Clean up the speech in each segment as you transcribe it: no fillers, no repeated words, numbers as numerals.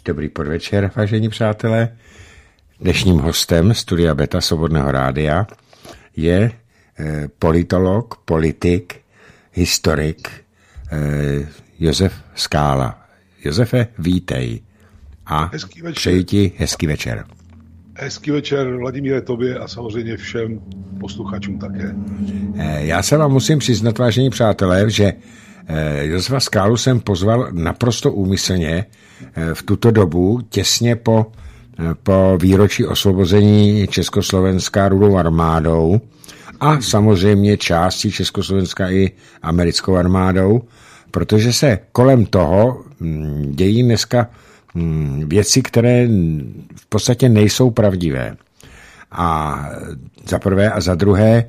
Dobrý podvečer, vážení přátelé. Dnešním hostem Studia Beta Svobodného rádia je politolog, politik, historik Josef Skála. Josefe, vítej a přeji ti hezký večer. Hezký večer, Vladimíre, tobě a samozřejmě všem posluchačům také. Já se vám musím přiznat, vážení přátelé, že Josefa Skálu jsem pozval naprosto úmyslně v tuto dobu, těsně po výročí osvobození Československa Rudou armádou a samozřejmě částí Československa i americkou armádou, protože se kolem toho dějí dneska věci, které v podstatě nejsou pravdivé. A za prvé a za druhé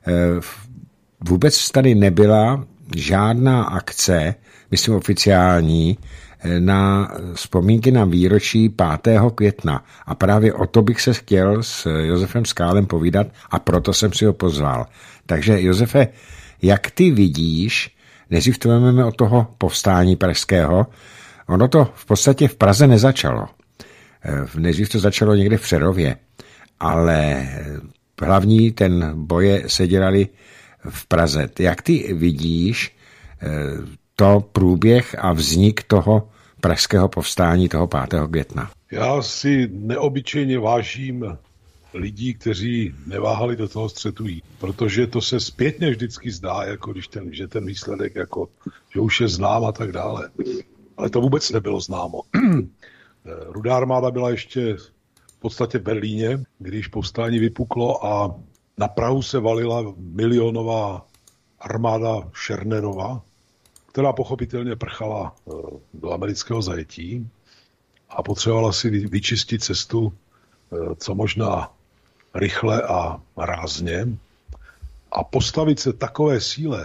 vůbec tady nebyla žádná akce, myslím oficiální, na vzpomínky na výročí 5. května. A právě o to bych se chtěl s Josefem Skálem povídat a proto jsem si ho pozval. Takže Josefe, jak ty vidíš, nejdřív to vezmeme od toho povstání pražského, ono to v podstatě v Praze nezačalo. Nejdřív to začalo někde v Přerově, ale hlavní ten boje se dělali v Praze. Jak ty vidíš to průběh a vznik toho pražského povstání toho 5. května? Já si neobyčejně vážím lidí, kteří neváhali do toho střetu jít, protože to se zpětně vždycky zdá, jako když ten výsledek, jako, že už je znám a tak dále. Ale to vůbec nebylo známo. Rudá armáda byla ještě v podstatě v Berlíně, když povstání vypuklo a na Prahu se valila milionová armáda Schernerova, která pochopitelně prchala do amerického zajetí a potřebovala si vyčistit cestu co možná rychle a rázně a postavit se takové síle,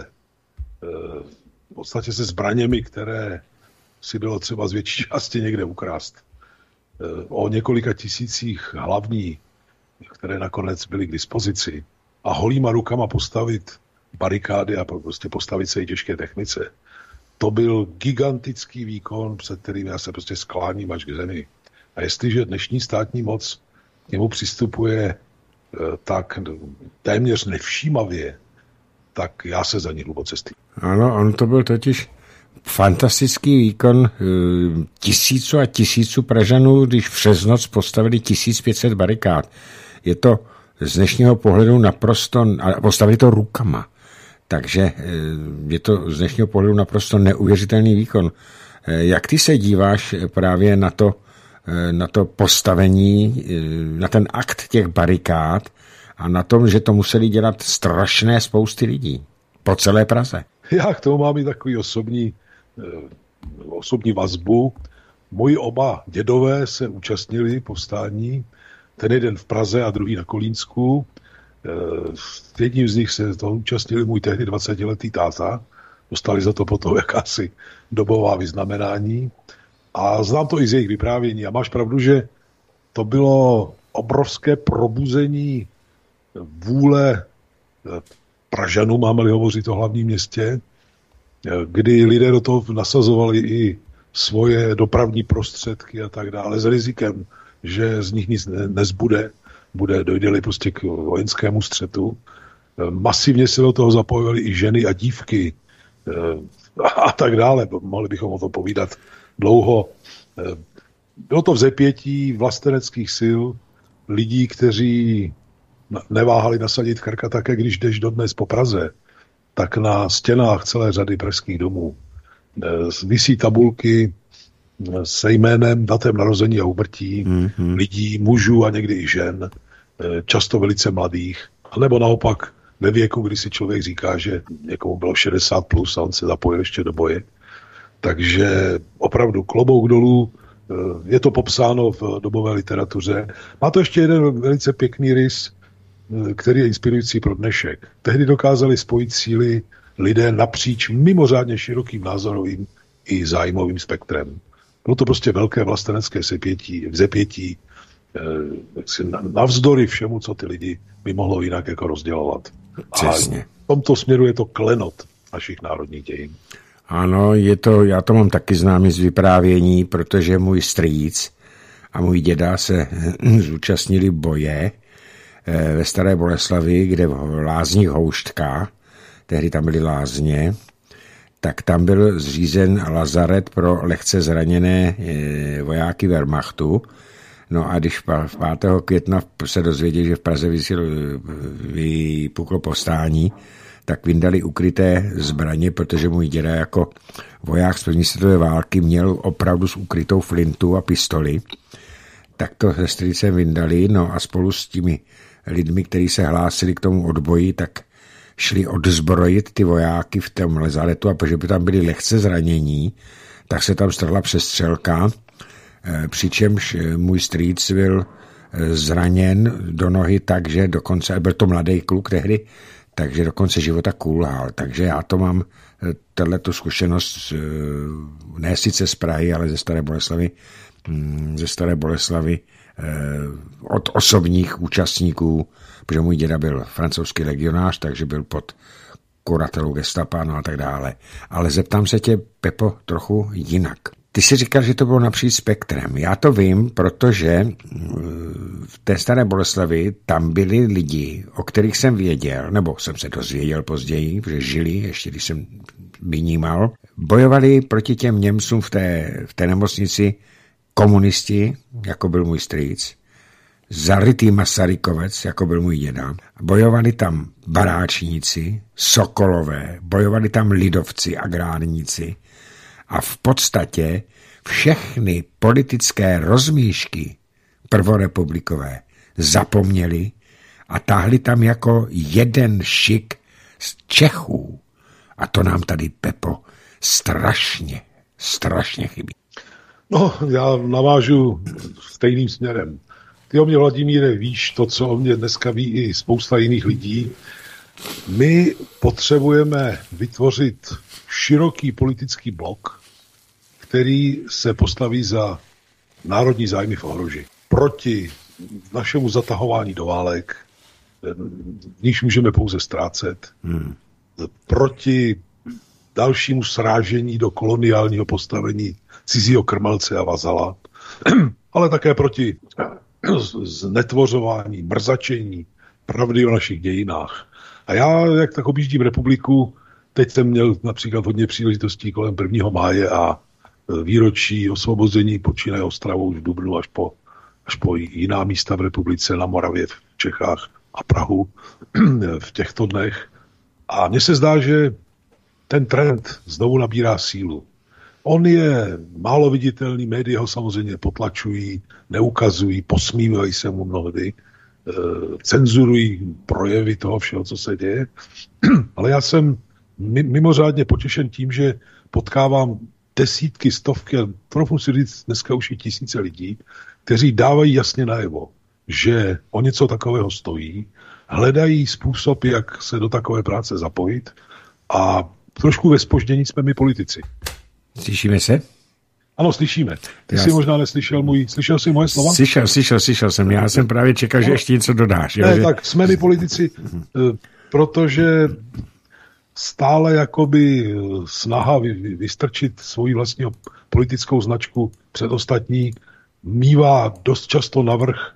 v podstatě se zbraněmi, které si bylo třeba z větší části někde ukrást, o několika tisících hlavní, které nakonec byly k dispozici, a holýma rukama postavit barikády a prostě postavit se i těžké technice. To byl gigantický výkon, před kterým já se prostě skláním až k zemi. A jestliže dnešní státní moc k němu přistupuje tak téměř nevšímavě, tak já se za ní hluboce stydím. Ano, on to byl totiž fantastický výkon tisíců a tisíců Pražanů, když přes noc postavili 1500 barikád. Je to z dnešního pohledu naprosto, postavili to rukama. Takže je to z dnešního pohledu naprosto neuvěřitelný výkon. Jak ty se díváš právě na to postavení, na ten akt těch barikád a na tom, že to museli dělat strašné spousty lidí po celé Praze? Já k tomu mám i takový osobní vazbu. Moji oba dědové se účastnili povstání, ten jeden v Praze a druhý na Kolínsku. Jedním z nich se toho účastnili můj tehdy 20letý táta. Dostali za to potom jakási dobová vyznamenání. A znám to i z jejich vyprávění. A máš pravdu, že to bylo obrovské probuzení vůle Pražanů, máme-li hovořit o hlavním městě, kdy lidé do toho nasazovali i svoje dopravní prostředky a tak dále, s rizikem, že z nich nic nezbude, dojde-li prostě k vojenskému střetu. Masivně se do toho zapojily i ženy a dívky a tak dále. Mohli bychom o tom povídat dlouho. Bylo to vzepětí vlasteneckých sil, lidí, kteří neváhali nasadit krka také, když jdeš dodnes po Praze, tak na stěnách celé řady pražských domů visí tabulky se jménem, datem narození a úmrtí lidí, mužů a někdy i žen, často velice mladých, nebo naopak ve věku, kdy si člověk říká, že někomu bylo 60+ a on se zapojil ještě do boje. Takže opravdu klobouk dolů, je to popsáno v dobové literatuře. Má to ještě jeden velice pěkný rys, který je inspirující pro dnešek. Tehdy dokázali spojit síly lidé napříč mimořádně širokým názorovým i zájmovým spektrem. Bylo to prostě velké vlastenecké vzepětí, navzdory všemu, co ty lidi by mohlo jinak jako rozdělovat. Přesně. A v tomto směru je to klenot našich národních dějin. Ano, já to mám taky známý z vyprávění, protože můj strýc a můj děda se zúčastnili boje ve Staré Boleslavi, kde v lázních Houštka, tehdy tam byly lázně, tak tam byl zřízen lazaret pro lehce zraněné vojáky Wehrmachtu. No a když v 5. května se dozvěděli, že v Praze vypuklo povstání, tak vyndali ukryté zbraně, protože můj děda jako voják z první světové války měl opravdu s ukrytou flintu a pistoli. Tak to se strýcem vyndali, no a spolu s těmi lidmi, kteří se hlásili k tomu odboji, tak šli odzbrojit ty vojáky v tom lazaretu, a protože by tam byli lehce zranění, tak se tam strhla přestřelka, přičemž můj strýc byl zraněn do nohy tak, že dokonce, byl to mladý kluk tehdy, takže do konce života kulhal. Takže já to mám, tato zkušenost, ne sice z Prahy, ale ze Staré Boleslavy, od osobních účastníků, protože můj děda byl francouzský legionář, takže byl pod kuratelou gestapa, no a tak dále. Ale zeptám se tě, Pepo, trochu jinak. Ty jsi říkal, že to bylo napříč spektrem. Já to vím, protože v té Staré Boleslavi tam byli lidi, o kterých jsem věděl, nebo jsem se dozvěděl později, protože žili, ještě když jsem vnímal, bojovali proti těm Němcům v té nemocnici komunisti, jako byl můj strýc, zarytý Masarykovec, jako byl můj děda. Bojovali tam baráčníci, sokolové, bojovali tam lidovci, agrárníci a v podstatě všechny politické rozmíšky prvorepublikové zapomněli a táhli tam jako jeden šik z Čechů. A to nám tady, Pepo, strašně chybí. No, já navážu stejným směrem. Ty o mě, Vladimíre, víš to, co o mě dneska ví i spousta jiných lidí. My potřebujeme vytvořit široký politický blok, který se postaví za národní zájmy v ohrožení. Proti našemu zatahování do válek, níž můžeme pouze ztrácet. Proti dalšímu srážení do koloniálního postavení cizího krmelce a vazala, ale také proti znetvořování, mrzačení pravdy o našich dějinách. A já, jak tak objíždím republiku, teď jsem měl například hodně příležitostí kolem 1. máje a výročí osvobození počínaje Ostravou v dubnu až po jiná místa v republice, na Moravě, v Čechách a Prahu v těchto dnech. A mně se zdá, že ten trend znovu nabírá sílu. On je málo viditelný, média ho samozřejmě potlačují, neukazují, posmívají se mu mnohdy, cenzurují projevy toho všeho, co se děje. Ale já jsem mimořádně potěšen tím, že potkávám desítky, stovky, trochu si říct dneska už i tisíce lidí, kteří dávají jasně najevo, že o něco takového stojí, hledají způsob, jak se do takové práce zapojit, a trošku ve zpoždění jsme my politici. Slyšíme se? Ano, slyšíme. Ty jsi možná neslyšel slyšel jsi moje slova? Slyšel jsem. Já jsem právě čekal, že ještě něco dodáš. Ne, že... tak jsme my politici, protože stále jakoby snaha vystrčit svoji vlastní politickou značku před ostatní mívá dost často navrch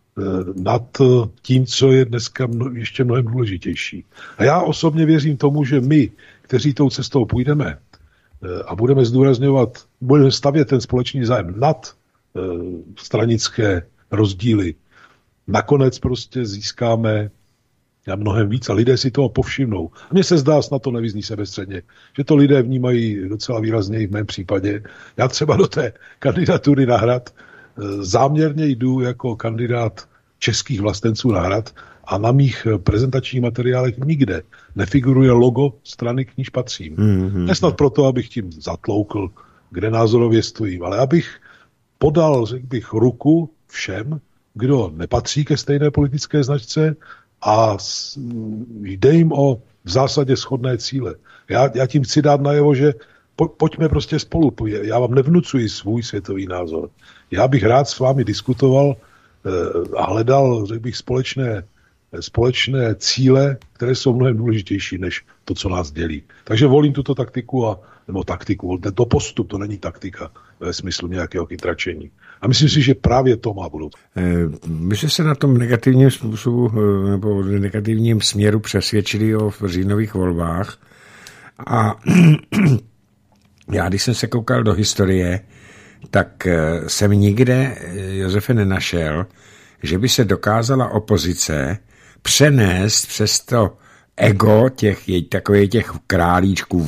nad tím, co je dneska ještě mnohem důležitější. A já osobně věřím tomu, že my, kteří tou cestou půjdeme a budeme stavět ten společný zájem nad stranické rozdíly, nakonec prostě získáme mnohem víc a lidé si toho povšimnou. A mně se zdá, snad to nevyzní sebestředně, že to lidé vnímají docela výrazně i v mém případě. Já třeba do té kandidatury na Hrad záměrně jdu jako kandidát českých vlastenců na Hrad a na mých prezentačních materiálech nikde nefiguruje logo strany, k níž patřím. Nesnad proto, abych tím zatloukl, kde názorově stojím, ale abych podal, řekl bych, ruku všem, kdo nepatří ke stejné politické značce a jde jim o v zásadě shodné cíle. Já tím chci dát najevo, že pojďme prostě spolu. Já vám nevnucuji svůj světový názor. Já bych rád s vámi diskutoval a hledal, řekl bych, společné cíle, které jsou mnohem důležitější než to, co nás dělí. Takže volím tuto taktiku a nebo taktiku. Tento postup, to není taktika ve smyslu nějakého chytračení. A myslím si, že právě to má budoucnost. My jsme se na tom negativním způsobu nebo negativním směru přesvědčili o říjnových volbách a já, když jsem se koukal do historie, tak jsem nikde, Josefe, nenašel, že by se dokázala opozice přenést přes to ego těch králíčků,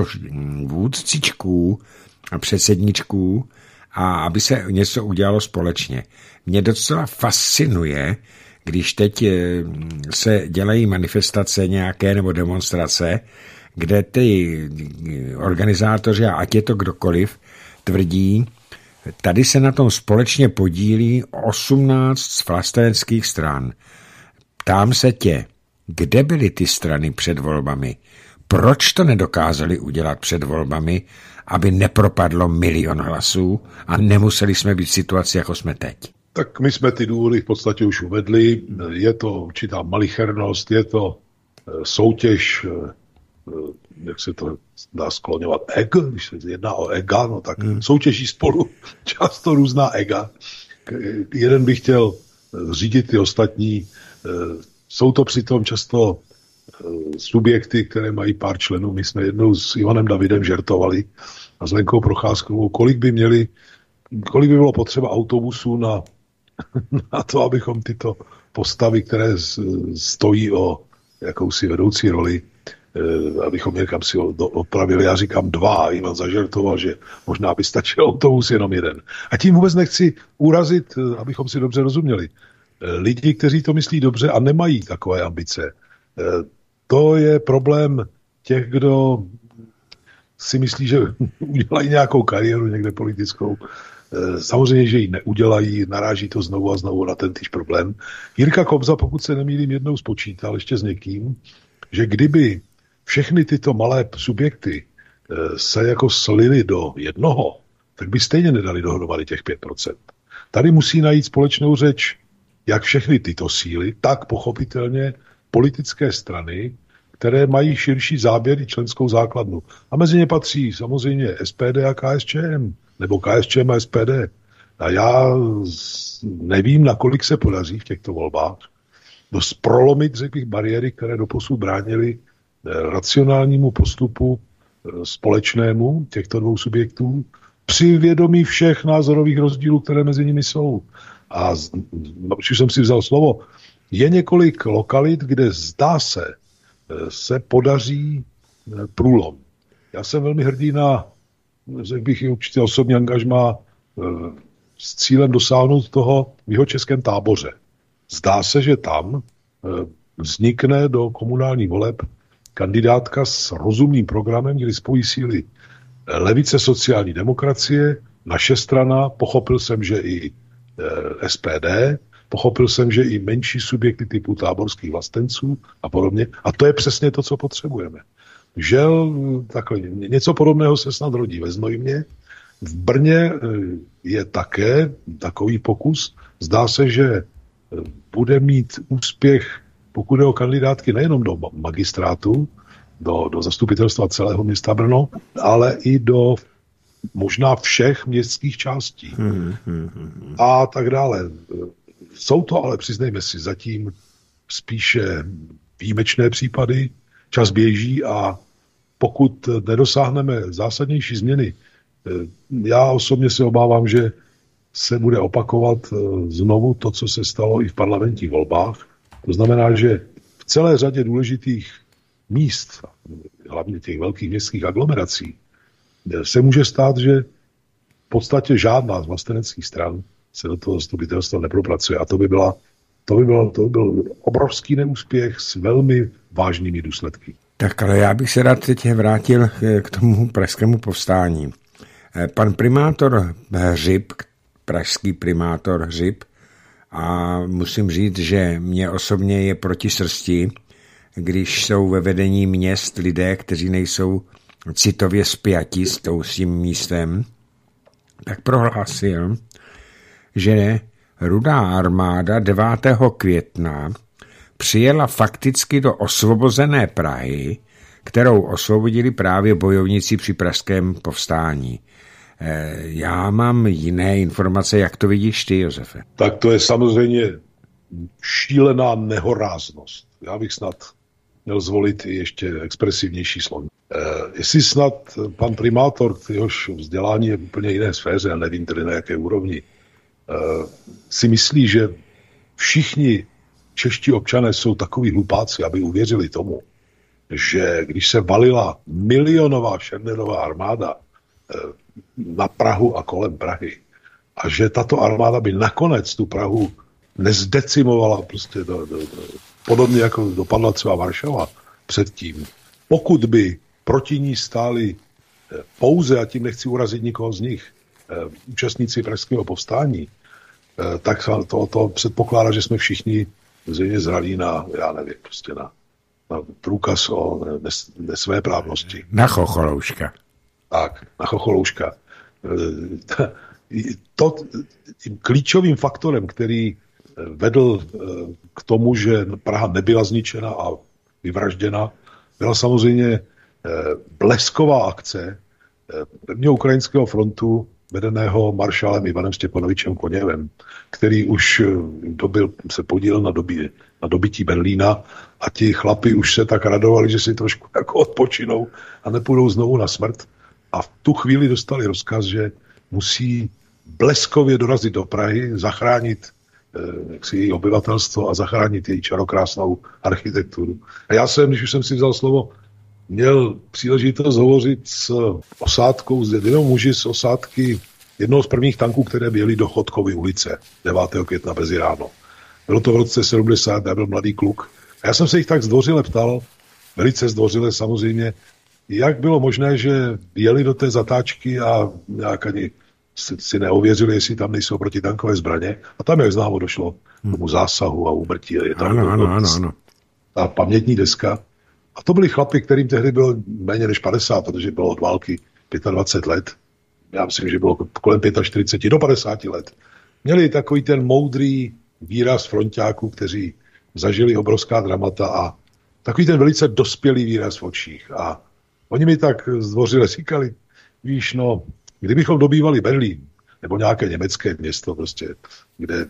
vůdcičků a předsedničků a aby se něco udělalo společně. Mě docela fascinuje, když teď se dělají manifestace nějaké nebo demonstrace, kde ty organizátoři, a ať je to kdokoliv, tvrdí, tady se na tom společně podílí 18 vlasteneckých stran. Ptám se tě, kde byly ty strany před volbami? Proč to nedokázali udělat před volbami, aby nepropadlo 1 000 000 hlasů a nemuseli jsme být v situaci, jako jsme teď? Tak my jsme ty důvody v podstatě už uvedli. Je to určitá malichernost, je to soutěž, jak se to dá skloňovat, když se jedná o ega, no tak soutěží spolu často různá ega. Jeden by chtěl řídit ty ostatní. Jsou to přitom často subjekty, které mají pár členů. My jsme jednou s Ivanem Davidem žertovali a s Lenkou Procházkovou, kolik by bylo potřeba autobusů na to, abychom tyto postavy, které stojí o jakousi vedoucí roli, abychom někam si odpravili. Já říkám 2, Ivan zažertoval, že možná by stačil autobus jenom 1. A tím vůbec nechci urazit, abychom si dobře rozuměli. Lidi, kteří to myslí dobře a nemají takové ambice. To je problém těch, kdo si myslí, že udělají nějakou kariéru někde politickou. Samozřejmě, že ji neudělají, naráží to znovu a znovu na tentýž problém. Jirka Kobza, pokud se nemýlím, jednou spočítal ještě s někým, že kdyby všechny tyto malé subjekty se jako slily do jednoho, tak by stejně nedali dohromady těch 5%. Tady musí najít společnou řeč jak všechny tyto síly, tak pochopitelně politické strany, které mají širší záběr i členskou základnu. A mezi ně patří samozřejmě SPD a KSČM, nebo KSČM a SPD. A já nevím, nakolik se podaří v těchto volbách prolomit, řekl bych, bariéry, které doposud bránily racionálnímu postupu společnému těchto dvou subjektů při vědomí všech názorových rozdílů, které mezi nimi jsou. A už jsem si vzal slovo, je několik lokalit, kde zdá se podaří průlom. Já jsem velmi hrdý na, řekl bych, i určitě osobní angažmá s cílem dosáhnout toho v Jihočeském Táboře. Zdá se, že tam vznikne do komunálních voleb kandidátka s rozumným programem, kdy spojí síly levice sociální demokracie, naše strana, pochopil jsem, že i SPD, pochopil jsem, že i menší subjekty typu táborských vlastenců a podobně. A to je přesně to, co potřebujeme. Žel, takhle, něco podobného se snad rodí ve Znojmě. V Brně je také takový pokus. Zdá se, že bude mít úspěch, pokud je o kandidátky nejenom do magistrátu, do zastupitelstva celého města Brno, ale i do možná všech městských částí. A tak dále. Jsou to ale, přiznejme si, zatím spíše výjimečné případy, čas běží a pokud nedosáhneme zásadnější změny, já osobně se obávám, že se bude opakovat znovu to, co se stalo i v parlamentních volbách. To znamená, že v celé řadě důležitých míst, hlavně těch velkých městských aglomerací, se může stát, že v podstatě žádná z vlasteneckých stran se do toho zastupitelstva nepropracuje. A to by byl obrovský neúspěch s velmi vážnými důsledky. Tak ale já bych se rád teď vrátil k tomu pražskému povstání. Pan primátor Hřib, pražský primátor Hřib, a musím říct, že mě osobně je proti srsti, když jsou ve vedení měst lidé, kteří nejsou citově spjati s tím místem, tak prohlásil, že Rudá armáda 9. května přijela fakticky do osvobozené Prahy kterou osvobodili právě bojovníci při pražském povstání. Já mám jiné informace, jak to vidíš ty, Josefe? Tak to je samozřejmě šílená nehoráznost. Já bych snad měl zvolit i ještě expresivnější slovo. Jestli snad pan primátor, jehož vzdělání je v úplně jiné sféře, a nevím tedy na jaké úrovni, si myslí, že všichni čeští občané jsou takový hlupáci, aby uvěřili tomu, že když se valila milionová Schindlerova armáda na Prahu a kolem Prahy a že tato armáda by nakonec tu Prahu nezdecimovala prostě podobně jako dopadla třeba Varšava předtím. Pokud by proti ní stáli pouze, a tím nechci urazit nikoho z nich, účastníci pražského povstání, tak to předpokládá, že jsme všichni zřejmě zralí na, já nevím, prostě na průkaz o nesvéprávnosti. Na chocholouška. Tak, na chocholouška. Tím klíčovým faktorem, který vedl k tomu, že Praha nebyla zničena a vyvražděna, byla samozřejmě blesková akce prvního ukrajinského frontu vedeného maršálem Ivanem Stěpanovičem Koněvem, který už se podílel na dobytí Berlína a ti chlapi už se tak radovali, že si trošku jako odpočinou a nepůjdou znovu na smrt. A v tu chvíli dostali rozkaz, že musí bleskově dorazit do Prahy, zachránit její obyvatelstvo a zachránit její čarokrásnou architekturu. A já jsem, když už jsem si vzal slovo, měl příležitost hovořit s osádkou, s jednou muži z osádky jednoho z prvních tanků, které byly do Chodkovy ulice 9. května brzy ráno. Bylo to v roce 70, já byl mladý kluk. A já jsem se jich tak zdvořile ptal, velice zdvořile samozřejmě, jak bylo možné, že jeli do té zatáčky a nějak ani si neověřili, jestli tam nejsou protitankové zbraně. A tam, jak známo, došlo k tomu zásahu a úmrtí. Je tam ano. Ta pamětní deska. A to byli chlapi, kterým tehdy bylo méně než 50, protože bylo od války 25 let. Já myslím, že bylo kolem 45 do 50 let. Měli takový ten moudrý výraz fronťáků, kteří zažili obrovská dramata a takový ten velice dospělý výraz v očích. A oni mi tak zdvořile říkali, víš, no, kdybychom dobývali Berlín, nebo nějaké německé město, prostě, kde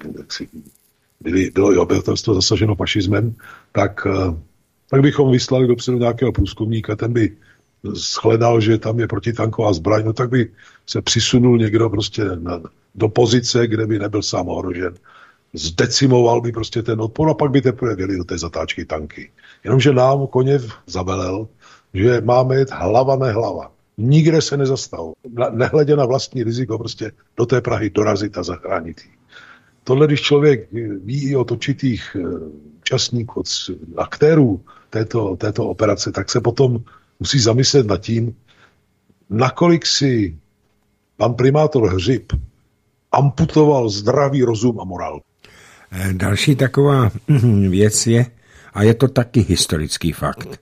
bylo i obyvatelstvo zasaženo fašismem, tak bychom vyslali dopředu nějakého průzkumníka, ten by shledal, že tam je protitanková zbraň, no tak by se přisunul někdo prostě do pozice, kde by nebyl sám ohrožen. Zdecimoval by prostě ten odpor a pak by teprve věli do té zatáčky tanky. Jenomže nám Koněv zavelel, že máme jet hlava nehlava. Nikde se nezastav. Nehledě na vlastní riziko prostě do té Prahy dorazit a zachránit ji. Tohle, když člověk ví i od určitých účastníků, od aktérů této operace, tak se potom musí zamyslet nad tím, nakolik si pan primátor Hřib amputoval zdravý rozum a morál. Další taková věc je, a je to taky historický fakt,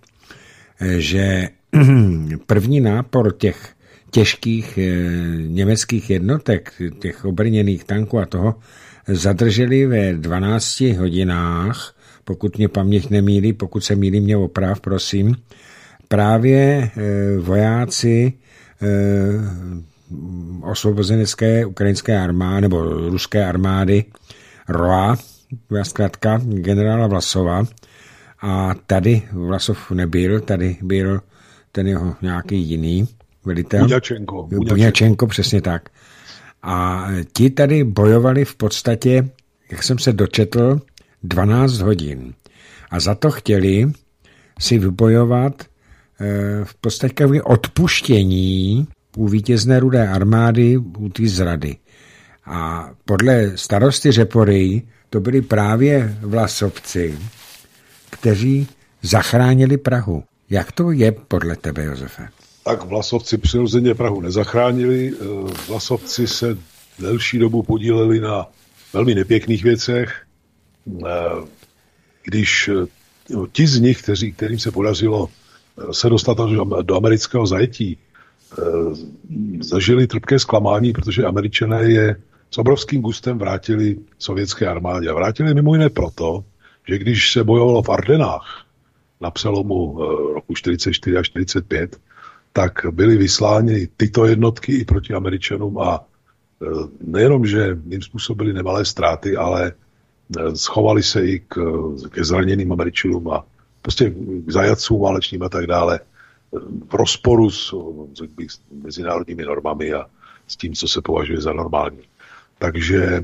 že první nápor těch těžkých německých jednotek, těch obrněných tanků a toho, zadrželi ve 12 hodinách, pokud mě paměť nemýlí, pokud se mýlí, mě oprav, prosím, právě vojáci osvobozenecké ukrajinské armády, nebo ruské armády ROA, zkrátka generála Vlasova, a tady Vlasov nebyl, tady byl ten jeho nějaký jiný velitel. Buňačenko, přesně tak. A ti tady bojovali v podstatě, jak jsem se dočetl, 12 hodin. A za to chtěli si vybojovat v podstatě odpuštění u vítězné Rudé armády u té zrady. A podle starosty Řepory to byli právě Vlasovci, kteří zachránili Prahu. Jak to je podle tebe, Josefe? Tak Vlasovci přirozeně Prahu nezachránili. Vlasovci se delší dobu podíleli na velmi nepěkných věcech. Když ti z nich, kterým se podařilo se dostat do amerického zajetí, zažili trpké zklamání, protože Američané je s obrovským gustem vrátili sovětské armádě. A vrátili mimo jiné proto, že když se bojovalo v Ardenách, na přelomu roku 44 a 45, tak byly vyslány tyto jednotky i proti Američanům a nejenom, že jim způsobili nemalé ztráty, ale schovali se i ke zraněným Američanům a prostě k zajatcům válečným a tak dále v rozporu s mezinárodními normami a s tím, co se považuje za normální. Takže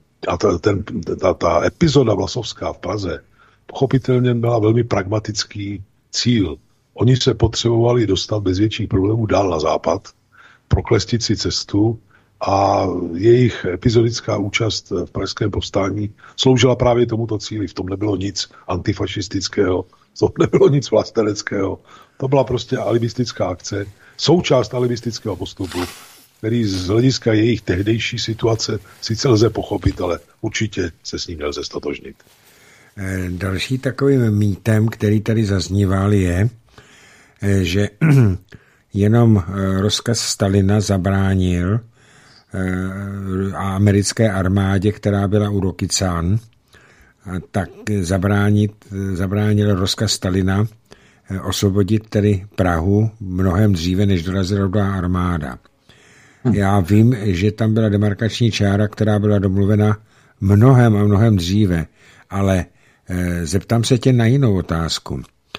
ta epizoda vlasovská v Praze pochopitelně byla velmi pragmatický cíl. Oni se potřebovali dostat bez větších problémů dál na západ, proklestit si cestu a jejich epizodická účast v pražském povstání sloužila právě tomuto cíli. V tom nebylo nic antifašistického, v tom nebylo nic vlasteneckého. To byla prostě alibistická akce, součást alibistického postupu, který z hlediska jejich tehdejší situace sice lze pochopit, ale určitě se s ním nelze stotožnit. Další takovým mýtem, který tady zazníval, je, že jenom rozkaz Stalina zabránil americké armádě, která byla u Rokycan, tak zabránil rozkaz Stalina osvobodit tedy Prahu mnohem dříve, než dorazila rodová armáda. Já vím, že tam byla demarkační čára, která byla domluvena mnohem a mnohem dříve, ale zeptám se tě na jinou otázku.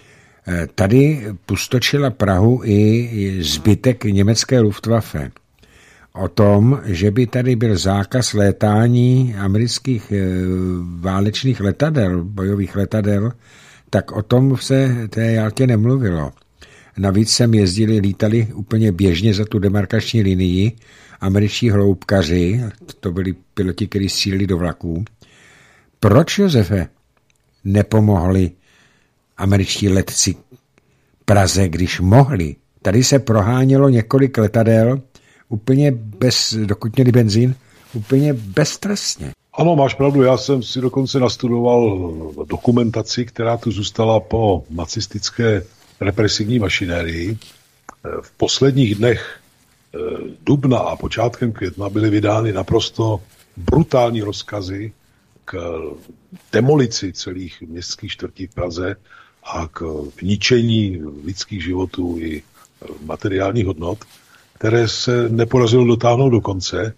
Tady pustočila Prahu i zbytek německé Luftwaffe. O tom, že by tady byl zákaz létání amerických válečných letadel, bojových letadel, tak o tom se té Jaltě nemluvilo. Navíc lítali úplně běžně za tu demarkační linii američtí hloubkaři, to byli piloti, kteří stříleli do vlaků. Proč, Josefe, nepomohli američtí letci Praze, když mohli? Tady se prohánělo několik letadel úplně dokud měli benzín, úplně beztrestně. Ano, máš pravdu, já jsem si dokonce nastudoval dokumentaci, která tu zůstala po nacistické represivní mašinérii. V posledních dnech dubna a počátkem května byly vydány naprosto brutální rozkazy k demolici celých městských čtvrtí v Praze a k ničení lidských životů i materiálních hodnot, které se nepodařilo dotáhnout do konce.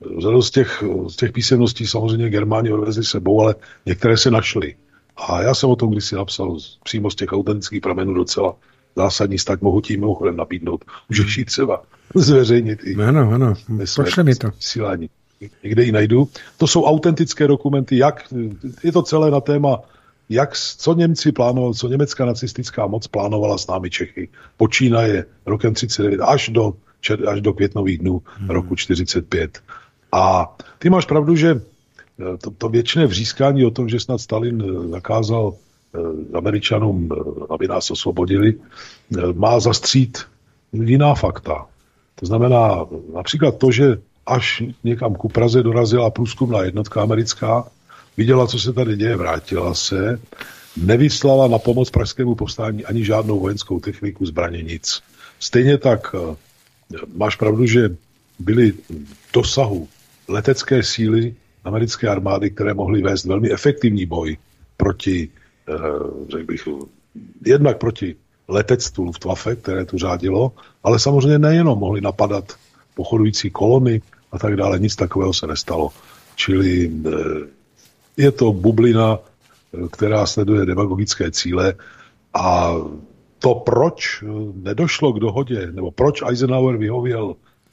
Z těch písemností samozřejmě Germáni odvezli sebou, ale některé se našly. A já jsem o tom kdysi napsal přímo z těch autentických pramenů docela zásadní, tak mohu tím mimochodem nabídnout. Můžeš ji třeba zveřejnit i. Ano, pošle mi to. Vysílání. Někde ji najdu. To jsou autentické dokumenty, je to celé na téma, co Němci plánovali, co německá nacistická moc plánovala s námi Čechy. Počínaje rokem 39 až do květnových dnů roku 45. A ty máš pravdu, že to věčné vřískání o tom, že snad Stalin zakázal Američanům, aby nás osvobodili, má zastřít jiná fakta. To znamená například to, že až někam ku Praze dorazila průzkumná jednotka americká, viděla, co se tady děje, vrátila se, nevyslala na pomoc pražskému povstání ani žádnou vojenskou techniku, zbraně, nic. Stejně tak máš pravdu, že byly dosahu letecké síly americké armády, které mohly vést velmi efektivní boj proti, řekl bych, jednak proti letectvu Luftwaffe, které tu řádilo, ale samozřejmě nejenom mohly napadat pochodující kolony a tak dále. Nic takového se nestalo. Čili je to bublina, která sleduje demagogické cíle a to, proč nedošlo k dohodě, nebo proč Eisenhower vyhověl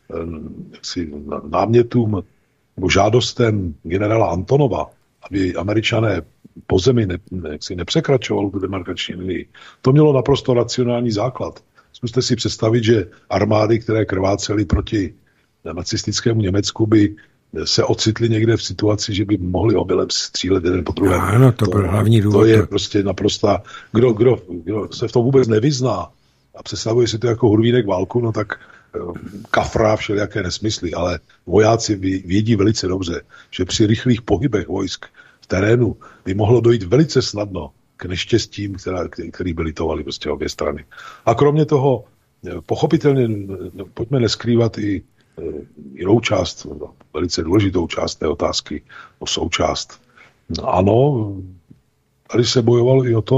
námětům nebo žádostem generála Antonova, aby Američané po zemi nepřekračovali tu demarkační linii, to mělo naprosto racionální základ. Zkuste si představit, že armády, které krvácely proti nacistickému Německu, by se ocitli někde v situaci, že by mohli omylem střílet jeden po druhém. Ano, to byl hlavní důvod. To je prostě naprostá... Kdo se v tom vůbec nevyzná a představuje si to jako hurvínek válku, no tak kafrá všelijaké nesmysly, ale vojáci vědí velice dobře, že při rychlých pohybech vojsk v terénu by mohlo dojít velice snadno k neštěstím, který by litovaly prostě obě strany. A kromě toho, pochopitelně, pojďme neskrývat i jinou část, velice důležitou část té otázky, o součást. Ano, tady se bojovalo i o to,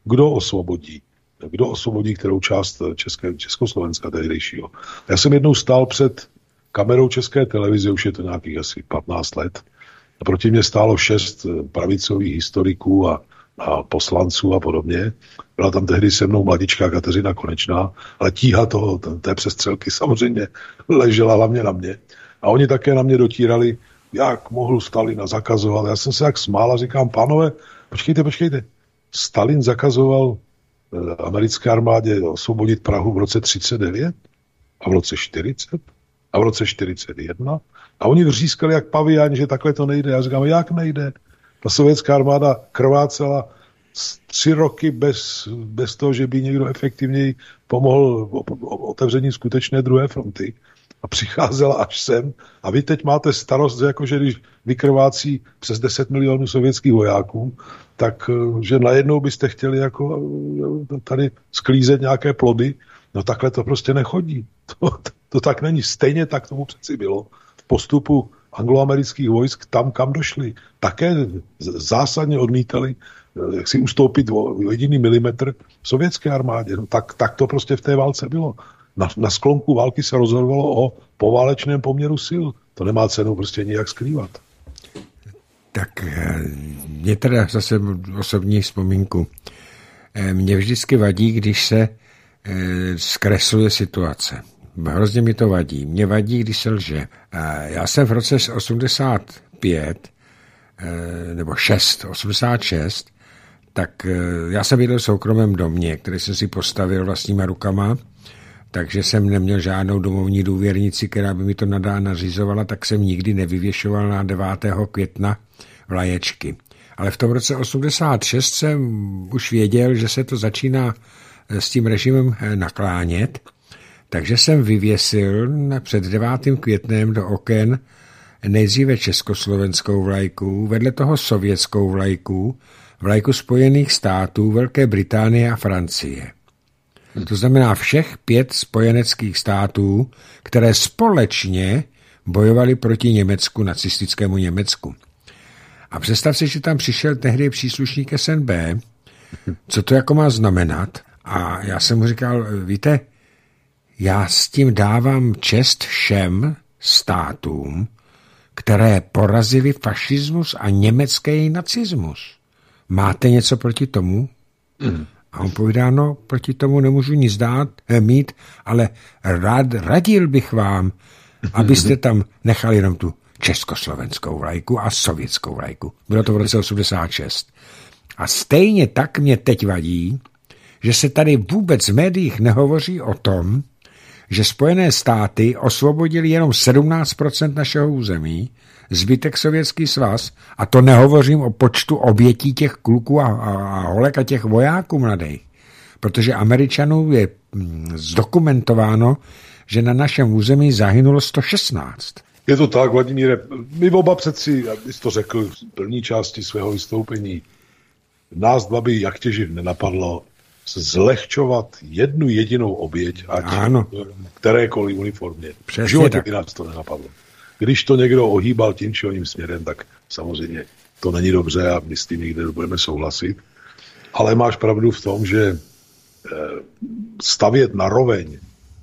kdo osvobodí. Kdo osvobodí kterou část Československa tehdejšího. Já jsem jednou stál před kamerou České televize, už je to nějakých asi 15 let, a proti mě stálo 6 pravicových historiků a poslanců a podobně. Byla tam tehdy se mnou mladička Kateřina Konečná, ale tíha té přestřelky samozřejmě ležela hlavně na mě. A oni také na mě dotírali, jak mohl Stalin zakazovat. Já jsem se jak smál a říkám, pánové, počkejte. Stalin zakazoval americké armádě osvobodit Prahu v roce 39 a v roce 40 a v roce 41 a oni vřískali jak paviáni, že takhle to nejde. Já říkám, jak nejde? Ta sovětská armáda krvácela 3 roky bez toho, že by někdo efektivněji pomohl otevření skutečné druhé fronty a přicházela až sem a vy teď máte starost, jakože když vykrvácí přes 10 milionů sovětských vojáků, tak že najednou byste chtěli jako tady sklízet nějaké plody, no takhle to prostě nechodí. To tak není. Stejně tak tomu přeci bylo v postupu angloamerických vojsk tam, kam došli. Také zásadně odmítali jak si ustoupit o jediný milimetr v sovětské armádě. No, tak to prostě v té válce bylo. Na sklonku války se rozhodovalo o poválečném poměru sil. To nemá cenu prostě nijak skrývat. Tak mě teda zase osobní vzpomínku. Mě vždycky vadí, když se zkresluje situace. Hrozně mi to vadí. Mě vadí, když se lže. Já jsem v roce 85 nebo 86, tak já jsem bydlel v soukromém domě, který jsem si postavil vlastníma rukama, takže jsem neměl žádnou domovní důvěrnici, která by mi to nařizovala, tak jsem nikdy nevyvěšoval na 9. května vlaječky. Ale v tom roce 86 jsem už věděl, že se to začíná s tím režimem naklánět, takže jsem vyvěsil před 9. květnem do oken nejdříve československou vlajku, vedle toho sovětskou vlajku Spojených států, Velké Británie a Francie. To znamená všech 5 spojeneckých států, které společně bojovali proti Německu, nacistickému Německu. A představ si, že tam přišel tehdy příslušník SNB, co to jako má znamenat. A já jsem mu říkal, víte, já s tím dávám čest všem státům, které porazili fašismus a německý nacismus. Máte něco proti tomu? A on povídá, no, proti tomu nemůžu nic mít, ale radil bych vám, abyste tam nechali jenom tu československou vlajku a sovětskou vlajku. Bylo to v roce 86. A stejně tak mě teď vadí, že se tady vůbec v médiích nehovoří o tom, že Spojené státy osvobodili jenom 17% našeho území, zbytek Sovětský svaz, a to nehovořím o počtu obětí těch kluků a holek a těch vojáků mladých. Protože Američanů je zdokumentováno, že na našem území zahynulo 116. Je to tak, Vladimíre. My oba přeci, abys to řekl v první části svého vystoupení, nás dva by jak těživ nenapadlo zlehčovat jednu jedinou oběť, ať kterékoliv uniformě. V životě by nás to nenapadlo. Když to někdo ohýbal tím či oním směrem, tak samozřejmě to není dobře a my s tím nikdy nebudeme souhlasit. Ale máš pravdu v tom, že stavět na roveň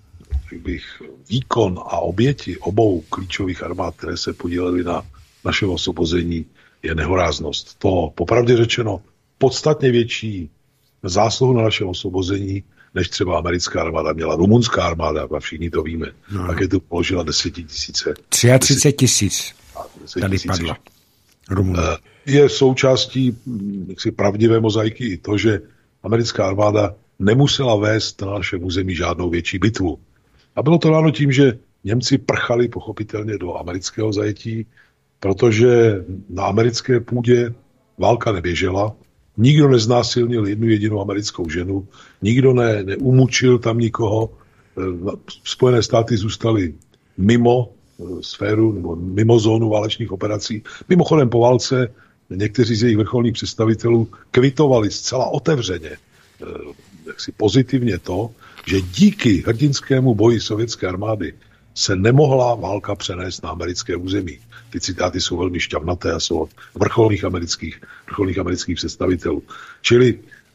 výkon a oběti obou klíčových armád, které se podílely na našem osvobození, je nehoráznost. To popravdě řečeno podstatně větší zásluhu na našem osvobození, než třeba americká armáda měla. Rumunská armáda, a všichni to víme. Také tu položila 10 000. 33 000 tady padlo. Je součástí pravdivé mozaiky i to, že americká armáda nemusela vést na našem území žádnou větší bitvu. A bylo to dáno tím, že Němci prchali pochopitelně do amerického zajetí, protože na americké půdě válka neběžela, nikdo neznásilnil jednu jedinou americkou ženu, nikdo neumučil tam nikoho, Spojené státy zůstaly mimo sféru nebo mimo zónu válečných operací. Mimochodem po válce někteří z jejich vrcholných představitelů kvitovali zcela otevřeně, jaksi pozitivně to, že díky hrdinskému boji sovětské armády se nemohla válka přenést na americké území. Ty citáty jsou velmi šťavnaté a jsou od vrcholných amerických představitelů. Čili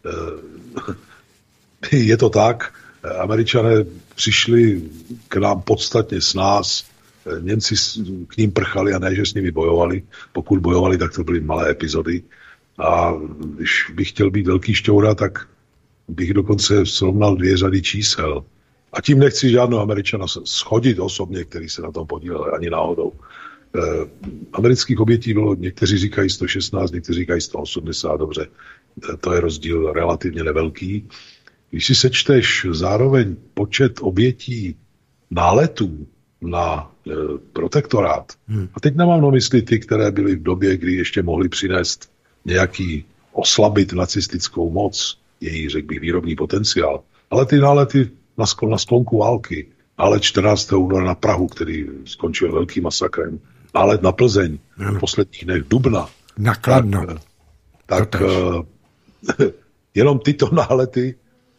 Je to tak, Američané přišli k nám podstatně s nás, Němci k ním prchali a ne, že s nimi bojovali. Pokud bojovali, tak to byly malé epizody. A když bych chtěl být velký šťoura, tak bych dokonce srovnal 2 řady čísel. A tím nechci žádného Američana shodit osobně, který se na tom podílel, ani náhodou. Amerických obětí bylo, někteří říkají 116, někteří říkají 180, dobře. To je rozdíl relativně nevelký. Když si sečteš zároveň počet obětí náletů na protektorát, a teď nemám na mysli ty, které byly v době, kdy ještě mohli přinést nějaký oslabit nacistickou moc, její, řekl bych, výrobní potenciál, ale ty nálety na sklonku války, nálet 14. února na Prahu, který skončil velkým masakrem, nálet na Plzeň, v posledních dnech dubna. Na Kladno. Tak jenom tyto nálety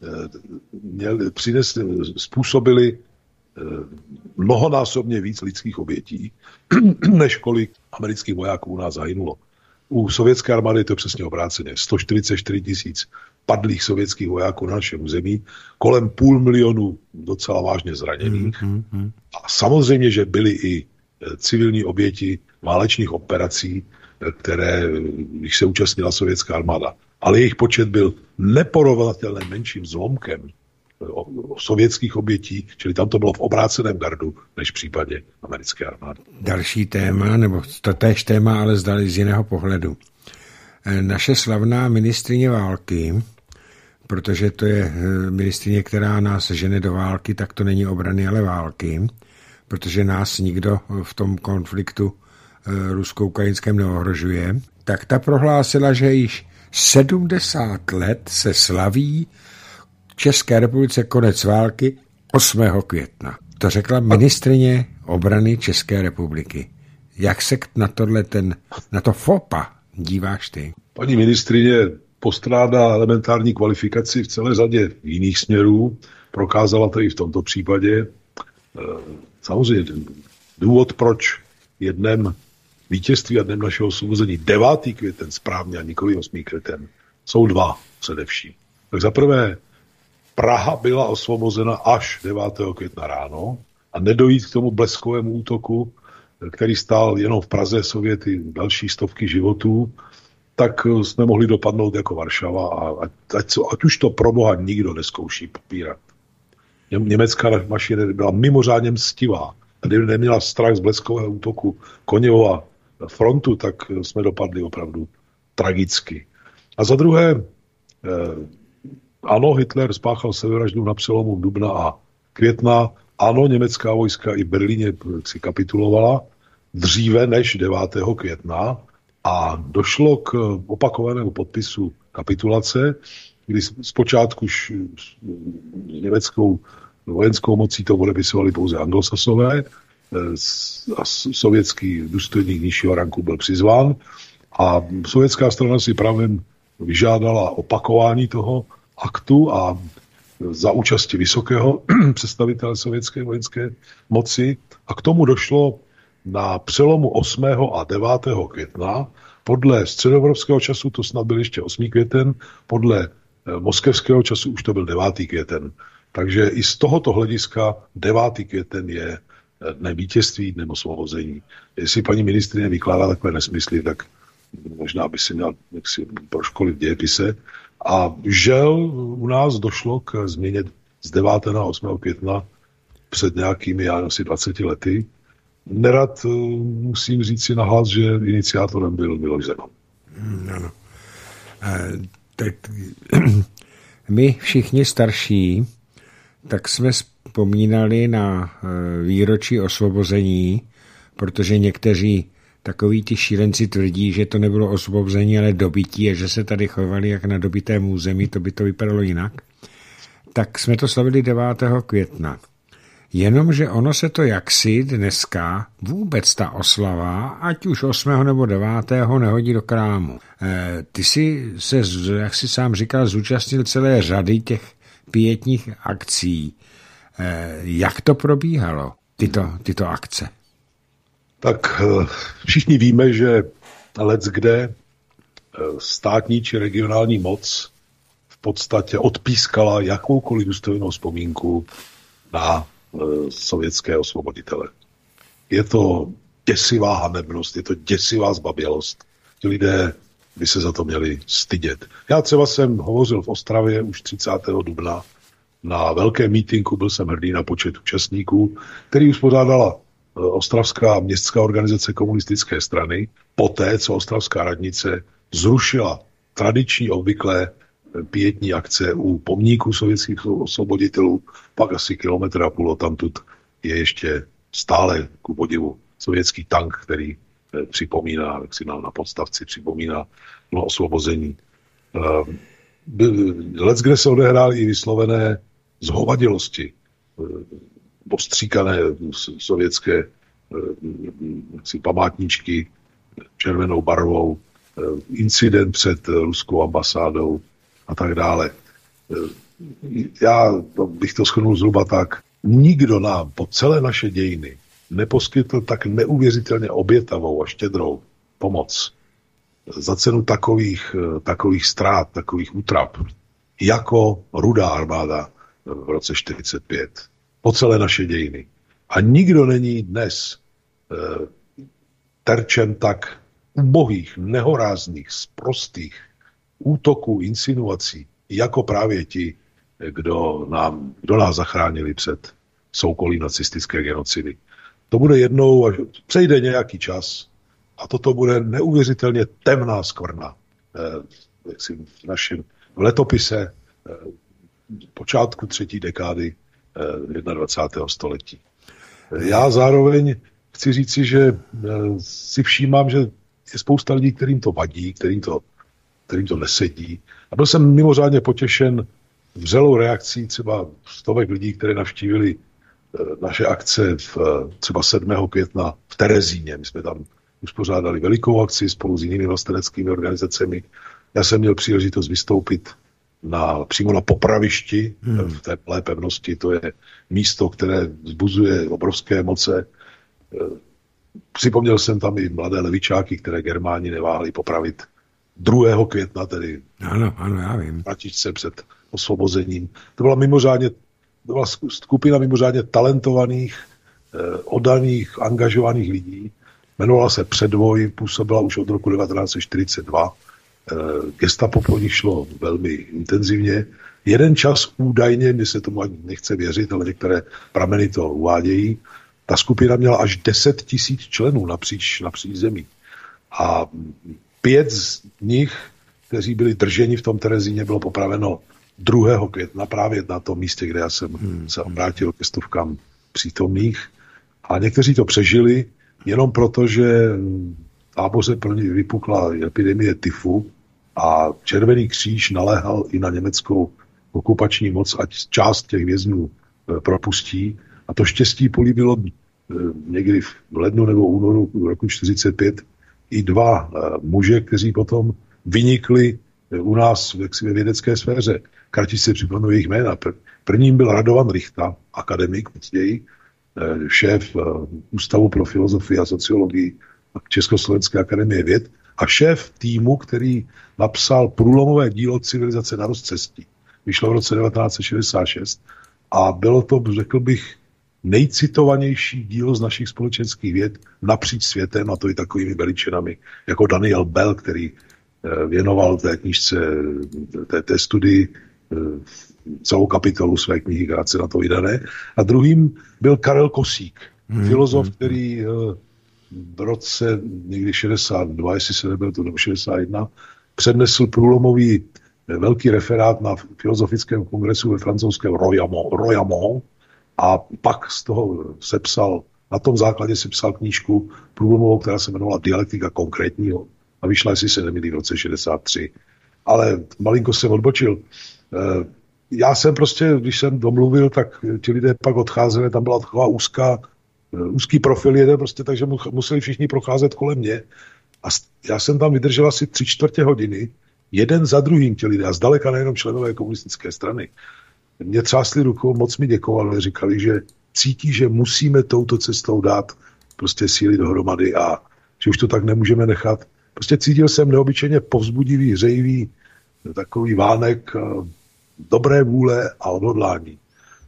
způsobili mnohonásobně víc lidských obětí, než kolik amerických vojáků u nás zahynulo. U sovětské armády je to přesně obráceně. 144 000 padlých sovětských vojáků na našem území, kolem 500 000 docela vážně zraněných. A samozřejmě, že byly i civilní oběti válečných operací, které, když se účastnila sovětská armáda. Ale jejich počet byl neporovnatelně menším zlomkem sovětských obětí, čili tam to bylo v obráceném gardu, než v případě americké armády. Další téma, nebo to též téma, ale zdali z jiného pohledu. Naše slavná ministryně války, protože to je ministryně, která nás žene do války, tak to není obrany, ale války, protože nás nikdo v tom konfliktu rusko-ukrajinském neohrožuje, tak ta prohlásila, že již 70 let se slaví v České republice konec války 8. května. To řekla ministryně obrany České republiky. Jak se na to FOPA díváš ty? Paní ministryně postrádá elementární kvalifikaci v celé řadě jiných směrů. Prokázala to i v tomto případě. Samozřejmě důvod, proč jednem vítězství a dnem našeho osvobození 9. květen správně a nikoli 8. květen, jsou 2 především. Tak za prvé, Praha byla osvobozena až 9. května ráno a nedojít k tomu bleskovému útoku, který stál jenom v Praze Sověty další stovky životů, tak jsme mohli dopadnout jako Varšava a ať už to pro boha nikdo neskouší popírat. Německá mašinerie byla mimořádně mstivá. Kdyby neměla strach z bleskového útoku Koněvova frontu, tak jsme dopadli opravdu tragicky. A za druhé, ano, Hitler spáchal sebevraždu na přelomu dubna a května. Ano, německá vojska i v Berlíně si kapitulovala dříve než 9. května a došlo k opakovanému podpisu kapitulace, kdy zpočátku německou vojenskou mocí to odepisovali pouze anglosasové a sovětský důstojník nižšího ranku byl přizván a sovětská strana si právě vyžádala opakování toho aktu a za účasti vysokého představitele sovětské vojenské moci a k tomu došlo na přelomu 8. a 9. května. Podle středoevropského času to snad byl ještě 8. květen, podle moskevského času už to byl 9. květen. Takže i z tohoto hlediska 9. květen je dnem vítězství, dnem osvobození. Jestli paní ministryně vykládá takové nesmysly, tak možná by si měl proškolit v dějepise. A žel u nás došlo k změně z 9. na 8. května před nějakými, asi 20 lety. Nerad musím říct si nahlas, že iniciátorem byl Miloš Zeman. Ano. Tak my všichni starší, tak jsme vzpomínali na výročí osvobození, protože někteří takoví ti šílenci tvrdí, že to nebylo osvobození, ale dobytí a že se tady chovali jak na dobytém území, to by to vypadalo jinak. Tak jsme to slavili 9. května. Jenomže ono se to jaksi dneska vůbec ta oslava, ať už 8. nebo 9. nehodí do krámu. Ty jsi se, jak jsi sám říkal, zúčastnil celé řady těch pietních akcí. Jak to probíhalo, tyto akce? Tak všichni víme, že leckde státní či regionální moc v podstatě odpískala jakoukoliv důstojnou vzpomínku na sovětské osvoboditele. Je to děsivá hanebnost, je to děsivá zbabělost. Ti lidé by se za to měli stydět. Já třeba jsem hovořil v Ostravě už 30. dubna na velkém mítinku, byl jsem hrdý na počet účastníků, který uspořádala Ostravská městská organizace komunistické strany, poté, co ostravská radnice zrušila tradiční obvyklé pietní akce u pomníků sovětských osvoboditelů, pak asi 1,5 kilometra odtamtud je ještě stále ku podivu sovětský tank, který připomíná, jak si na podstavci připomíná osvobození. Leckde se odehrály i vyslovené zhovadilosti, postříkané sovětské památníčky červenou barvou, incident před ruskou ambasádou a tak dále. Já bych to shrnul zhruba tak. Nikdo nám po celé naše dějiny neposkytl tak neuvěřitelně obětavou a štědrou pomoc za cenu takových ztrát, takových útrap, jako Rudá armáda v roce 1945. Po celé naše dějiny. A nikdo není dnes terčem tak ubohých, nehorázných, sprostých útoků, insinuací, jako právě ti, kdo nás zachránili před soukolí nacistické genocidy. To bude jednou, až přejde nějaký čas a toto bude neuvěřitelně temná skvrna v našem letopise počátku 3. dekády 21. století. Já zároveň chci říci, že si všímám, že je spousta lidí, kterým to vadí, kterým to nesedí. A byl jsem mimořádně potěšen vřelou reakcí třeba stovek lidí, které navštívili naše akce třeba 7. května v Terezíně. My jsme tam uspořádali velikou akci spolu s jinými vlasteneckými organizacemi. Já jsem měl příležitost vystoupit přímo na popravišti v té Malé pevnosti. To je místo, které vzbuzuje obrovské emoce. Připomněl jsem tam i mladé levičáky, které Germáni neváhali popravit 2. května, tedy ano, já vím. Vratičce před osvobozením. To byla skupina mimořádně talentovaných, oddaných, angažovaných lidí. Jmenovala se Předvoj, působila už od roku 1942. Gestapo po nich šlo velmi intenzivně. Jeden čas údajně, mně se tomu ani nechce věřit, ale některé prameny to uvádějí, ta skupina měla až 10 000 členů napříč zemí. A 5 z nich, kteří byli drženi v tom Terezíně, bylo popraveno 2. května právě na tom místě, kde já jsem se obrátil ke stovkám přítomných. A někteří to přežili jenom proto, že v táboře pro ně vypukla epidemie tyfu a Červený kříž naléhal i na německou okupační moc, ať část těch vězňů propustí. A to štěstí políbilo někdy v lednu nebo únoru roku 1945 i 2 muže, kteří potom vynikli u nás ve vědecké sféře. Kratičce připomenu jejich jména. Prvním byl Radovan Richta, akademik, později šéf Ústavu pro filozofii a sociologii Československé akademie věd a šéf týmu, který napsal průlomové dílo Civilizace na rozcestí. Vyšlo v roce 1966 a bylo to, řekl bych, nejcitovanější dílo z našich společenských věd napříč světem, a to i takovými veličinami, jako Daniel Bell, který věnoval té knížce, té studii celou kapitolu své knihy, krátce na to vydané. A druhým byl Karel Kosík, filozof, který v roce někdy 62, jestli se nebyl to nebo 61, přednesl průlomový velký referát na filozofickém kongresu ve francouzském Royamont a pak z toho na tom základě sepsal knížku průlomovou, která se jmenovala Dialektika konkrétního a vyšla, jestli se nemýlí, v roce 63. Ale malinko jsem odbočil. Já jsem prostě, když jsem domluvil, tak ti lidé pak odcházeli, tam byla taková úzký profil jeden, prostě, takže museli všichni procházet kolem mě. A já jsem tam vydržel asi 3/4 hodiny, jeden za druhým ti lidé, a zdaleka nejenom členové komunistické strany. Mě třásli rukou, moc mi děkovali, říkali, že cítí, že musíme touto cestou dát prostě síly dohromady a že už to tak nemůžeme nechat. Prostě cítil jsem neobyčejně povzbudivý, hřejivý takový vánek dobré vůle a odhodlání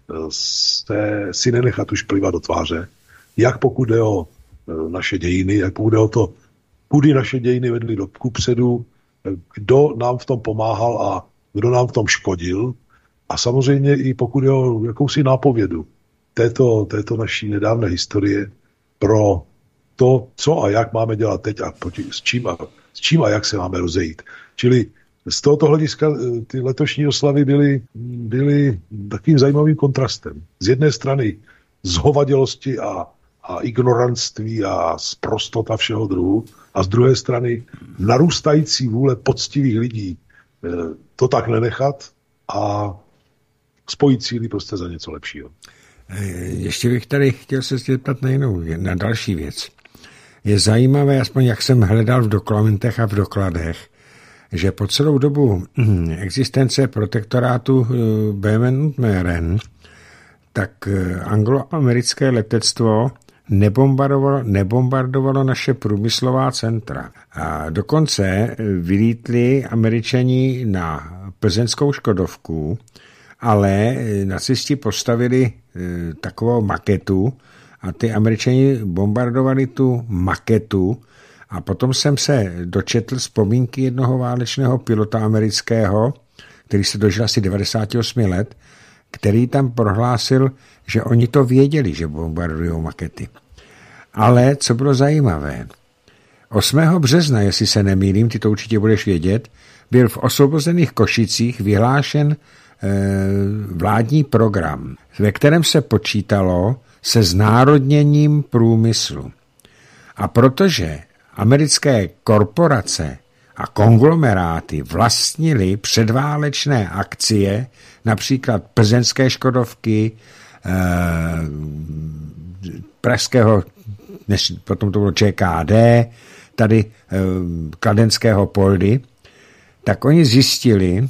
si nenechat už plivat do tváře, jak pokud jde o naše dějiny, jak pokud jde o to, kudy naše dějiny vedly do kupředu, kdo nám v tom pomáhal a kdo nám v tom škodil. A samozřejmě i pokud jde o jakousi nápovědu této naší nedávné historie pro to, co a jak máme dělat teď a s čím a jak se máme rozejít. Čili z tohoto hlediska ty letošní oslavy byly takovým zajímavým kontrastem. Z jedné strany zhovadělosti a ignorantství a sprostota všeho druhu a z druhé strany narůstající vůle poctivých lidí to tak nenechat a spojit síly prostě za něco lepšího. Ještě bych tady chtěl se zeptat na další věc. Je zajímavé, aspoň jak jsem hledal v dokumentech a v dokladech, že po celou dobu existence protektorátu Böhmen-Mähren tak angloamerické letectvo nebombardovalo naše průmyslová centra. A dokonce vylítli Američani na plzeňskou Škodovku, ale nacisti postavili takovou maketu a ty Američani bombardovali tu maketu a potom jsem se dočetl vzpomínky jednoho válečného pilota amerického, který se dožil asi 98 let, který tam prohlásil, že oni to věděli, že bombardují makety. Ale co bylo zajímavé, 8. března, jestli se nemýlím, ty to určitě budeš vědět, byl v osvobozených Košicích vyhlášen vládní program, ve kterém se počítalo se znárodněním průmyslu. A protože americké korporace a konglomeráty vlastnili předválečné akcie, například plzeňské Škodovky, pražského, potom to bylo ČKD, tady kladenského Poldy, tak oni zjistili,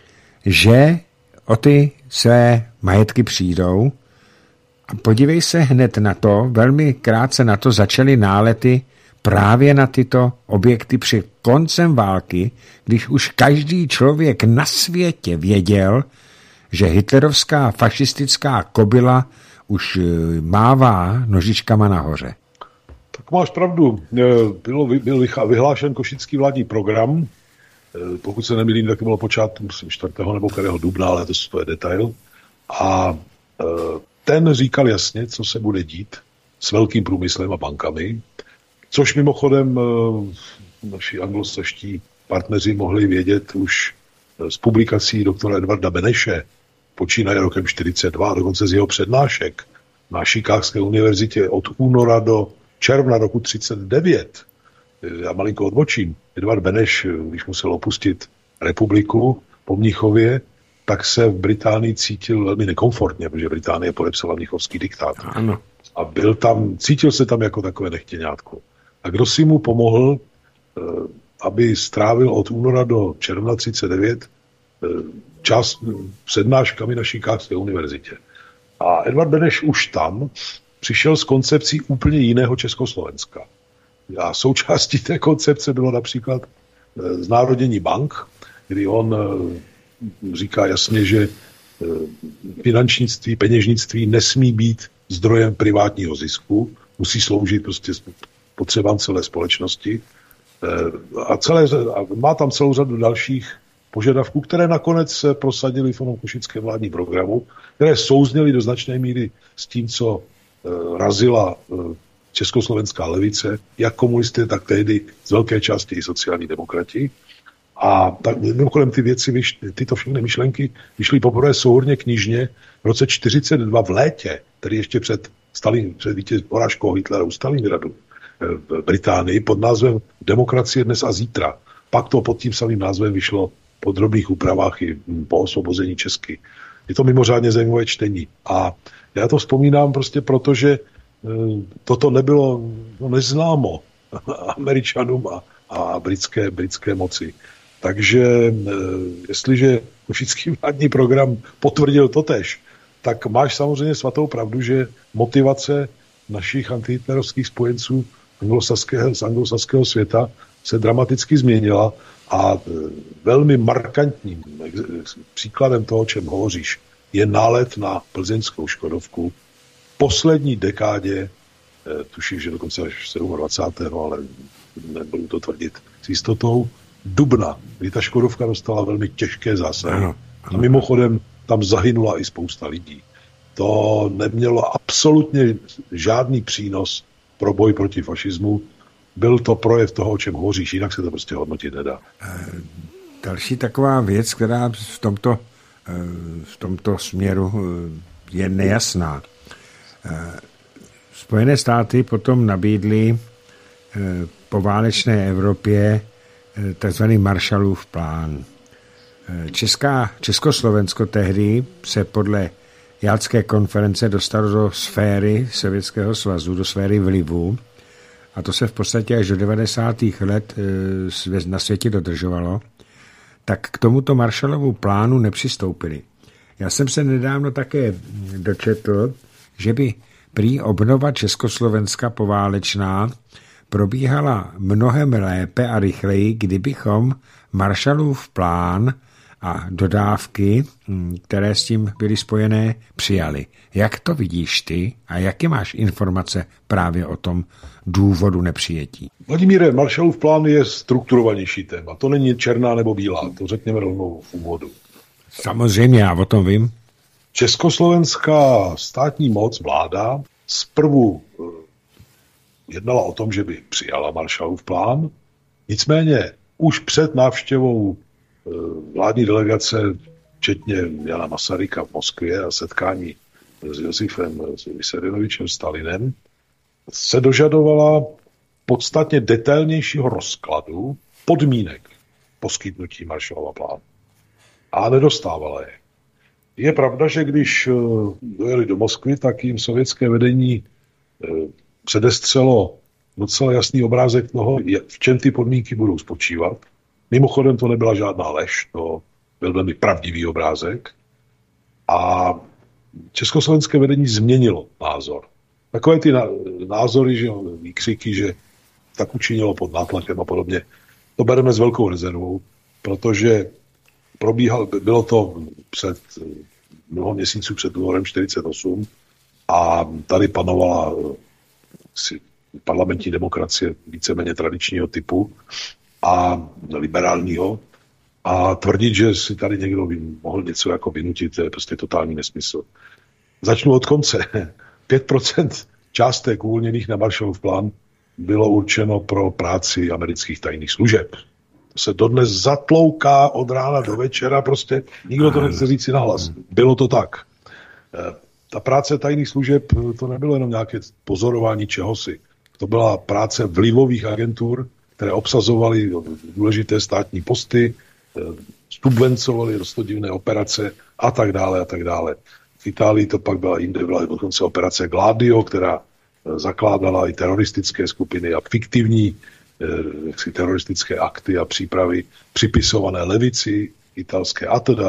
že o ty své majetky přijdou a podívej se hned na to, velmi krátce na to začaly nálety právě na tyto objekty před koncem války, když už každý člověk na světě věděl, že hitlerovská fašistická kobyla už mává nožičkama nahoře. Tak máš pravdu. Byl vyhlášen košický vládní program, pokud se nemýlím, tak to bylo počátku 4. nebo 5. dubna, ale to je detail. A ten říkal jasně, co se bude dít s velkým průmyslem a bankami, což mimochodem naši anglosaští partneři mohli vědět už z publikací doktora Edvarda Beneše, počínaje rokem 1942, dokonce z jeho přednášek na Chicagské univerzitě od února do června roku 1939. Já malinko odbočím. Edvard Beneš, když musel opustit republiku po Mnichově, tak se v Británii cítil velmi nekomfortně, protože Británie podepsala mnichovský diktát. Ano. A cítil se tam jako takové nechtěňátko. A kdo si mu pomohl, aby strávil od února do června 1939 čas přednáškami na Chicagské univerzitě. A Edvard Beneš už tam přišel s koncepcí úplně jiného Československa. A součástí té koncepce bylo například znárodnění bank, kdy on říká jasně, že finančnictví, peněžnictví nesmí být zdrojem privátního zisku, musí sloužit prostě potřebám celé společnosti a má tam celou řadu dalších požadavků, které nakonec se prosadily v onom košickém vládním programu, které souzněly do značné míry s tím, co razila československá levice, jak komunisté, tak tehdy z velké části i sociální demokrati. A tak, mimochodem tyto všechny myšlenky vyšly poprvé souhrnně knižně v roce 1942 v létě, tedy ještě před porážkou Hitlera u Stalingradu v Británii pod názvem Demokracie dnes a zítra. Pak to pod tím samým názvem vyšlo po drobných úpravách i po osvobození Česky. Je to mimořádně zajímavé čtení. A já to vzpomínám prostě proto, že toto nebylo neznámo Američanům a britské moci. Takže jestliže košický vládní program potvrdil totéž, tak máš samozřejmě svatou pravdu, že motivace našich antihitlerovských spojenců z anglosaského světa se dramaticky změnila A velmi markantním příkladem toho, o čem hovoříš, je nálet na plzeňskou Škodovku v poslední dekádě, tuším, že dokonce až 27. ale nebudu to tvrdit s jistotou, dubna, kdy ta Škodovka dostala velmi těžké zásahy. A mimochodem tam zahynula i spousta lidí. To nemělo absolutně žádný přínos pro boj proti fašismu. Byl to projev toho, o čem hovoříš, jinak se to prostě hodnotit nedá. Další taková věc, která v tomto směru je nejasná. Spojené státy potom nabídly poválečné Evropě takzvaný Marshallův plán. Československo tehdy se podle Jaltské konference dostalo do sféry Sovětského svazu, do sféry vlivu, a to se v podstatě až do 90. let na světě dodržovalo, tak k tomuto Marshallovu plánu nepřistoupili. Já jsem se nedávno také dočetl, že by prý obnova Československa poválečná probíhala mnohem lépe a rychleji, kdybychom Marshallův plán a dodávky, které s tím byly spojené, přijali. Jak to vidíš ty a jaké máš informace právě o tom důvodu nepřijetí? Vladimíre, Marshallův plán je strukturovanější téma. To není černá nebo bílá, to řekněme rovnou v úvodu. Samozřejmě, já o tom vím. Československá státní moc, vláda, zprvu jednala o tom, že by přijala Marshallův plán. Nicméně už před návštěvou vládní delegace, včetně Jana Masaryka v Moskvě a setkání s Josifem Vissarionovičem Stalinem, se dožadovala podstatně detailnějšího rozkladu podmínek poskytnutí Marshallova plánu. A nedostávala je. Je pravda, že když dojeli do Moskvy, tak jim sovětské vedení předestřelo docela jasný obrázek toho, v čem ty podmínky budou spočívat. Mimochodem to nebyla žádná lež, to byl velmi pravdivý obrázek. A československé vedení změnilo názor. Takové ty názory, že výkřiky, že tak učinilo pod nátlakem a podobně, to bereme s velkou rezervou, protože bylo to před mnoho měsíců před únorem 48 a tady panovala parlamentní demokracie víceméně tradičního typu a liberálního, a tvrdit, že si tady někdo mohl něco jako vynutit, to je prostě totální nesmysl. Začnu od konce. 5% částek uvolněných na Marshallův plán bylo určeno pro práci amerických tajných služeb. To se dodnes zatlouká od rána do večera, prostě nikdo to nechce říct si nahlas. Bylo to tak. Ta práce tajných služeb, to nebylo jenom nějaké pozorování čehosi. To byla práce vlivových agentur, které obsazovaly důležité státní posty, subvencovaly roztodivné operace a tak dále a tak dále. V Itálii to pak byla jinde, byla dokonce operace Gladio, která zakládala i teroristické skupiny a fiktivní teroristické akty a přípravy připisované levici italské atd.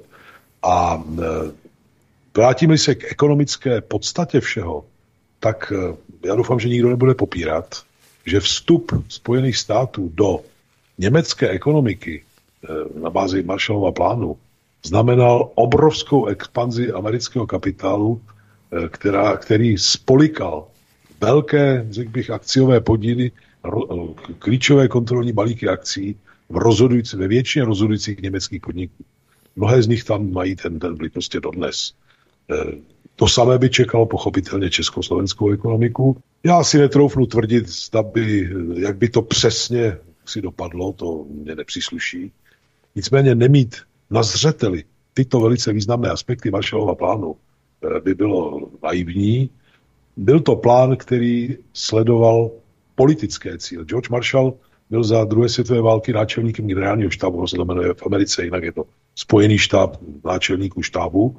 A vrátíme se k ekonomické podstatě všeho, tak já doufám, že nikdo nebude popírat, že vstup Spojených států do německé ekonomiky na bázi Marshallova plánu znamenal obrovskou expanzi amerického kapitálu, který spolikal velké, řekl bych, akciové podíly, klíčové kontrolní balíky akcí ve většině rozhodujících německých podniků. Mnohé z nich tam mají ten vliv prostě dodnes. To samé by čekalo pochopitelně československou ekonomiku. Já si netroufnu tvrdit, jak by to přesně si dopadlo, to mě nepřísluší. Nicméně nemít na zřeteli tyto velice významné aspekty Marshallova plánu by bylo naivní. Byl to plán, který sledoval politické cíle. George Marshall byl za druhé světové války náčelníkem generálního štábu, ono se to jmenuje v Americe, jinak je to spojený štáb náčelníků štábu,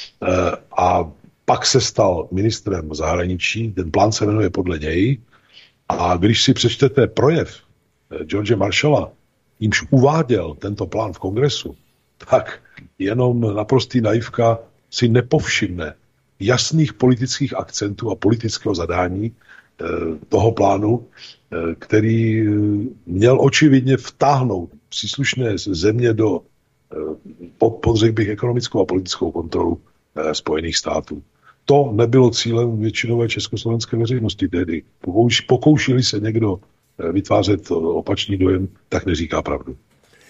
a pak se stal ministrem zahraničí, ten plán se jmenuje podle něj, a když si přečtete projev George Marshalla, jímž uváděl tento plán v kongresu, tak jenom naprostý naivka si nepovšimne jasných politických akcentů a politického zadání toho plánu, který měl očividně vtáhnout příslušné země pod řekl bych, ekonomickou a politickou kontrolu Spojených států. To nebylo cílem většinové československé veřejnosti tehdy. Pokoušeli se někdo vytvářet opačný dojem, tak neříká pravdu.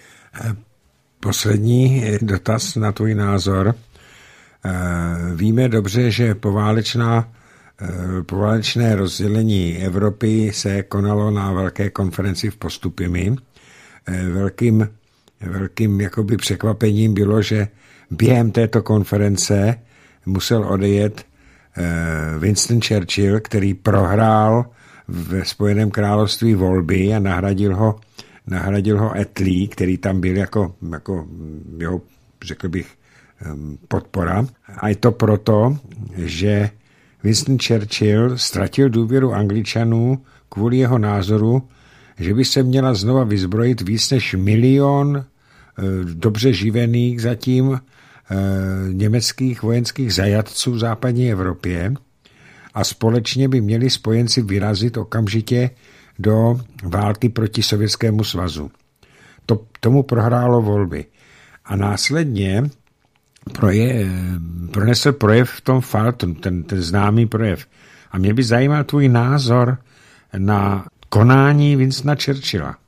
Poslední dotaz na tvůj názor. Víme dobře, že poválečné rozdělení Evropy se konalo na velké konferenci v Postupimi. Velkým jakoby překvapením bylo, že během této konference musel odejet Winston Churchill, který prohrál ve Spojeném království volby a nahradil ho Attlee, který tam byl jako jeho, řekl bych, podpora. A je to proto, že Winston Churchill ztratil důvěru Angličanů kvůli jeho názoru, že by se měla znova vyzbrojit víc než 1 milion dobře živených zatím německých vojenských zajatců v západní Evropě a společně by měli spojenci vyrazit okamžitě do války proti Sovětskému svazu. Tomu prohrálo volby. A následně pronesl projev v tom Faltonu, ten známý projev. A mě by zajímal tvůj názor na konání Winstona Churchilla.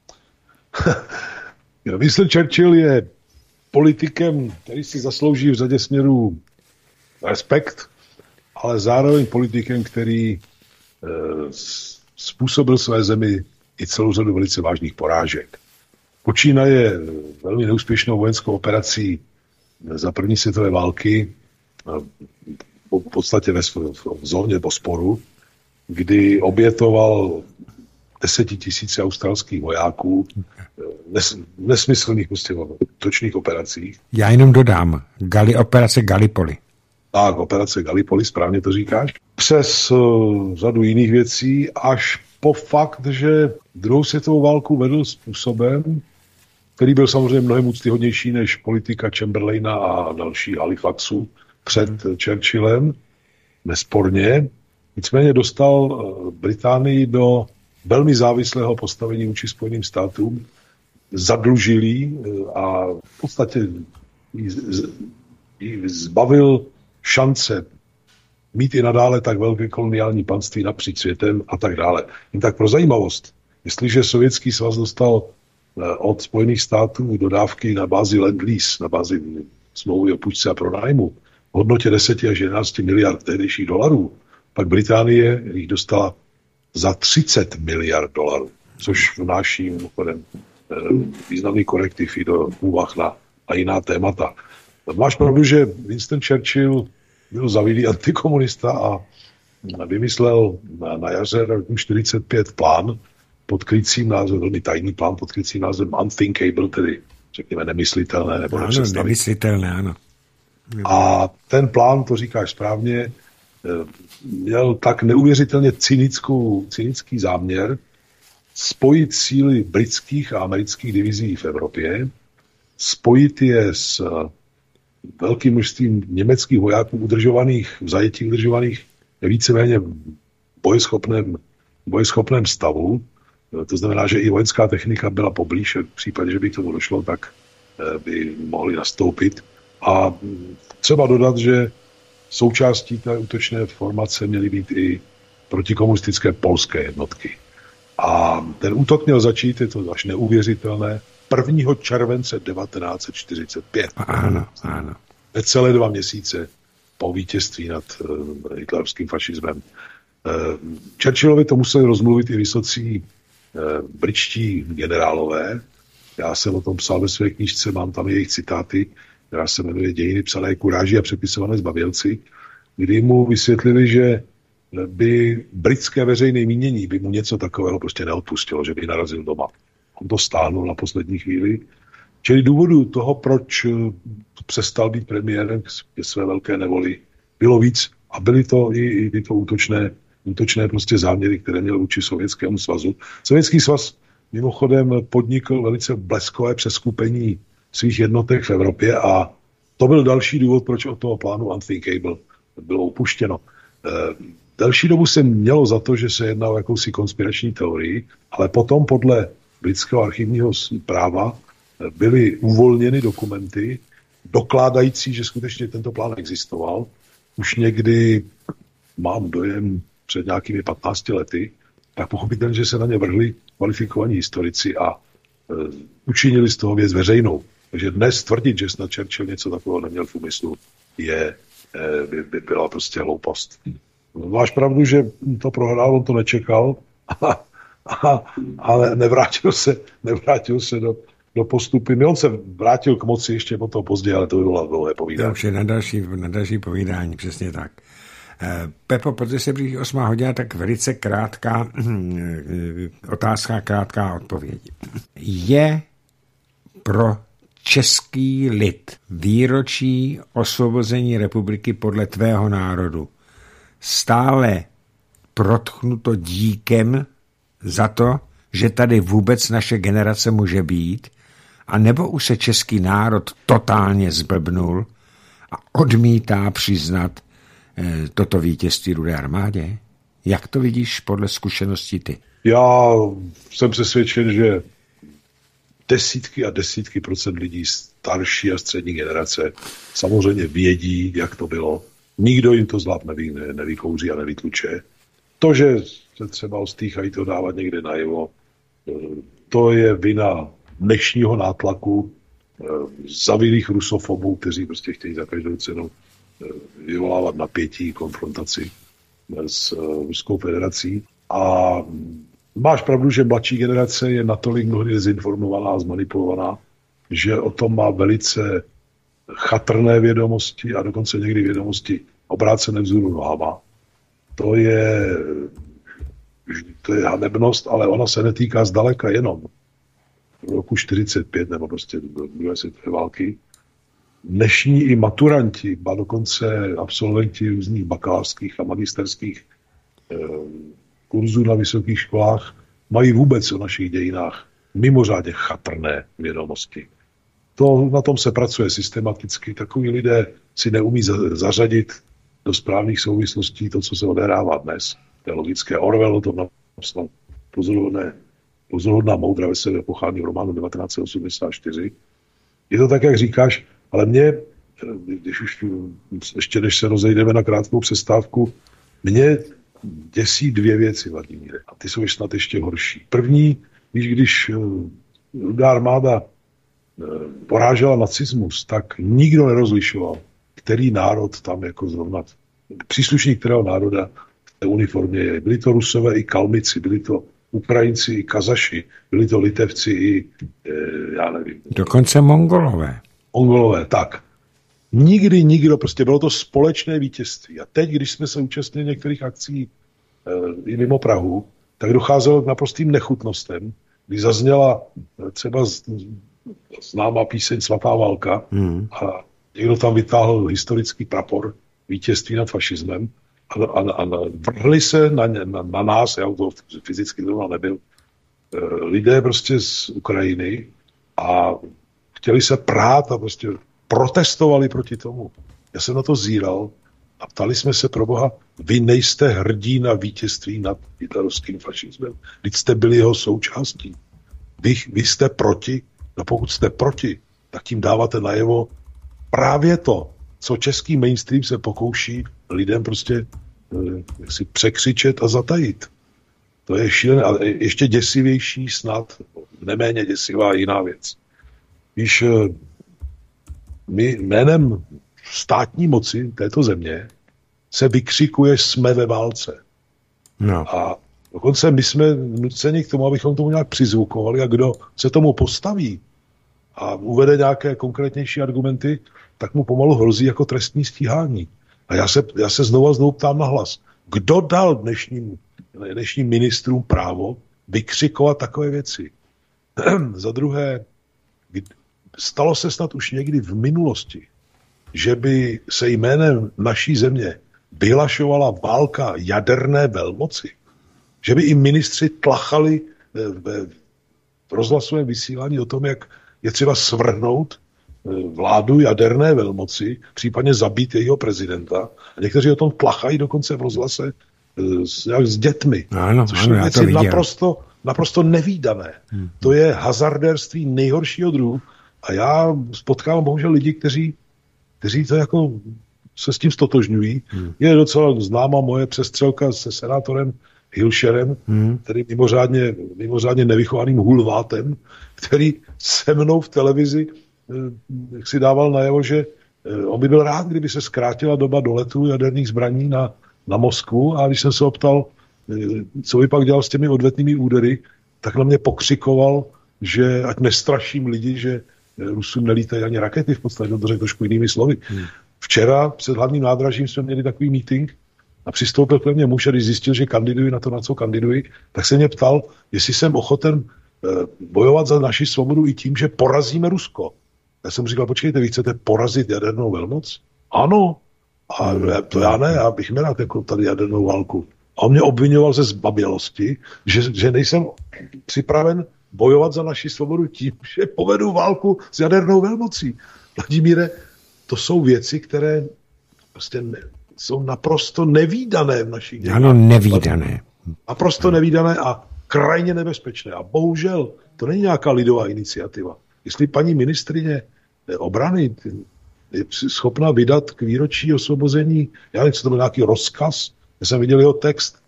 Winston Churchill je politikem, který si zaslouží v řadě směrů respekt, ale zároveň politikem, který způsobil své zemi i celou řadu velice vážných porážek. Počínaje velmi neúspěšnou vojenskou operací za první světové války, v podstatě v zóně Bosporu, kdy obětoval 10 000 australských vojáků nesmyslných útočných operacích. Já jenom dodám, operace Gallipoli. Tak, operace Gallipoli, správně to říkáš. Přes řadu jiných věcí, až po fakt, že druhou světovou válku vedl způsobem, který byl samozřejmě mnohem úctyhodnější než politika Chamberlaina a další Halifaxu před Churchillem, nesporně. Nicméně dostal Británii do velmi závislého postavení vůči Spojeným státům, zadlužilý a v podstatě jí zbavil šance mít i nadále tak velké koloniální panství napříč světem a tak dále. Jen tak pro zajímavost, jestliže Sovětský svaz dostal od Spojených států dodávky na bázi Lend-Lease, na bázi smlouvy o půjčce a pronájmu, v hodnotě 10 až 11 miliard tehdejších dolarů, pak Británie jich dostala za 30 miliard dolarů, což vnáší mimochodem významný korektiv i do úvah na jiná témata. Máš pravdu, že Winston Churchill byl zavílý antikomunista a vymyslel na jaře roku 1945 plán pod krycím názvem, velmi tajný plán pod krycím názvem unthinkable, tedy řekněme nemyslitelné nebo nemyslitelné, ano. A ten plán, to říkáš správně, měl tak neuvěřitelně cynický záměr spojit síly britských a amerických divizí v Evropě, spojit je s velkým množstvím německých vojáků v zajetí udržovaných víceméně bojeschopném stavu. To znamená, že i vojenská technika byla poblíž, v případě, že by k tomu došlo, tak by mohli nastoupit. A třeba dodat, že součástí té útočné formace měly být i protikomunistické polské jednotky. A ten útok měl začít, je to až neuvěřitelné, 1. července 1945. Ano. Necelé 2 měsíce po vítězství nad hitlerovským fašismem. Churchillovi to museli rozmluvit i vysocí britští generálové. Já jsem o tom psal ve své knížce, mám tam jejich citáty, která se jmenuje Dějiny psané kuráží a přepisované zbabělci, kdy mu vysvětlili, že by britské veřejné mínění by mu něco takového prostě neodpustilo, že by narazil doma. On to stáhnul na poslední chvíli. Čili důvodu toho, proč přestal být premiérem ke své velké nevoli, bylo víc a byly to i tyto útočné prostě záměry, které měl vůči Sovětskému svazu. Sovětský svaz mimochodem podnikl velice bleskové přeskupení svých jednotek v Evropě a to byl další důvod, proč od toho plánu Unthinkable bylo upuštěno. Delší dobu se mělo za to, že se jedná o jakousi konspirační teorii, ale potom podle britského archivního práva byly uvolněny dokumenty, dokládající, že skutečně tento plán existoval. Už někdy, mám dojem, před nějakými 15 lety, tak pochopitelně, že se na ně vrhli kvalifikovaní historici a učinili z toho věc veřejnou. Takže dnes tvrdit, že snad Churchill něco takového neměl v úmyslu, by byla prostě hloupost. Máš pravdu, že to prohrál, on to nečekal, ale nevrátil se do postupy. On se vrátil k moci ještě potom později, ale to by bylo dlouhé povídání. To už je na další povídání, přesně tak. Pepo, protože se blíží 8 hodina, tak velice krátká otázka, krátká odpověď. Je pro český lid výročí osvobození republiky podle tvého národu stále protchnuto díkem za to, že tady vůbec naše generace může být, a nebo už se český národ totálně zblbnul a odmítá přiznat toto vítězství Rudé armádě? Jak to vidíš podle zkušeností ty? Já jsem přesvědčen, že desítky a desítky procent lidí starší a střední generace samozřejmě vědí, jak to bylo. Nikdo jim to zlát nevykouří a nevytluče. To, že se třeba ostýchají to dávat někde najevo, to je vina dnešního nátlaku zavilých rusofobů, kteří prostě chtějí za každou cenu vyvolávat napětí, konfrontaci s Ruskou federací. A máš pravdu, že mladší generace je natolik mnohdy dezinformovaná a zmanipulovaná, že o tom má velice chatrné vědomosti a dokonce někdy vědomosti obrácené vzhůru nohama. To je hanebnost, ale ona se netýká zdaleka jenom roku 45 nebo prostě druhé světové války. Dnešní i maturanti, ba dokonce absolventi různých bakalářských a magisterských kurzů na vysokých školách mají vůbec o našich dějinách mimořádně chatrné vědomosti. Na tom se pracuje systematicky. Takoví lidé si neumí zařadit do správných souvislostí to, co se odehrává dnes. To je logické. Orwell o tom napsal pozoruhodná moudra ve svém epochálním románu 1984. Je to tak, jak říkáš, ale mě, ještě než se rozejdeme na krátkou přestávku, mě děsí dvě věci, Vladimíre. A ty jsou snad ještě horší. První, když Rudá armáda porážela nacismus, tak nikdo nerozlišoval, který národ tam jako zrovna, příslušník kterého národa v té uniformě je. Byli to Rusové i Kalmici, byli to Ukrajinci i Kazaši, byli to Litevci i, já nevím. Dokonce Mongolové. Mongolové, tak. Nikdy nikdo, prostě bylo to společné vítězství. A teď, když jsme se účastnili některých akcí i mimo Prahu, tak docházelo k naprostým nechutnostem, kdy zazněla třeba známá píseň Svatá válka a někdo tam vytáhl historický prapor vítězství nad fašismem a vrhli se na nás, já to fyzicky zrovna nebyl, lidé prostě z Ukrajiny a chtěli se prát a prostě protestovali proti tomu. Já jsem na to zíral a ptali jsme se, proboha, vy nejste hrdí na vítězství nad hitlerovským fašismem, vždyť jste byli jeho součástí. Vy jste proti, no pokud jste proti, tak tím dáváte najevo právě to, co český mainstream se pokouší lidem prostě si překřičet a zatajit. To je šílené, ale ještě děsivější snad, neméně děsivá jiná věc. Víš, my jménem státní moci této země se vykřikuje jsme ve válce. No. A dokonce my jsme nuceni k tomu, abychom tomu nějak přizvukovali a kdo se tomu postaví a uvede nějaké konkrétnější argumenty, tak mu pomalu hrozí jako trestní stíhání. A já se znovu ptám na hlas. Kdo dal dnešním ministrům právo vykřikovat takové věci? Za druhé, stalo se snad už někdy v minulosti, že by se jménem naší země vyhlašovala válka jaderné velmoci? Že by i ministři tlachali v rozhlasovém vysílání o tom, jak je třeba svrhnout vládu jaderné velmoci, případně zabít jejího prezidenta. A někteří o tom tlachají dokonce v rozhlase s dětmi. Ano, což jsou věci naprosto nevídané. To je hazardérství nejhoršího druhu a já potkávám bohužel lidi, kteří to jako se s tím stotožňují. Je docela známá moje přestřelka se senátorem Hilscherem, který mimořádně nevychovaným hulvátem, který se mnou v televizi si dával najevo, že on by byl rád, kdyby se zkrátila doba doletu jaderných zbraní na Moskvu, a když jsem se optal, co by pak dělal s těmi odvetnými údery, tak na mě pokřikoval, že ať nestraším lidi, že Rusům nelítají ani rakety, v podstatě to řekl trošku jinými slovy. Včera před hlavním nádražím jsme měli takový meeting a přistoupil ke mně muž, a když zjistil, že kandiduji na to, na co kandiduji, tak se mě ptal, jestli jsem ochoten bojovat za naši svobodu i tím, že porazíme Rusko. Já jsem mu říkal, počkejte, vy chcete porazit jadernou velmoc? Ano. A to já ne, já bych nerád jako tady jadernou válku. A on mě obvinoval ze zbabělosti, že nejsem připraven bojovat za naši svobodu tím, že povedu válku s jadernou velmocí. Vladimíre, to jsou věci, které prostě jsou naprosto nevídané v našich dějinách. Ano, nevídané. Naprosto nevídané a krajně nebezpečné. A bohužel to není nějaká lidová iniciativa. Jestli paní ministryně obrany je schopná vydat k výročí osvobození, já nevím, co to byl nějaký rozkaz, já jsem viděl jeho text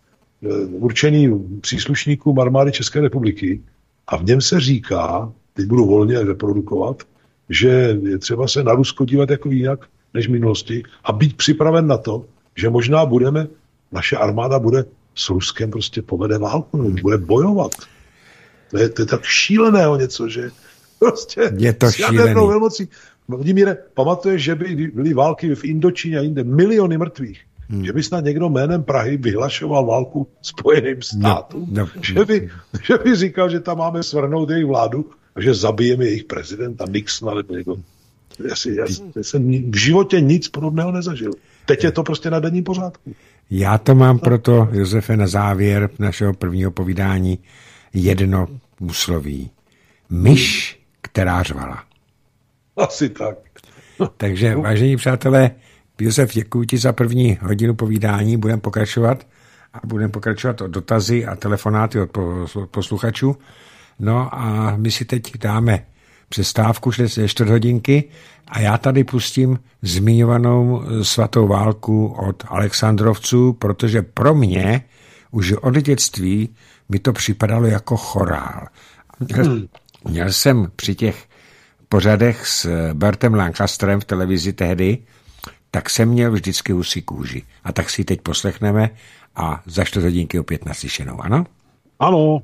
určený příslušníkům armády České republiky a v něm se říká, teď budu volně reprodukovat, že je třeba se na Rusko dívat jako jinak než v minulosti a být připraven na to, že možná naše armáda bude s Ruskem prostě povede válku, bude bojovat. To je tak šíleného něco, že prostě je to s jadernou velmocí. Vladimíre, pamatuješ, že by byly války v Indočíně a jinde, miliony mrtvých. Že by snad někdo jménem Prahy vyhlašoval válku Spojeným státům. Že by říkal, že tam máme svrhnout jejich vládu a že zabijeme jejich prezidenta Nixona nebo někdo. Já jsem v životě nic podobného nezažil. Teď je to prostě na denním pořádku. Já to mám proto, Josefe, na závěr našeho prvního povídání jedno úsloví. Myš, která řvala. Asi tak. Takže, vážení přátelé, Josef, děkuji ti za první hodinu povídání. Budeme pokračovat od dotazy a telefonáty od posluchačů. No a my si teď dáme přestávku 4 hodinky a já tady pustím zmiňovanou svatou válku od Alexandrovců, protože pro mě už od dětství mi to připadalo jako chorál. Měl jsem při těch pořadech s Bertem Lancasterem v televizi tehdy, tak jsem měl vždycky husí kůži. A tak si teď poslechneme a za 4 hodinky opět naslyšenou, ano? Ano.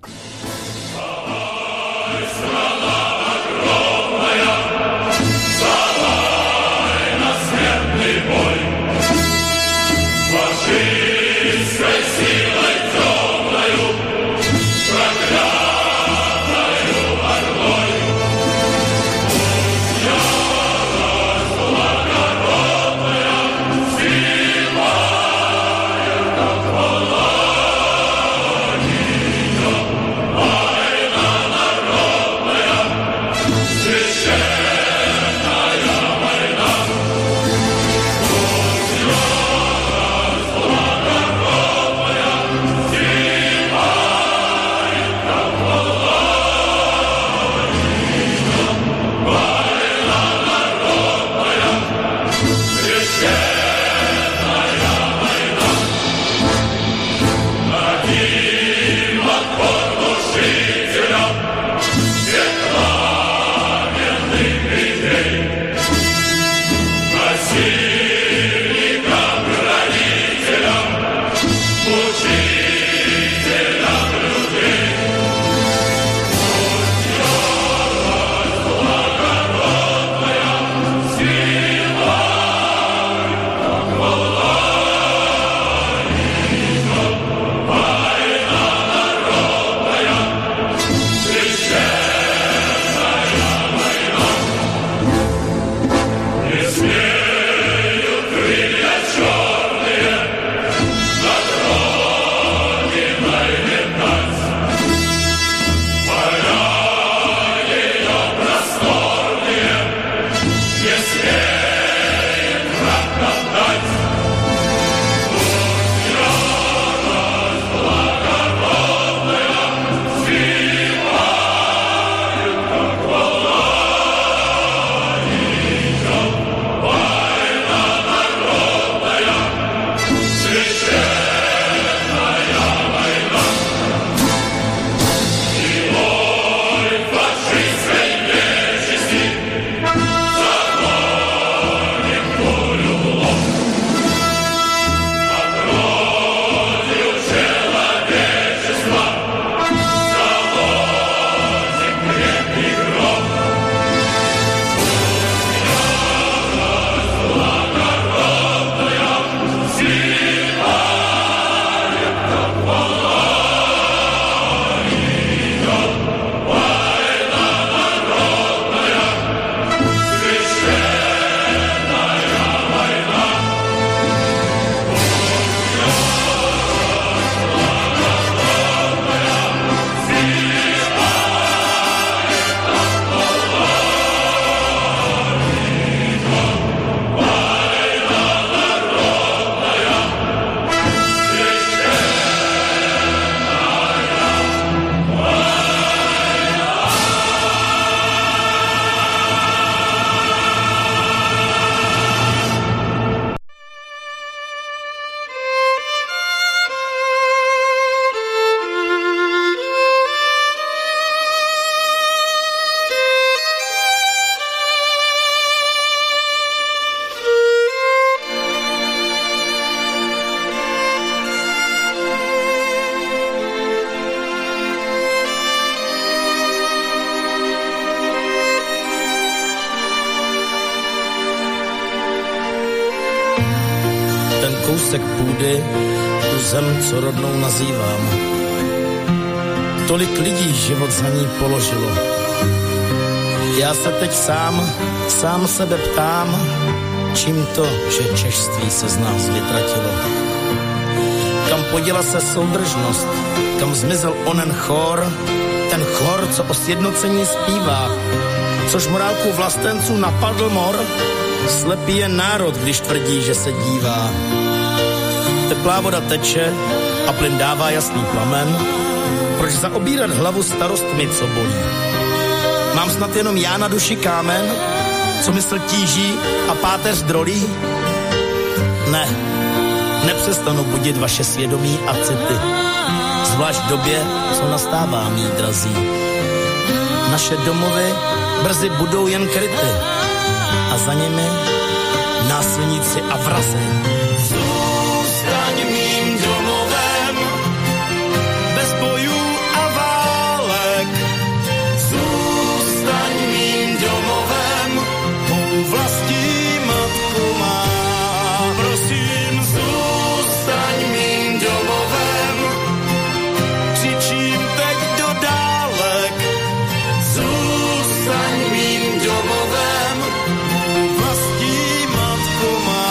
kousek půdy, tu zem, co rodnou nazývám. Tolik lidí život za ní položilo. Já se teď sám sebe ptám, čím to, že češství se z nás vytratilo. Kam poděla se soudržnost, kam zmizel onen chor, ten chor, co o sjednocení zpívá, což morálku vlastenců napadl mor, slepý je národ, když tvrdí, že se dívá. Teplá voda teče a plyn dává jasný plamen, proč zaobírat hlavu starostmi, co bolí? Mám snad jenom já na duši kámen, co mysl tíží a páteř drolí? Ne, nepřestanu budit vaše svědomí a city, zvlášť v době, co nastává, mí drazí. Naše domovy brzy budou jen kryty a za nimi násilníci a vrazi. Zůstaň mým domovem, bez bojů a válek. Zůstaň mým domovem, mou vlastní matku má. Prosím, zůstaň mým domovem, křičím teď do dálek. Zůstaň mým domovem, mou vlastní matku má.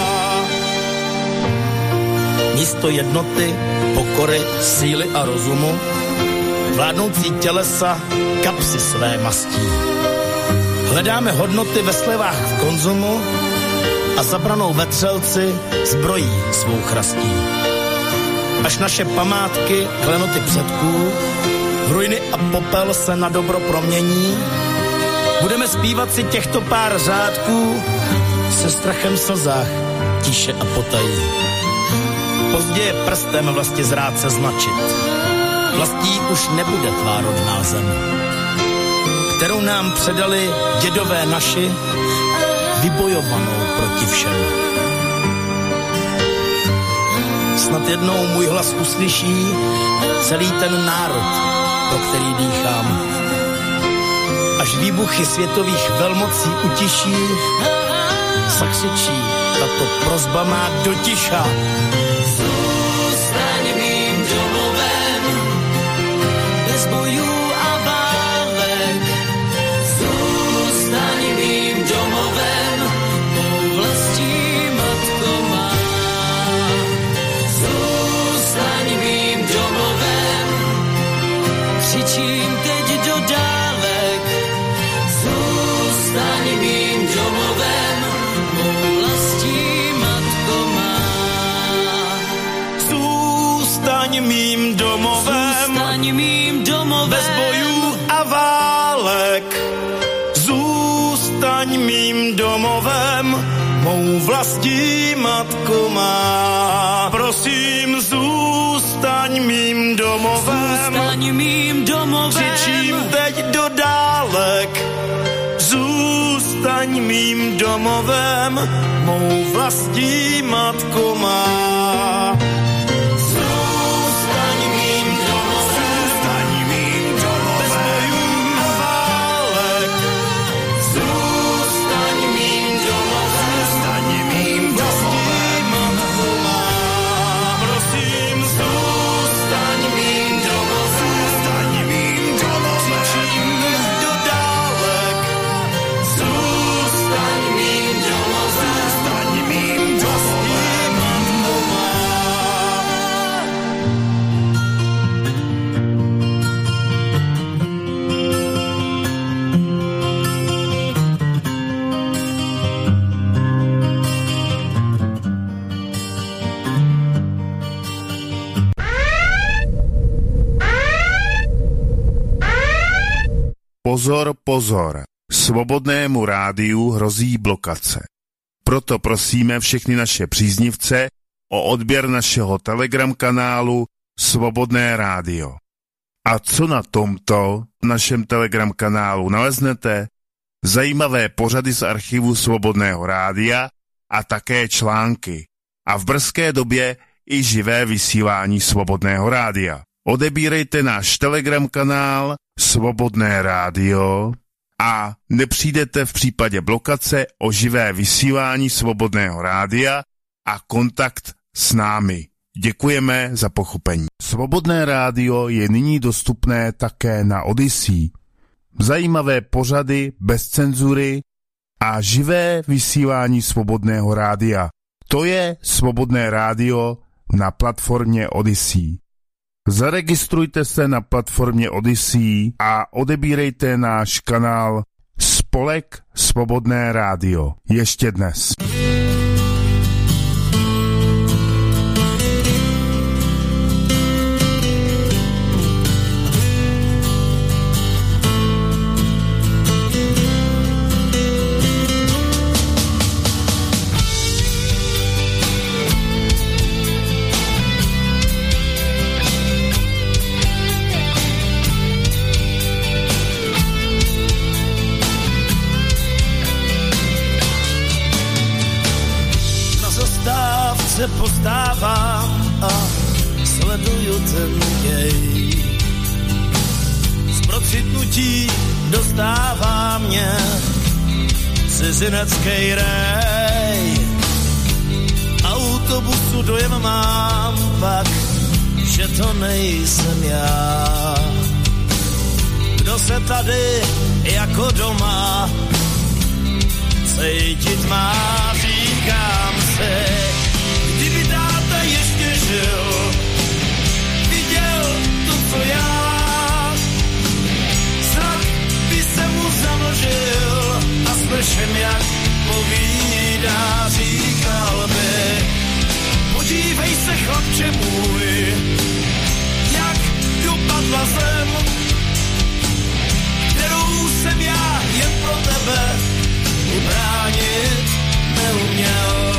Místo jednoty, pokory, síly a rozumu, vládnoucí tělesa kapsy své mastí. Hledáme hodnoty ve slevách v konzumu a zabranou vetřelci zbrojí svou chrastí. Až naše památky, klenoty předků, v ruiny a popel se na dobro promění, budeme zpívat si těchto pár řádků se strachem v slzách, tiše a potají. Pozdě je prstem vlastně zrát se značit. Vlastí už nebude tvá rodná zem, kterou nám předali dědové naši, vybojovanou proti všem. Snad jednou můj hlas uslyší celý ten národ, pro který dýchám. Až výbuchy světových velmocí utiší, zakřičí tato prosba má do ticha. Zůstaň mým domovem, bez bojů a válek. Zůstaň mým domovem, mou vlastní matko má. Zůstaň mým domovem, křičím teď do dálek. Zůstaň mým domovem, mou vlastní matko má. Zůstaň mým domovem, zůstaň mým domovem, bez bojů a válek. Zůstaň mým domovem, mou vlastní matko má. Prosím, zůstaň mým domovem, zůstaň mým domovem, křičím teď do dálek. Zůstaň mým domovem, mou vlastní matko má. Zůstaň mým domovem, zůstaň mým domovem, bez bojů a válek. Zůstaň mým domovem, zůstaň mým domovem, matko má. Prosím, zůstaň mým domovem, zůstaň mým domovem, křičím do dálek. Zůstaň mým domovem, zůstaň mým domovem, matko má. Pozor, pozor, Svobodnému rádiu hrozí blokace. Proto prosíme všechny naše příznivce o odběr našeho Telegram kanálu Svobodné rádio. A co na tomto našem Telegram kanálu naleznete? Zajímavé pořady z archivu Svobodného rádia a také články. A v brzké době i živé vysílání Svobodného rádia. Odebírejte náš Telegram kanál Svobodné rádio a nepřijdete v případě blokace o živé vysílání Svobodného rádia a kontakt s námi. Děkujeme za pochopení. Svobodné rádio je nyní dostupné také na Odyssey. Zajímavé pořady bez cenzury a živé vysílání Svobodného rádia. To je Svobodné rádio na platformě Odyssey. Zaregistrujte se na platformě Odyssey a odebírejte náš kanál Spolek Svobodné rádio. Ještě dnes. Postávám a sleduju ten děj. Z procitnutí dostává mě cizinecký rej. Autobusu dojem mám pak, že to nejsem já. Kdo se tady jako doma cítit má, říkám si, kdyby táta ještě žil, viděl to, co já, zrak by se mu zamlžil a slyším, jak povídá, říkal by, podívej se, chlapče můj, jak dopadla zem, kterou jsem já jen pro tebe ubránit neuměl.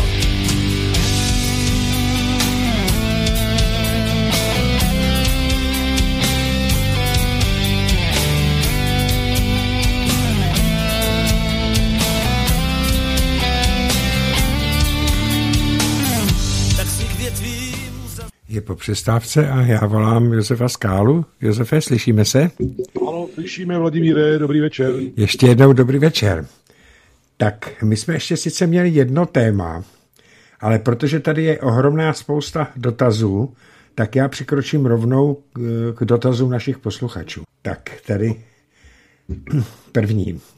Je po přestávce a já volám Josefa Skálu. Josefe, slyšíme se? Ano, slyšíme, Vladimíre, dobrý večer. Ještě jednou dobrý večer. Tak, my jsme ještě sice měli jedno téma, ale protože tady je ohromná spousta dotazů, tak já přikročím rovnou k dotazům našich posluchačů. Tak, tady první.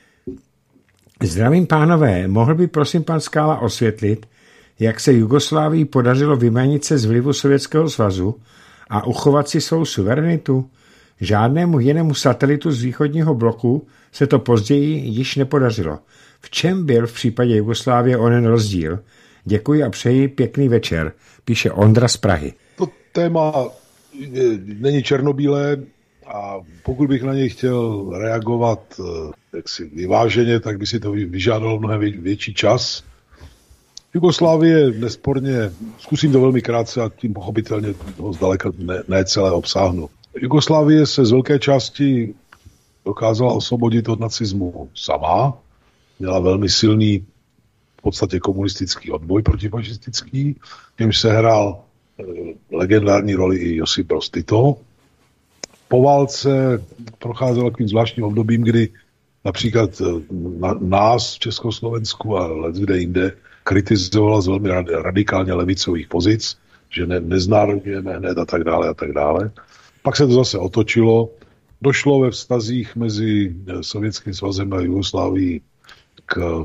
Zdravím, pánové, mohl by prosím pan Skála osvětlit, jak se Jugoslávii podařilo vymanit se z vlivu Sovětského svazu a uchovat si svou suverenitu? Žádnému jinému satelitu z východního bloku se to později již nepodařilo. V čem byl v případě Jugoslávie onen rozdíl? Děkuji a přeji pěkný večer, píše Ondra z Prahy. To téma není černobílé a pokud bych na něj chtěl reagovat jaksi vyváženě, tak by si to vyžádalo mnohem větší čas. Jugoslávie nesporně, zkusím to velmi krátce a tím pochopitelně ho zdaleka ne celé obsáhnu. Jugoslávie se z velké části dokázala osvobodit od nacismu sama, měla velmi silný, v podstatě komunistický odboj protifašistický, v němž se hrál legendární roli i Josip Broz Tito. Po válce procházela takovým zvláštním obdobím, kdy například nás v Československu a leckde jinde kritizovala z velmi radikálně levicových pozic, že neznárodňujeme hned a tak dále a tak dále. Pak se to zase otočilo. Došlo ve vztazích mezi Sovětským svazem a Jugoslávií k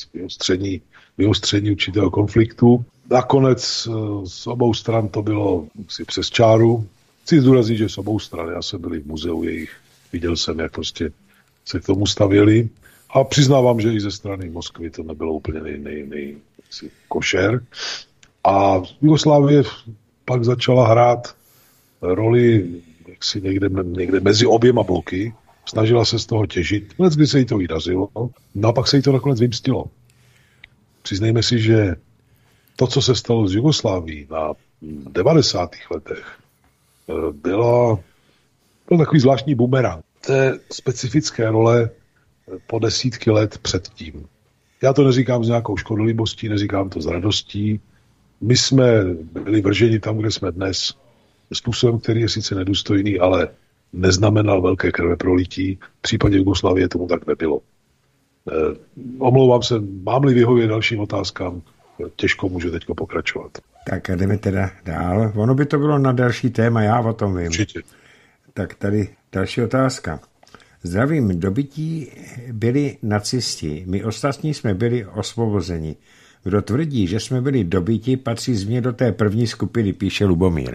vyostření určitého konfliktu. Nakonec z obou stran to bylo si přes čáru. Chci zdůraznit, že z obou stran, já jsem byl v muzeu jejich, viděl jsem, jak prostě se k tomu stavěli. A přiznávám, že i ze strany Moskvy to nebylo úplně košer. A Jugoslávie pak začala hrát roli jaksi někde mezi oběma bloky. Snažila se z toho těžit. Kdy se jí to vydařilo. No a pak se jí to nakonec vymstilo. Přiznejme si, že to, co se stalo s Jugoslávií na 90. letech, byl takový zvláštní bumerang. Té specifické role po desítky let předtím. Já to neříkám s nějakou škodolibostí, neříkám to s radostí. My jsme byli vrženi tam, kde jsme dnes, způsobem, který je sice nedůstojný, ale neznamenal velké krveprolití. V případě Jugoslávie tomu tak nebylo. Omlouvám se, mám-li vyhovět dalším otázkám, těžko může teď pokračovat. Tak a jdeme teda dál. Ono by to bylo na další téma, já o tom vím. Určitě. Tak tady další otázka. Zdravím, dobytí byli nacisti, my ostatní jsme byli osvobozeni. Kdo tvrdí, že jsme byli dobyti, patří z mě do té první skupiny, píše Lubomír.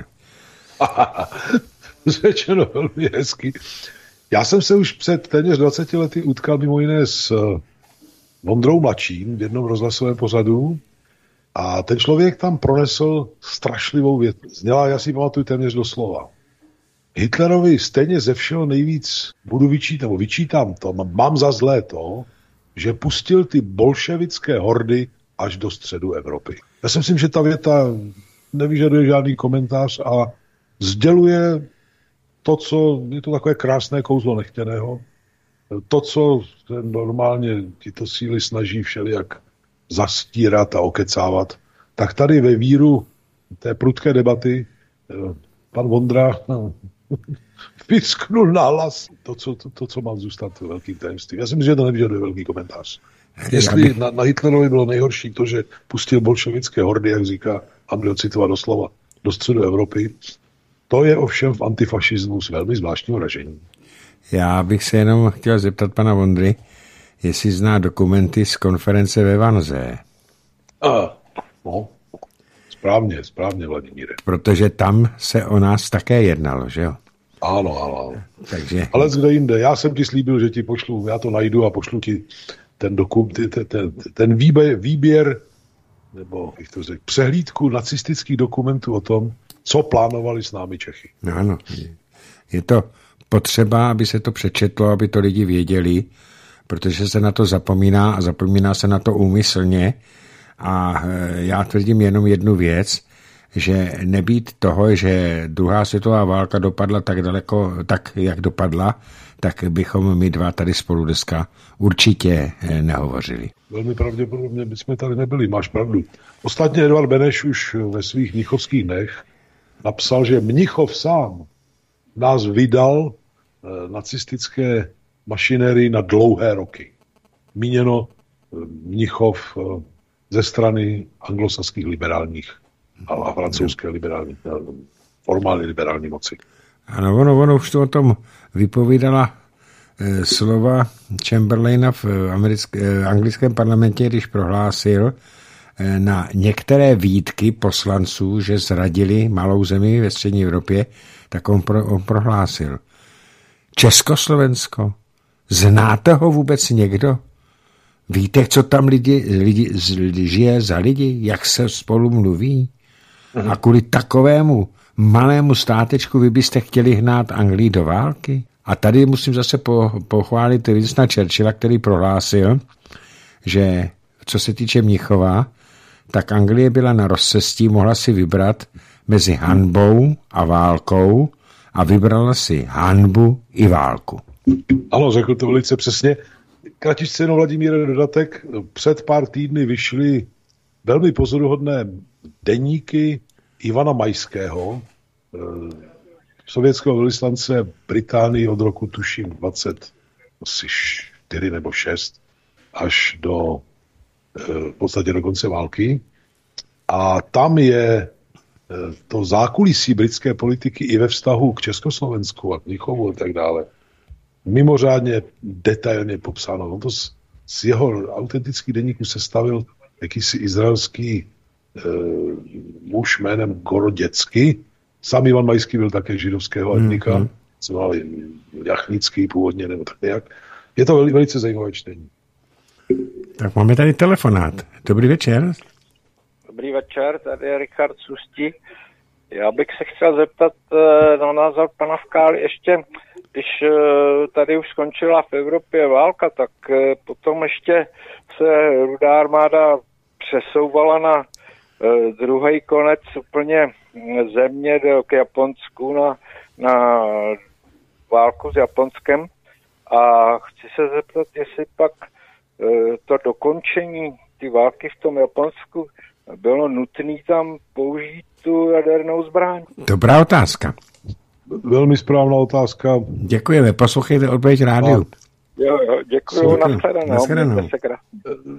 Řečeno velmi hezky. Já jsem se už před téměř 20 lety utkal mimo jiné s Vondrou mladším v jednom rozhlasovém pořadu a ten člověk tam pronesl strašlivou větu. Zněla, já si pamatuju téměř doslova. Hitlerovi stejně ze všeho nejvíc budu vyčítám to, mám za zlé to, že pustil ty bolševické hordy až do středu Evropy. Já si myslím, že ta věta nevyžaduje žádný komentář a sděluje to, co je to takové krásné kouzlo nechtěného, to, co se normálně tyto síly snaží všelijak zastírat a okecávat, tak tady ve víru té prudké debaty pan Vondra vysknul nahlas to, co má zůstat velkým tajemstvím. Já si myslím, že to nevyžaduje velký komentář. Jestli na Hitlerovi bylo nejhorší to, že pustil bolševické hordy, jak říká Andrej citovat doslova, do středu Evropy, to je ovšem v antifašismu velmi zvláštního ražení. Já bych se jenom chtěl zeptat pana Vondry, jestli zná dokumenty z konference ve Wannsee. No, správně, Vladimíre. Protože tam se o nás také jednalo, že jo? Ano. Takže... Ale kde jinde, já jsem ti slíbil, že ti pošlu, já to najdu a pošlu ti ten výběr, nebo bych to řekl, přehlídku nacistických dokumentů o tom, co plánovali s námi Čechy. Ano, je to potřeba, aby se to přečetlo, aby to lidi věděli, protože se na to zapomíná a zapomíná se na to úmyslně a já tvrdím jenom jednu věc, že nebýt toho, že druhá světová válka dopadla tak daleko, tak jak dopadla, tak bychom my dva tady spolu dneska určitě nehovořili. Velmi pravděpodobně bychom tady nebyli, máš pravdu. Ostatně Edvard Beneš už ve svých mnichovských dnech napsal, že Mnichov sám nás vydal nacistické mašinérii na dlouhé roky. Míněno Mnichov ze strany anglosaských liberálních a francouzské liberální, formální liberální moci. Ano, ono už to o tom vypovídala slova Chamberlaina v anglickém parlamentě, když prohlásil na některé výtky poslanců, že zradili malou zemi ve střední Evropě, tak on prohlásil: Československo, znáte ho vůbec někdo? Víte, co tam lidi žije za lidi? Jak se spolu mluví? A kvůli takovému malému státečku vy byste chtěli hnát Anglii do války? A tady musím zase pochválit Winstona Churchilla, který prohlásil, že co se týče Mnichova, tak Anglie byla na rozcestí, mohla si vybrat mezi hanbou a válkou a vybrala si hanbu i válku. Ano, řekl to velice přesně. Kratičce jenom, Vladimíre, dodatek. Před pár týdny vyšly velmi pozoruhodné deníky Ivana Majského, sovětského velvyslance Británii od roku, tuším, 24 nebo 6 až do v podstatě do konce války. A tam je to zákulisí britské politiky i ve vztahu k Československu a k Mnichovu a tak dále mimořádně detailně popsáno. On to z jeho autentických deníků sestavil jakýsi izraelský muž jménem Goroděcky. Sám Ivan Majský byl také židovského etnika, se jmenoval Jachnický původně, nebo tak nějak. Je to velice zajímavé čtení. Tak máme tady telefonát. Dobrý večer. Dobrý večer, tady je Richard Susti. Já bych se chtěl zeptat na názor pana Vkály ještě, když tady už skončila v Evropě válka, tak potom ještě se Rudá armáda přesouvala na druhý konec úplně země k Japonsku na válku s Japonskem. A chci se zeptat, jestli pak to dokončení ty války v tom Japonsku bylo nutné tam použít tu jadernou zbraň. Dobrá otázka. Velmi správná otázka. Děkujeme, poslouchejte odpověď rádiu. Jo, děkuju, nashledanou.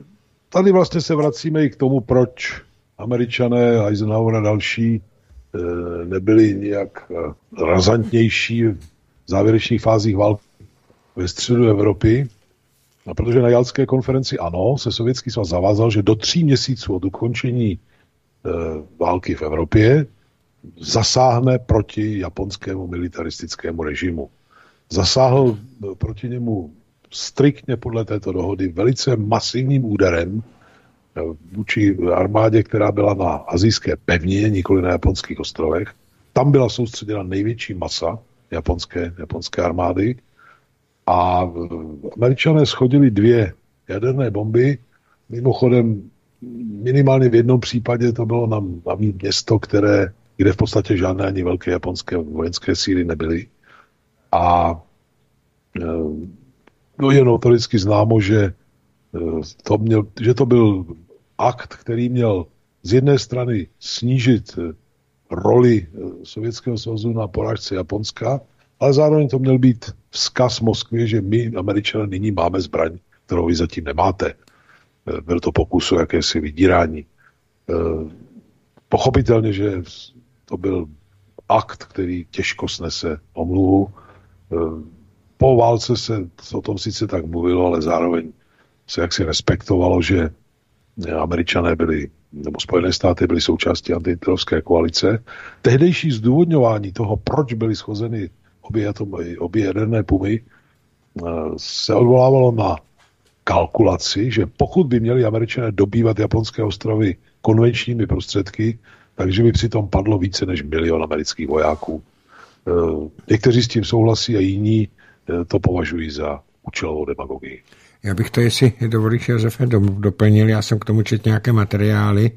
tady vlastně se vracíme i k tomu, proč Američané, Eisenhower a další nebyli nějak razantnější v závěrečných fázích války ve středu Evropy. A protože na Jaltské konferenci ano, se Sovětský svaz zavázal, že do 3 měsíců od ukončení války v Evropě zasáhne proti japonskému militaristickému režimu. Zasáhl proti němu striktně podle této dohody velice masivním úderem vůči armádě, která byla na asijské pevnině, nikoli na japonských ostrovech. Tam byla soustředěna největší masa japonské armády a Američané shodili 2 jaderné bomby. Mimochodem minimálně v jednom případě to bylo na město, kde v podstatě žádné ani velké japonské vojenské síly nebyly. A je notoricky známo, že to byl akt, který měl z jedné strany snížit roli Sovětského svazu na porážce Japonska, ale zároveň to měl být vzkaz Moskvě, že my, Američané, nyní máme zbraň, kterou vy zatím nemáte. Byl to pokus o jakési vydírání. Pochopitelně, že to byl akt, který těžko snese omluvu. Po válce se o tom sice tak mluvilo, ale zároveň se jaksi respektovalo, že Američané byli, nebo Spojené státy byly součástí antihitlerovské koalice. Tehdejší zdůvodňování toho, proč byly schozeny obě jaderné pumy, se odvolávalo na kalkulaci, že pokud by měli Američané dobývat japonské ostrovy konvenčními prostředky, takže by přitom padlo více než 1 milion amerických vojáků. Někteří s tím souhlasí a jiní to považují za účelovou demagogii. Já bych to, jestli dovolíš, Josefe, doplnil, já jsem k tomu četl nějaké materiály,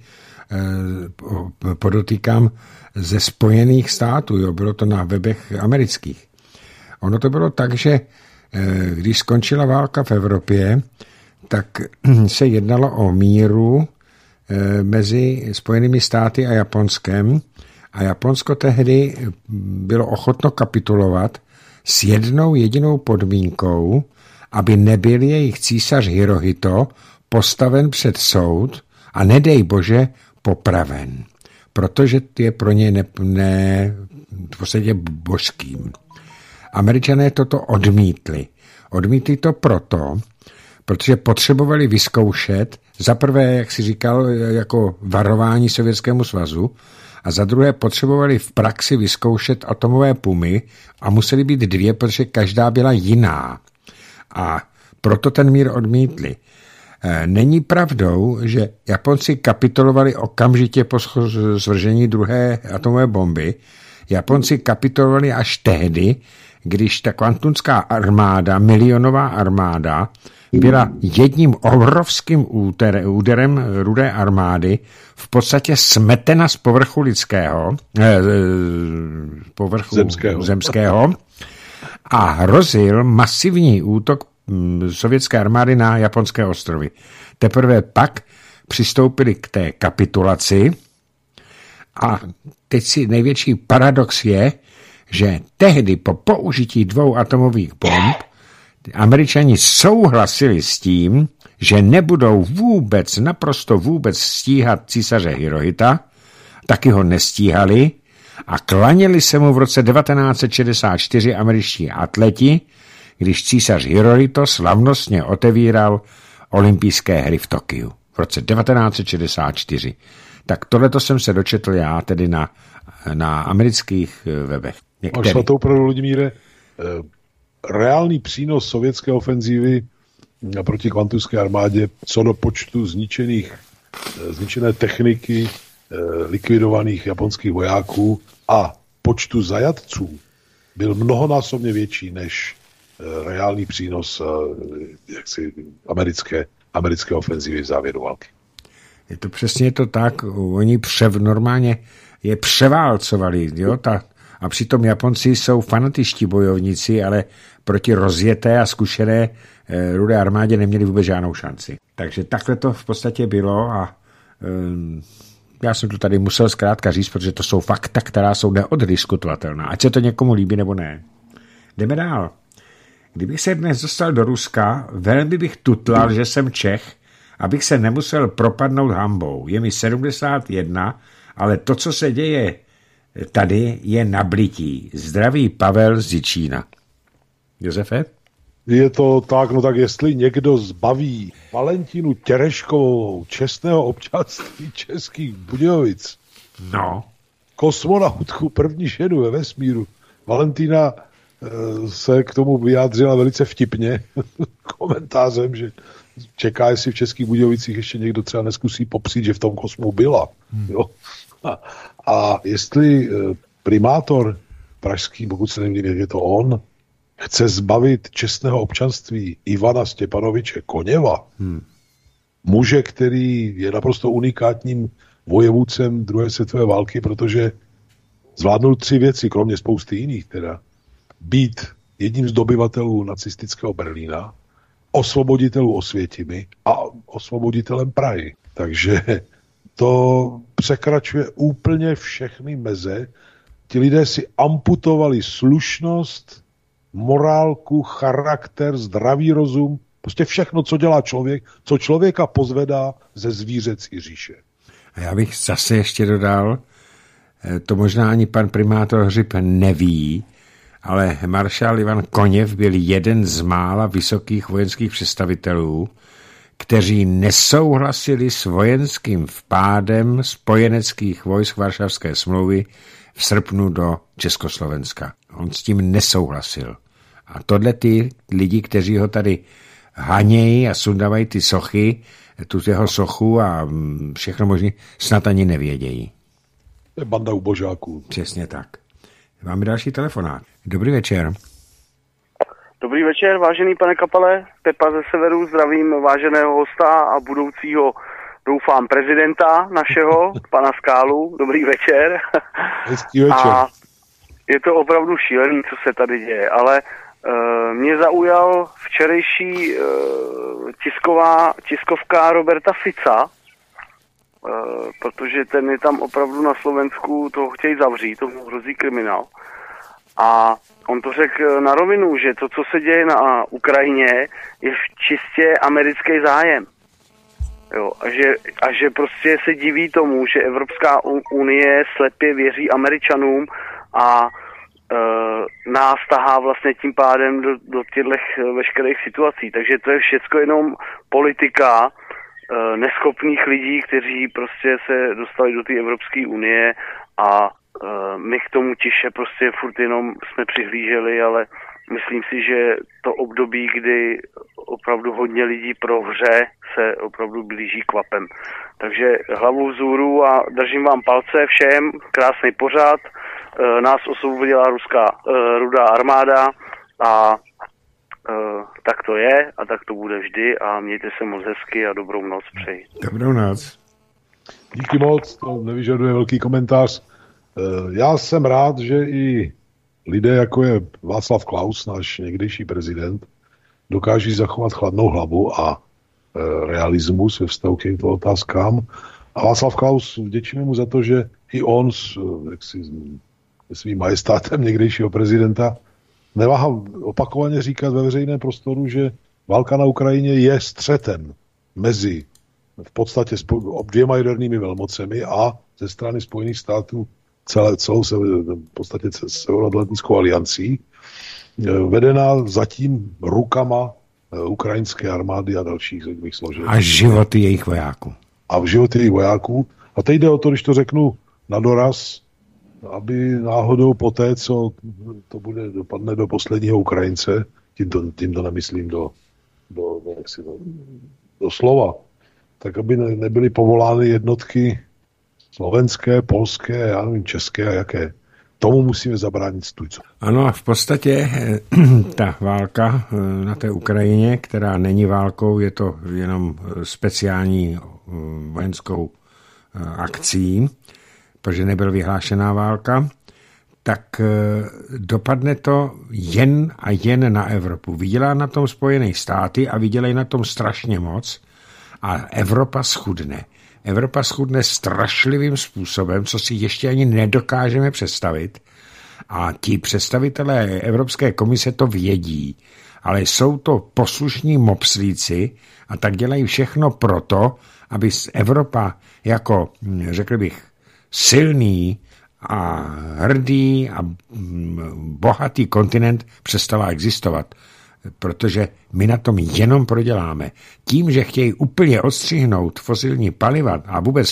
podotýkám ze Spojených států, jo, bylo to na webech amerických. Ono to bylo tak, že když skončila válka v Evropě, tak se jednalo o míru mezi Spojenými státy a Japonskem a Japonsko tehdy bylo ochotno kapitulovat s jednou jedinou podmínkou, aby nebyl jejich císař Hirohito postaven před soud a nedej bože popraven, protože je pro ně v podstatě božským. Američané toto odmítli. Odmítli to protože potřebovali vyzkoušet, za prvé, jak si říkal, jako varování Sovětskému svazu, a za druhé potřebovali v praxi vyzkoušet atomové pumy a museli být 2, protože každá byla jiná. A proto ten mír odmítli. Není pravdou, že Japonci kapitulovali okamžitě po svržení 2. atomové bomby. Japonci kapitulovali až tehdy, když ta kvantunská armáda, milionová armáda, byla jedním obrovským úderem Rudé armády v podstatě smetena z povrchu zemského a hrozil masivní útok sovětské armády na japonské ostrovy. Teprve pak přistoupili k té kapitulaci a teď si největší paradox je, že tehdy po použití 2 atomových bomb Američani souhlasili s tím, že nebudou naprosto vůbec stíhat císaře Hirohita, taky ho nestíhali a klaněli se mu v roce 1964 američtí atleti, když císař Hirohito slavnostně otevíral olympijské hry v Tokiu v roce 1964. Tak tohleto jsem se dočetl já tedy na amerických webech. Máš svatou pravdu, Vladimíre. Reálný přínos sovětské ofenzívy proti kvantunské armádě co do počtu zničené techniky, likvidovaných japonských vojáků a počtu zajatců byl mnohonásobně větší než reálný přínos americké ofenzívy v závěru války. Je to přesně to tak, oni normálně je převálcovali, jo, a přitom Japonci jsou fanatičtí bojovníci, ale proti rozjeté a zkušené Rudé armádě neměli vůbec žádnou šanci. Takže takhle to v podstatě bylo a já jsem to tady musel zkrátka říct, protože to jsou fakta, která jsou neoddiskutovatelná. Ať se to někomu líbí nebo ne. Jdeme dál. Kdybych se dnes dostal do Ruska, velmi bych tutlal, že jsem Čech abych se nemusel propadnout hambou. Je mi 71, ale to, co se děje tady, je nablití. Zdraví Pavel z Děčína. Josefe? Je to tak, no tak jestli někdo zbaví Valentínu Tereškovou čestného občanství Českých Budějovic, no, kosmonautku, první ženu ve vesmíru, Valentína se k tomu vyjádřila velice vtipně komentářem, že čeká, jestli v Českých Budějovicích ještě někdo třeba neskusí popřít, že v tom kosmu byla. Jo? A jestli primátor pražský, pokud se nevím, jak je to on, chce zbavit čestného občanství Ivana Stěpanoviče Koněva, muže, který je naprosto unikátním vojevůdcem druhé světové války, protože zvládnul 3 věci, kromě spousty jiných, teda být jedním z dobyvatelů nacistického Berlína, osvoboditelů Osvětimi a osvoboditelem Prahy. Takže to překračuje úplně všechny meze. Ti lidé si amputovali slušnost, morálku, charakter, zdravý rozum, prostě všechno, co dělá člověk, co člověka pozvedá ze zvířecí říše. A já bych zase ještě dodal, to možná ani pan primátor Hřib neví, ale maršál Ivan Koněv byl jeden z mála vysokých vojenských představitelů, kteří nesouhlasili s vojenským vpádem spojeneckých vojsk Varšavské smlouvy v srpnu do Československa. On s tím nesouhlasil. A tohle ty lidi, kteří ho tady hanějí a sundávají ty sochy, tu jeho sochu a všechno možné, snad ani nevědějí. To je banda ubožáků. Přesně tak. Máme další telefonát. Dobrý večer. Dobrý večer, vážený pane Kapale. Pepa ze severu, zdravím váženého hosta a budoucího, doufám, prezidenta našeho, pana Skálu. Dobrý večer. Hezký večer. A je to opravdu šílený, co se tady děje, ale mě zaujal včerejší tiskovka Roberta Fica, protože ten je tam opravdu na Slovensku, toho chtějí zavřít, tomu hrozí kriminál. A on to řekl na rovinu, že to, co se děje na Ukrajině, je čistě americký zájem. Jo, a že prostě se diví tomu, že Evropská unie slepě věří Američanům a nás tahá vlastně tím pádem do těchto veškerých situací. Takže to je všecko jenom politika neschopných lidí, kteří prostě se dostali do té Evropské unie a my k tomu tiše prostě furt jenom jsme přihlíželi, ale myslím si, že to období, kdy opravdu hodně lidí prohře, se opravdu blíží kvapem. Takže hlavu vzhůru a držím vám palce všem, krásný pořad. Nás osvobodila rudá armáda a tak to je a tak to bude vždy a mějte se moc hezky a dobrou noc přeji. Dobrou noc. Díky moc, to nevyžaduje velký komentář. Já jsem rád, že i lidé, jako je Václav Klaus, náš někdejší prezident, dokáží zachovat chladnou hlavu a realismus ve vztahu k těmto otázkám. A Václav Klaus, vděčíme mu za to, že i on s svým majestátem někdejšího prezidenta neváhá opakovaně říkat ve veřejném prostoru, že válka na Ukrajině je střetem mezi v podstatě dvěma jadernými velmocemi a ze strany Spojených států celou v podstatě Severoatlantickou aliancí, vedená zatím rukama ukrajinské armády a dalších složek. A životy jejich vojáků. A teď jde o to, když to řeknu na doraz, aby náhodou poté, co to dopadne do posledního Ukrajince, tímto nemyslím do slova, tak aby nebyly povolány jednotky slovenské, polské, já nevím, české a jaké. Tomu musíme zabránit stůjcům. Ano, a v podstatě ta válka na té Ukrajině, která není válkou, je to jenom speciální vojenskou akcí, protože nebyla vyhlášená válka, tak dopadne to jen a jen na Evropu. Vydělá na tom Spojené státy a vydělají na tom strašně moc a Evropa schudne. Evropa schudne strašlivým způsobem, co si ještě ani nedokážeme představit. A ti představitelé Evropské komise to vědí. ale jsou to poslušní mopslíci a tak dělají všechno proto, aby Evropa jako, řekl bych, silný a hrdý a bohatý kontinent přestala existovat. Protože my na tom jenom proděláme. Tím, že chtějí úplně odstřihnout fosilní paliva a vůbec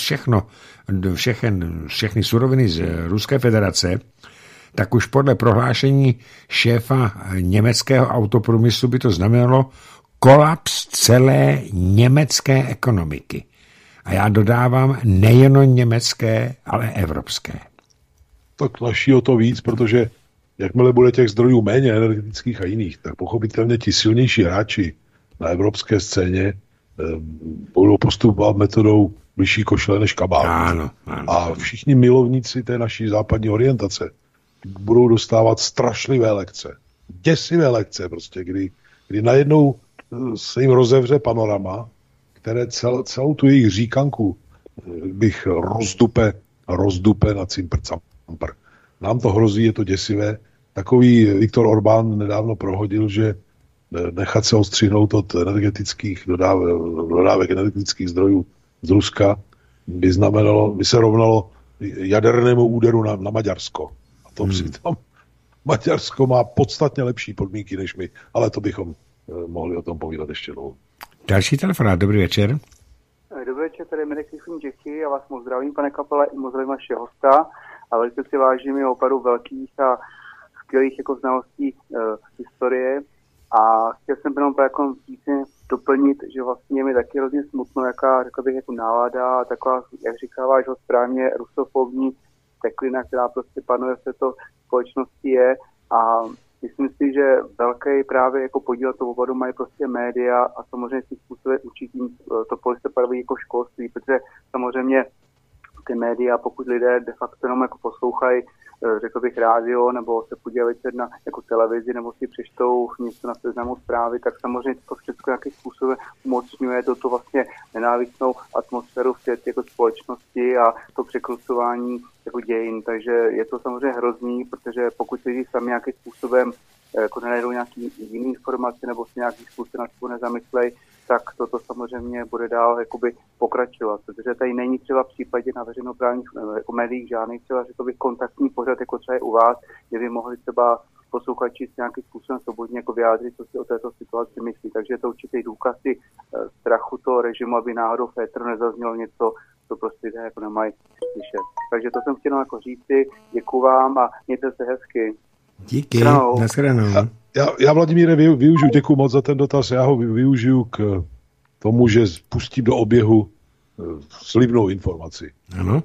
všechny suroviny z Ruské federace, tak už podle prohlášení šéfa německého autoprůmyslu by to znamenalo kolaps celé německé ekonomiky. A já dodávám nejen německé, ale evropské. Tak naší o to víc, protože jakmile bude těch zdrojů méně energetických a jiných, tak pochopitelně ti silnější hráči na evropské scéně budou postupovat metodou bližší košile než kabát. Ano. A všichni milovníci té naší západní orientace budou dostávat strašlivé lekce. Děsivé lekce prostě, kdy najednou se jim rozevře panorama, které celou tu jejich říkanku bych rozdupe na cimpr-campr. Nám to hrozí, je to děsivé. Takový Viktor Orbán nedávno prohodil, že nechat se odstřihnout od dodávek energetických zdrojů z Ruska by se rovnalo jadernému úderu na Maďarsko. A to přitom Maďarsko má podstatně lepší podmínky než my, ale to bychom mohli o tom povídat ještě dlouho. Další telefonát, dobrý večer. Dobrý večer, tady je Mirek Slyším Čechy, já vás moc zdravím, pane Kapele, i moc zdravím vaše hosta a velice si vážím jeho opravdu velkých a skvělých jako znalostí historie a chtěl jsem jenom jako doplnit, že vlastně mi taky hrozně smutno, jaká, řekl bych, jako nálada a taková, jak říkáváš ho správně, rusofobní teklina, která prostě panuje v této společnosti je a myslím si, že velký právě jako podíl toho oboru mají prostě média a samozřejmě si způsobuje určitým to polistopadové jako školství, protože samozřejmě ty média, pokud lidé de facto jenom jako poslouchají, řekl bych rádio, nebo se podívají na jako televizi, nebo si přečtou něco na Seznamu Zprávy, tak samozřejmě to všechno nějakým způsobem umocňuje to vlastně nenávistnou atmosféru v té jako společnosti a to překrucování jako dějin. Takže je to samozřejmě hrozný, protože pokud lidi sami nějakým způsobem jako nenajdou nějaký jiný informace nebo si nějaký způsob na to nezamyslej, tak toto samozřejmě bude dál jakoby pokračovat, protože tady není třeba v případě na veřejnoprávních jako médiích žádný třeba řekl bych kontaktní pořad, jako třeba je u vás, kde by mohli třeba posluchači s nějakým způsobem svobodně jako vyjádřit, co si o této situaci myslí. Takže je to určitý důkaz strachu toho režimu, aby náhodou v éteru nezaznělo něco, co prostě jako nemají slyšet. Takže to jsem chtěl jako říci, děkuju vám a mějte se hezky. Díky, nashledanou. Já Vladimíre, využiju, děkuju moc za ten dotaz, já ho využiju k tomu, že pustím do oběhu slibnou informaci. Ano.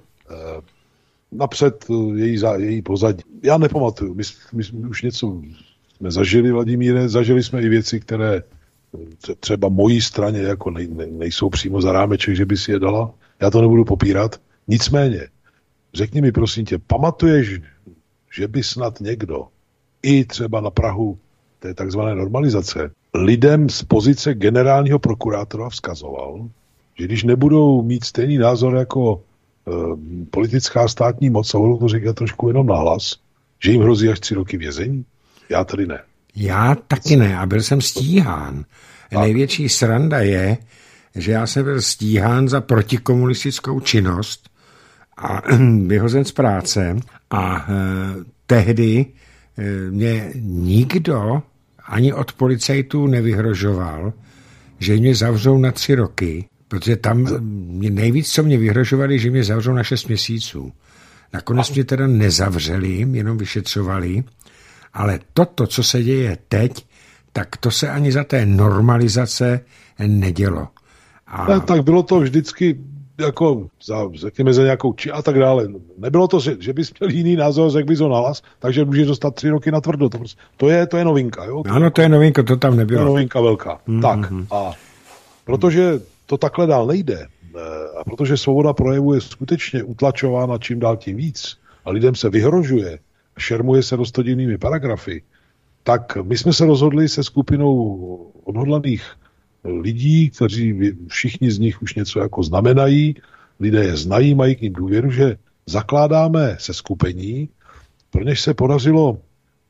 Napřed její pozadí. Já nepamatuju, my už něco jsme zažili, Vladimíre, zažili jsme i věci, které třeba mojí straně jako nejsou přímo za rámeček, že by si je dala. Já to nebudu popírat. Nicméně, řekni mi prosím tě, pamatuješ, že by snad někdo i třeba na prahu té takzvané normalizace lidem z pozice generálního prokurátora vzkazoval, že když nebudou mít stejný názor jako politická státní moc a budou to říkat trošku jenom nahlas, že jim hrozí až 3 roky vězení? Já tedy ne. Já taky ne a byl jsem stíhán. Tak. Největší sranda je, že já jsem byl stíhán za protikomunistickou činnost a vyhozen z práce a tehdy mě nikdo ani od policajtů nevyhrožoval, že mě zavřou na 3 roky, protože tam nejvíc, co mě vyhrožovali, že mě zavřou na 6 měsíců. Nakonec mě teda nezavřeli, jenom vyšetřovali, ale toto, co se děje teď, tak to se ani za té normalizace nedělo. A... Tak bylo to vždycky jako řekněme za nějakou či a tak dále. Nebylo to, že bys měl jiný názor, řekl bys ho nahlas, takže můžeš dostat 3 roky na tvrdo. To je novinka. Jo? Ano, to je novinka, to tam nebylo. To je novinka velká. Tak a protože to takhle dál nejde a protože svoboda projevu je skutečně utlačována čím dál tím víc a lidem se vyhrožuje a šermuje se dostodinnými paragrafy, tak my jsme se rozhodli se skupinou odhodlaných lidí, kteří všichni z nich už něco jako znamenají, lidé je znají, mají k nim důvěru, že zakládáme seskupení, pro něž se podařilo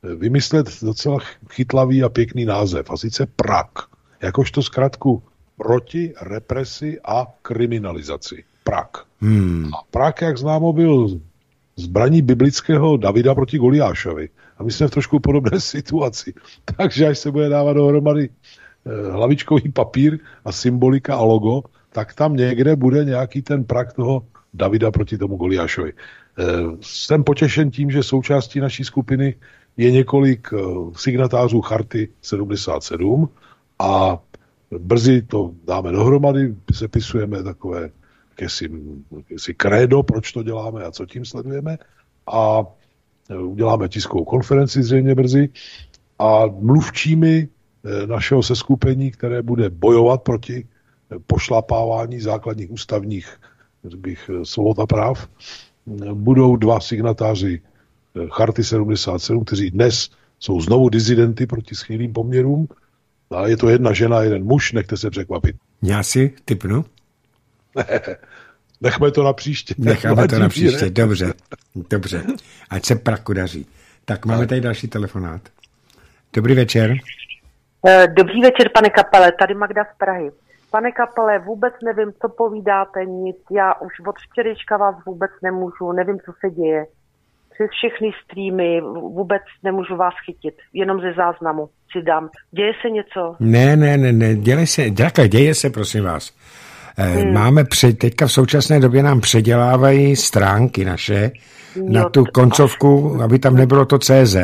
vymyslet docela chytlavý a pěkný název, a sice PRAK, jakožto zkratku proti represi a kriminalizaci. PRAK. A PRAK, jak známo, byl zbraní biblického Davida proti Goliášovi. A my jsme v trošku podobné situaci. Takže až se bude dávat dohromady hlavičkový papír a symbolika a logo, tak tam někde bude nějaký ten PRAK toho Davida proti tomu Goliášovi. Jsem potěšen tím, že součástí naší skupiny je několik signatářů Charty 77 a brzy to dáme dohromady, sepisujeme takové jakési krédo, proč to děláme a co tím sledujeme, a uděláme tiskovou konferenci zřejmě brzy a mluvčími našeho seskupení, které bude bojovat proti pošlapávání základních ústavních svobod a práv, budou dva signatáři Charty 77, kteří dnes jsou znovu dizidenty proti schylým poměrům. A je to jedna žena, jeden muž, nechte se překvapit. Já si tipnu? Nechme to na příště. Necháme to na příště, dobře. Ať se praku daří. Tak máme tady další telefonát. Dobrý večer. Dobrý večer, pane Kapele, tady Magda z Prahy. Pane Kapele, vůbec nevím, co povídáte, nic. Já už od včerejška vás vůbec nemůžu, nevím, co se děje. Přes všechny streamy vůbec nemůžu vás chytit, jenom ze záznamu si dám. Děje se něco? Ne, děje se, prosím vás. Máme teďka v současné době nám předělávají stránky naše na tu koncovku, aby tam nebylo to CZ.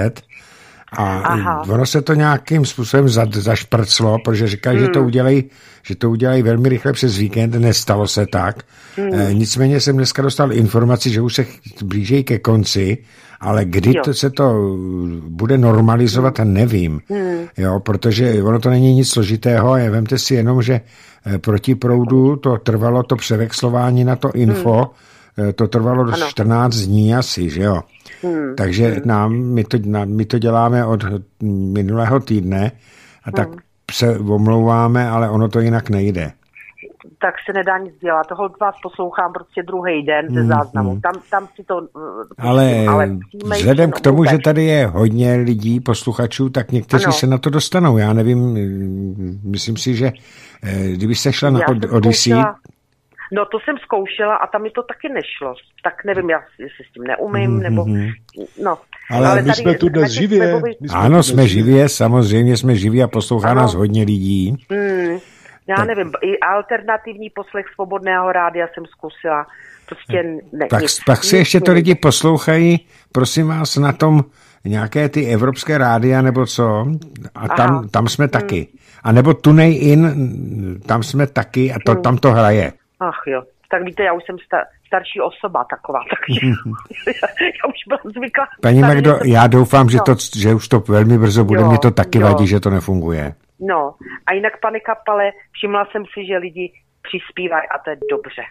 A ono se to nějakým způsobem zašprclo, protože říkají, že to udělají velmi rychle přes víkend, nestalo se tak. Nicméně jsem dneska dostal informaci, že už se blíží ke konci, ale kdy se to bude normalizovat, nevím. Jo, protože ono to není nic složitého, a vemte si jenom, že proti proudu to trvalo, to převexlování na to info, to trvalo 14 dní asi, že jo. Takže my to děláme od minulého týdne a tak se omlouváme, ale ono to jinak nejde. Tak se nedá nic dělat. Toho vás poslouchám prostě druhý den ze záznamu. Tam si to... Ale vzhledem k tomu, že tady je hodně lidí, posluchačů, tak někteří se na to dostanou. Já nevím, myslím si, že kdyby se šla na Odyssey... No to jsem zkoušela a tam mi to taky nešlo. Tak nevím, jestli s tím neumím, nebo... No. Ale my jsme tu dnes živě. Ano, jsme živě, samozřejmě jsme živí a poslouchá nás hodně lidí. Já nevím, i alternativní poslech Svobodného rádia jsem zkusila. Prostě pak si ještě to lidi poslouchají, prosím vás, na tom nějaké ty evropské rádia nebo co, a tam jsme taky. A nebo TuneIn, tam jsme taky a tam to hraje. Ach jo, tak víte, já už jsem starší osoba taková, takže já už byla zvyklá. Paní Magdo, já doufám, že už to velmi brzo bude, mě to taky vadí, že to nefunguje. No, a jinak, pane Kapale, všimla jsem si, že lidi přispívají a to je dobře.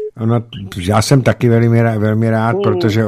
Já jsem taky velmi rád, protože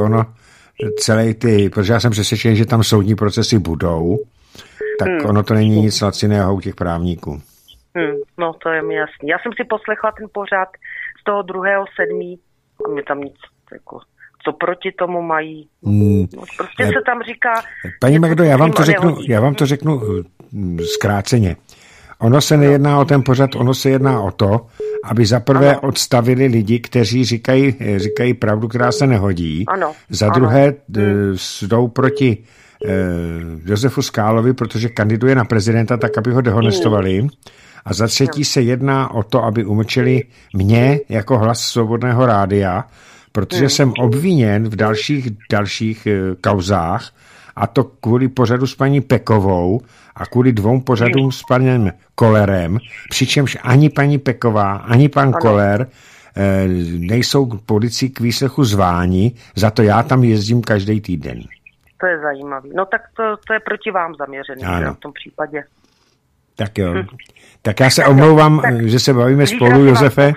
protože já jsem přesvědčen, že tam soudní procesy budou, tak ono to není nic laciného u těch právníků. No, to je mi jasný. Já jsem si poslechla ten pořad z toho 2.7. a mě tam nic, jako, co proti tomu mají. Prostě se tam říká... Paní Magdo, já vám to řeknu zkráceně. Ono se nejedná o ten pořad, ono se jedná o to, aby zaprvé odstavili lidi, kteří říkají pravdu, která se nehodí. Za druhé jdou proti Josefu Skálovi, protože kandiduje na prezidenta, tak aby ho dehonestovali. A za třetí se jedná o to, aby umlčeli mě jako hlas Svobodného rádia, protože jsem obviněn v dalších kauzách, a to kvůli pořadu s paní Pekovou a kvůli 2 pořadům s panem Kollerem, přičemž ani paní Peková, ani pan Koller nejsou policií k výslechu zváni, za to já tam jezdím každý týden. To je zajímavý. No tak to je proti vám zaměřený v tom případě. Tak jo. Tak já se omlouvám, že se bavíme spolu, Josefe.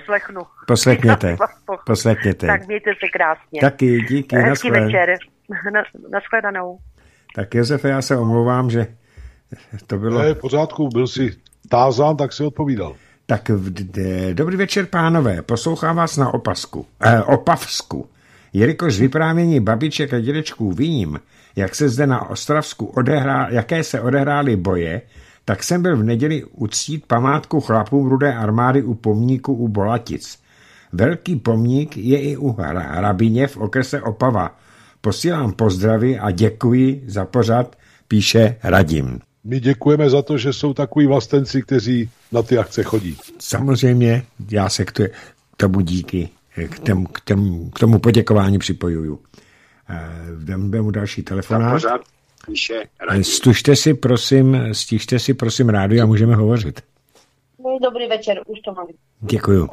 Poslechněte. Tak mějte se krásně. Taky, díky. Hezký večer. Nashledanou. Tak Josefe, já se omlouvám, že to bylo... V pořádku, byl si tázán, tak si odpovídal. Tak dobrý večer, pánové. Poslouchám vás na Opavsku. Jelikož z vyprávění babiček a dědečků vím, jak se zde na Ostravsku jaké se odehrály boje, tak jsem byl v neděli uctít památku chlapům Rudé armády u pomníku u Bolatic. Velký pomník je i u Hrabině v okrese Opava. Posílám pozdravy a děkuji za pořad, píše Radim. My děkujeme za to, že jsou takový vlastenci, kteří na ty akce chodí. Samozřejmě, já se k tomu díky, k tomu poděkování připojuju. Dáme mu další telefonát. Stište si prosím rádio a můžeme hovořit. Dobrý večer, už to mám. Děkuju.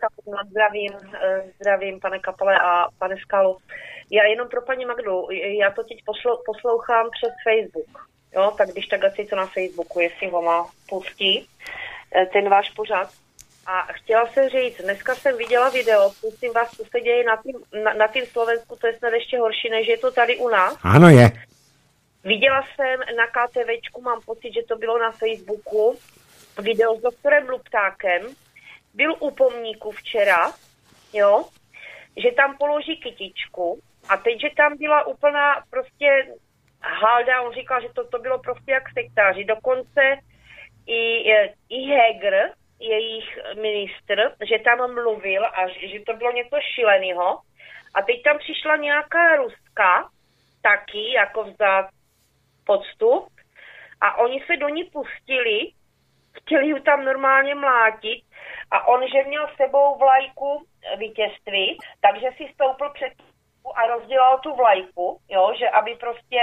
Zdravím pane Kapale a pane Skalu. Já jenom pro paní Magdu, já to teď poslouchám přes Facebook. Jo, tak když tak asi to na Facebooku, jestli ho má pustí, ten váš pořad. A chtěla jsem říct, dneska jsem viděla video, prosím vás, co se děje na tým Slovensku, to je snad ještě horší, než je to tady u nás. Ano, je. Viděla jsem na KTVčku, mám pocit, že to bylo na Facebooku, video s doktorem Luptákem, byl u pomníku včera, jo, že tam položí kytičku a teď, že tam byla úplná prostě halda, on říkal, že to bylo prostě jak sektáři, dokonce i Heger, jejich ministr, že tam mluvil a že to bylo něco šíleného. A teď tam přišla nějaká Ruska, taky jako vzát podstup a oni se do ní pustili, chtěli ju tam normálně mlátit a on, že měl s sebou vlajku vítězství, takže si stoupil před a rozdělal tu vlajku, jo, že aby prostě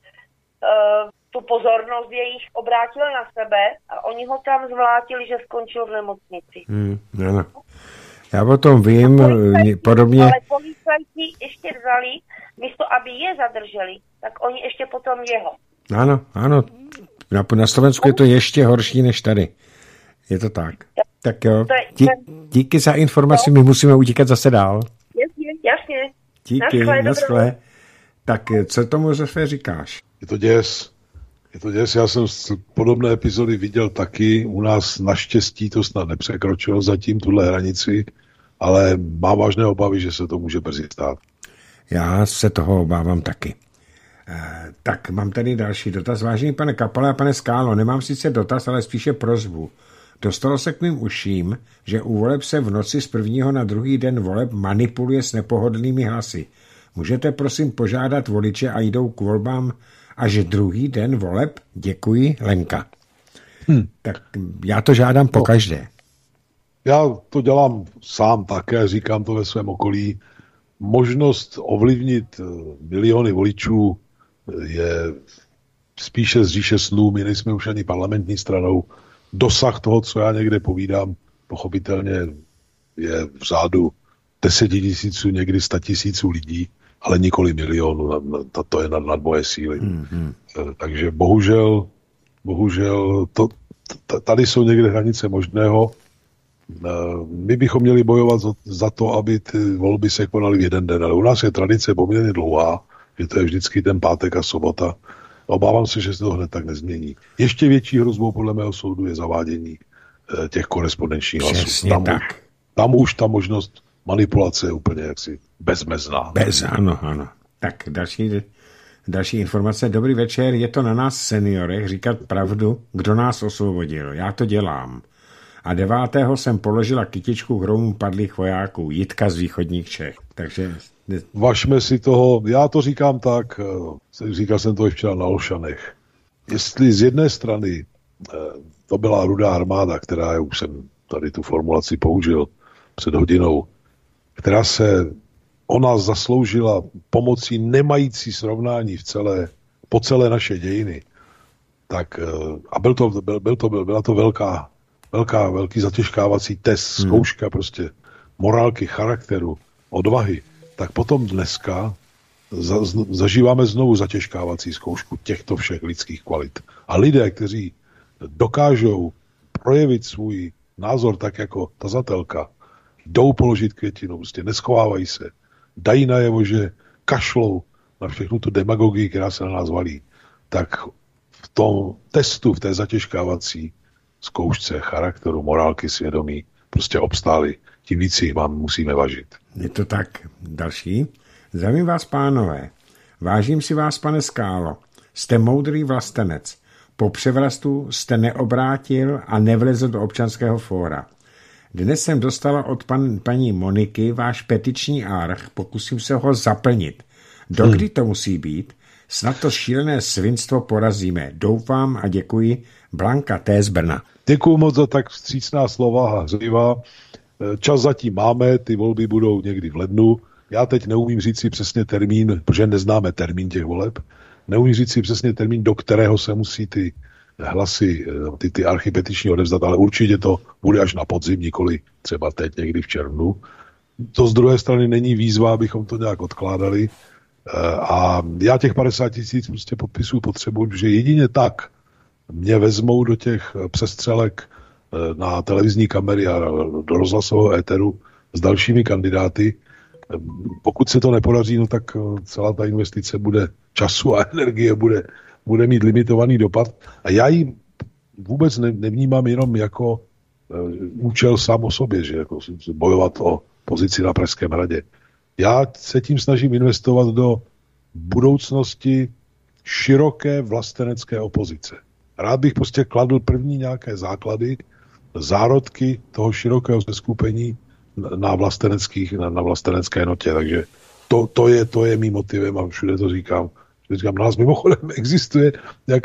tu pozornost jejich obrátili na sebe a oni ho tam zvlátili, že skončil v nemocnici. Ano. Já o tom vím, podobně. Ale policajti ještě vzali, místo aby je zadrželi, tak oni ještě potom jeho. Ano. Na Slovensku je to ještě horší než tady. Je to tak. Tak jo, díky za informaci, my musíme utíkat zase dál. Jasně. Díky, naschle. Tak co tomu, Josefe, říkáš? Je to děs, já jsem podobné epizody viděl taky, u nás naštěstí to snad nepřekročilo zatím tuhle hranici, ale mám vážné obavy, že se to může brzy stát. Já se toho obávám taky. Tak mám tady další dotaz. Vážený pane Kapale a pane Skálo, nemám sice dotaz, ale spíše prosbu. Dostalo se k mým uším, že u voleb se v noci z prvního na druhý den voleb manipuluje s nepohodlnými hlasy. Můžete prosím požádat voliče a jdou k volbám až druhý den voleb? Děkuji, Lenka. Tak já to žádám pokaždé. Já to dělám sám také, říkám to ve svém okolí. Možnost ovlivnit miliony voličů je spíše z říše snů. My nejsme už ani parlamentní stranou. Dosah toho, co já někde povídám, pochopitelně je v řádu 10 000, někdy 100 000 lidí, ale nikoli milionů. To je nad moje síly. Takže bohužel tady jsou někde hranice možného. My bychom měli bojovat za to, aby ty volby se konaly v jeden den, ale u nás je tradice poměrně dlouhá, že to je vždycky ten pátek a sobota. Obávám se, že se to hned tak nezmění. Ještě větší hrozbou podle mého soudu je zavádění těch korespondenčních hlasů. Tam už ta možnost manipulace je úplně jaksi bezmezná. Ano. Tak další informace. Dobrý večer, je to na nás seniorech říkat pravdu, kdo nás osvobodil. Já to dělám. A 9. jsem položila kytičku k hromům padlých vojáků, Jitka z východních Čech. Takže... Važme si toho, já to říkám tak, říkal jsem to i včera na Olšanech. Jestli z jedné strany to byla Rudá armáda, která, už jsem tady tu formulaci použil před hodinou, která se o nás zasloužila pomocí nemající srovnání po celé naše dějiny, tak a byla to velký zatěžkávací test, zkouška prostě morálky, charakteru, odvahy, tak potom dneska zažíváme znovu zatěžkávací zkoušku těchto všech lidských kvalit. A lidé, kteří dokážou projevit svůj názor tak jako tazatelka, jdou položit květinu, prostě neschovávají se, dají najevo, že kašlou na všechnu tu demagogii, která se na nás valí, tak v tom testu, v té zatěžkávací zkoušce charakteru, morálky, svědomí prostě obstáli. Tím víc jich vám musíme važit. Je to tak. Další. Zdravím vás, pánové. Vážím si vás, pane Skálo. Jste moudrý vlastenec. Po převrastu jste neobrátil a nevlezl do občanského fóra. Dnes jsem dostala od paní Moniky váš petiční arch, pokusím se ho zaplnit. Dokdy to musí být? Snad to šílené svinstvo porazíme. Doufám a děkuji. Blanka T. z Brna. Děkuju moc za tak vstřícná slova a hřiva. Čas zatím máme, ty volby budou někdy v lednu. Já teď neumím říct si přesně termín, protože neznáme termín těch voleb. Neumím říct si přesně termín, do kterého se musí ty hlasy, ty archy petiční odevzdat, ale určitě to bude až na podzim, nikoli třeba teď někdy v červnu. To z druhé strany není výzva, abychom to nějak odkládali. A já těch 50 000 prostě podpisů potřebuji, že jedině tak mě vezmou do těch přestřelek na televizní kamery a do rozhlasového éteru s dalšími kandidáty. Pokud se to nepodaří, no tak celá ta investice bude času a energie bude mít limitovaný dopad. A já ji vůbec nevnímám jenom jako účel sám o sobě, že jako bojovat o pozici na Pražském hradě. Já se tím snažím investovat do budoucnosti široké vlastenecké opozice. Rád bych prostě kladl první nějaké základy, zárodky toho širokého seskupení na vlastenecké notě. Takže to je mým motivem a všude to říkám. Říkám, nás mimochodem existuje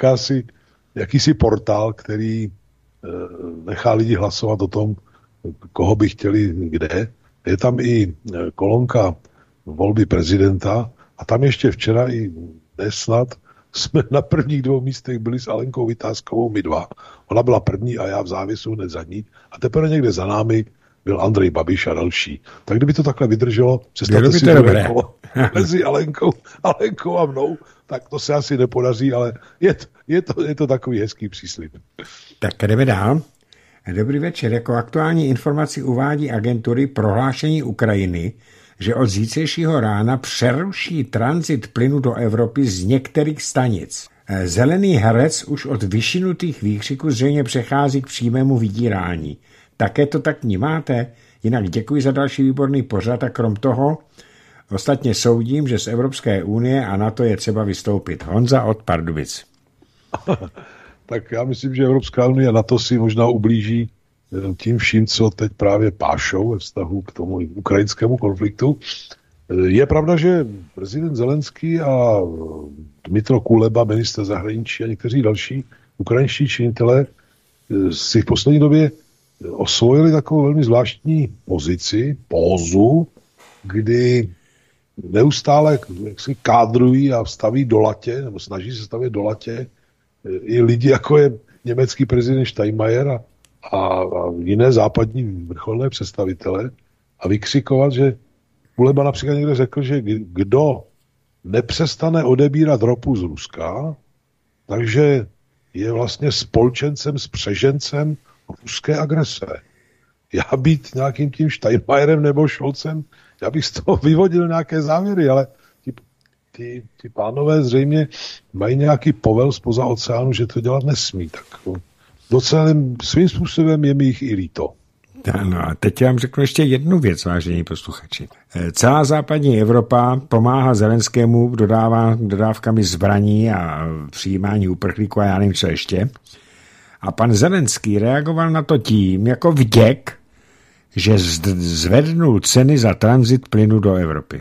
jakýsi portál, který nechá lidi hlasovat o tom, koho by chtěli kde. Je tam i kolonka volby prezidenta a tam ještě včera i dnes snad jsme na prvních 2 místech byli s Alenkou Vitáskovou my 2. Ona byla první a já v závěsu hned za ní. A teprve někde za námi byl Andrej Babiš a další. Tak kdyby to takhle vydrželo, představte si druhé kolo mezi Alenkou a mnou, tak to se asi nepodaří, ale je to takový hezký příslib. Tak jdeme dál. Dobrý večer. Jako aktuální informaci uvádí agentury prohlášení Ukrajiny, že od zítřejšího rána přeruší tranzit plynu do Evropy z některých stanic. Zelený herec už od vyšinutých výkřiků zřejmě přechází k přímému vydírání. Také to tak vnímáte? Jinak děkuji za další výborný pořad a krom toho ostatně soudím, že z Evropské unie a NATO je třeba vystoupit. Honza od Pardubic. Tak já myslím, že Evropská unie a NATO si možná ublíží tím vším, co teď právě pášou ve vztahu k tomu ukrajinskému konfliktu. Je pravda, že prezident Zelenský a Dmytro Kuleba, ministr zahraničí a někteří další ukrajinští činitelé si v poslední době osvojili takovou velmi zvláštní pózu, kdy neustále jaksi kádrují a staví do latě, nebo snaží se stavět do latě i lidi, jako je německý prezident Steinmeier a jiné západní vrcholné představitele a vykřikovat, že Kuleba například někde řekl, že kdo nepřestane odebírat ropu z Ruska, takže je vlastně spolčencem, spřežencem ruské agrese. Já být nějakým tím Steinmeierem nebo Scholzem, já bych z toho vyvodil nějaké závěry, ale ty pánové zřejmě mají nějaký povel zpoza oceánu, že to dělat nesmí. Tak docela svým způsobem je mi jich i líto. Ano, a teď vám řeknu ještě jednu věc, vážení posluchači. Celá západní Evropa pomáhá Zelenskému dodávkami zbraní a přijímání uprchlíků a já nevím, co ještě. A pan Zelenský reagoval na to tím, jako vděk, že zvednul ceny za tranzit plynu do Evropy.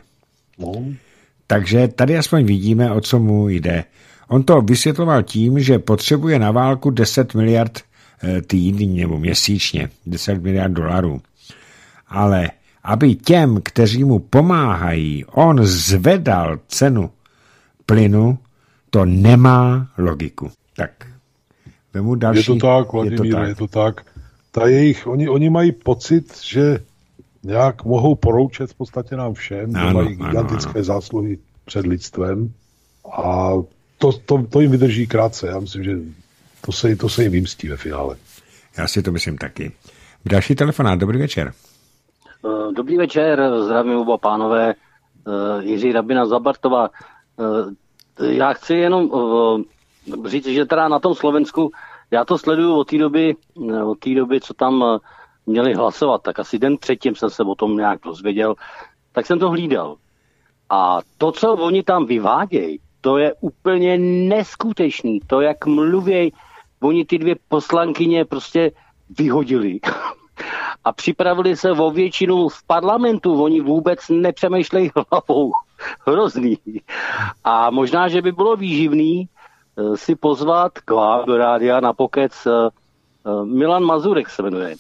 Takže tady aspoň vidíme, o co mu jde. On to vysvětloval tím, že potřebuje na válku 10 miliard týdně nebo měsíčně, 10 miliard dolarů. Ale aby těm, kteří mu pomáhají, on zvedal cenu plynu, to nemá logiku. Tak, vemu další. Je to tak, Vladimír, je to tak. Oni mají pocit, že nějak mohou poroučet v podstatě nám všem, že mají gigantické zásluhy před lidstvem a to jim vydrží krátce. Já myslím, že to se jim vymstí ve finále. Já si to myslím taky. Další telefonát, dobrý večer. Dobrý večer, zdravím oba pánové, Jiří Rabina Zabartova. Já chci jenom říct, že teda na tom Slovensku, já to sleduju od té doby, co tam měli hlasovat, tak asi den předtím jsem se o tom nějak dozvěděl, tak jsem to hlídal. A to, co oni tam vyvádějí, to je úplně neskutečný. To, jak mluvějí, oni ty dvě poslankyně prostě vyhodili. A připravili se o většinu v parlamentu. Oni vůbec nepřemýšlejí hlavou. Hrozný. A možná, že by bylo výživný si pozvat k vám do rádia na pokec. Milan Mazurek se jmenuje.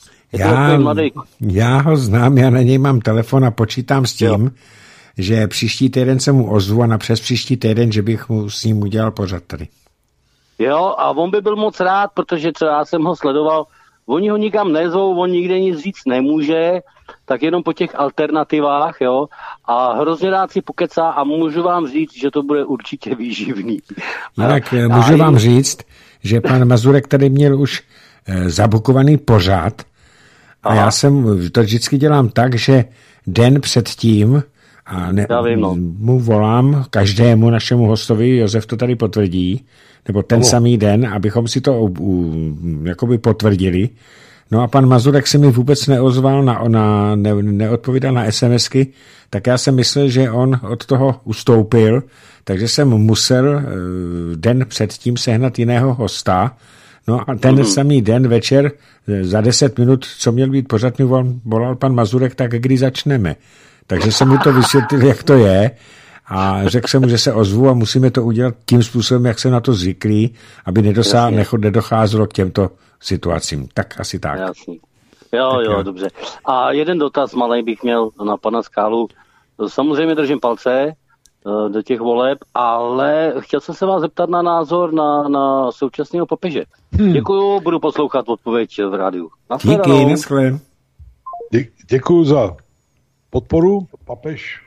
Já ho znám, já na něj mám telefon a počítám s tím, že příští týden se mu ozvu a na přes příští týden, že bych mu s ním udělal pořad tady. Jo, a on by byl moc rád, protože třeba já jsem ho sledoval, oni ho nikam nezvou, on nikde nic říct nemůže, tak jenom po těch alternativách, jo, a hrozně rád si pokecá a můžu vám říct, že to bude určitě výživný. Jinak můžu vám říct, že pan Mazurek tady měl už zabukovaný pořad a já jsem to vždycky dělám tak, že den předtím a mu volám každému našemu hostovi, Josef to tady potvrdí, nebo ten samý den, abychom si to jakoby potvrdili. No a pan Mazurek se mi vůbec neozval, neodpovídal na SMSky, tak já jsem myslel, že on od toho ustoupil, takže jsem musel den předtím sehnat jiného hosta. No a ten samý den večer za 10 minut, co měl být pořád, mi volal pan Mazurek, tak kdy začneme. Takže jsem mu to vysvětlil, jak to je a řekl jsem mu, že se ozvu a musíme to udělat tím způsobem, jak se na to zvyklí, aby nedocházelo k těmto situacím. Tak asi tak. Jasný. Jo, dobře. A jeden dotaz malej bych měl na pana Skálu. Samozřejmě držím palce do těch voleb, ale chtěl jsem se vás zeptat na názor na současného papeže. Děkuju, budu poslouchat odpověď v rádiu. Díky, naschle. Děkuju za podporu. Papež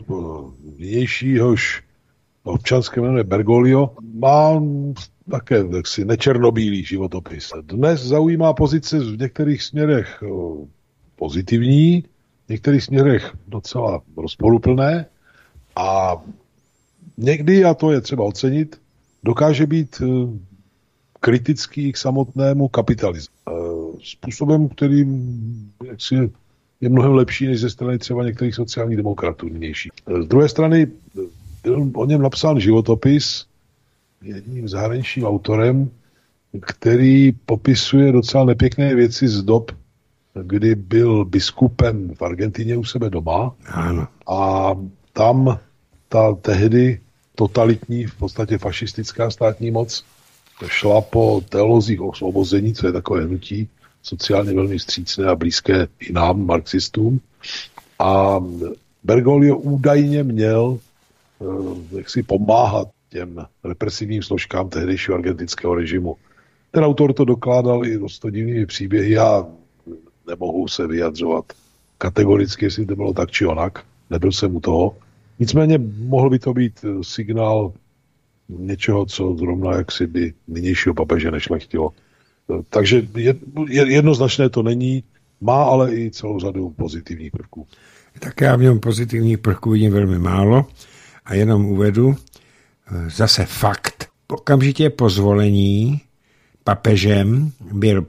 nynějšíhož občanské jméno Bergoglio má také nečernobílý životopis. Dnes zaujímá pozice v některých směrech pozitivní, v některých směrech docela rozporuplné a někdy, a to je třeba ocenit, dokáže být kritický k samotnému kapitalismu. Způsobem, který je mnohem lepší než ze strany třeba některých sociálních demokratů nynější. Z druhé strany byl o něm napsán životopis jedním zahraničním autorem, který popisuje docela nepěkné věci z dob, kdy byl biskupem v Argentině u sebe doma. Ano. A tam ta tehdy totalitní, v podstatě fašistická státní moc šla po teolozích osvobození, co je takové hnutí, sociálně velmi vstřícné a blízké i nám, marxistům. A Bergoglio údajně měl jaksi pomáhat těm represivním složkám tehdejšího argentinského režimu. Ten autor to dokládal i dost divnými příběhy. Já nemohu se vyjadřovat kategoricky, jestli to bylo tak či onak. Nebyl jsem u toho. Nicméně mohl by to být signál něčeho, co zrovna jaksi by nynějšího papeže nešlechtilo. Takže jednoznačné to není, má ale i celou řadu pozitivních prvků. Tak já v něm pozitivních prvků vidím velmi málo a jenom uvedu zase fakt. Okamžitě po zvolení papežem byl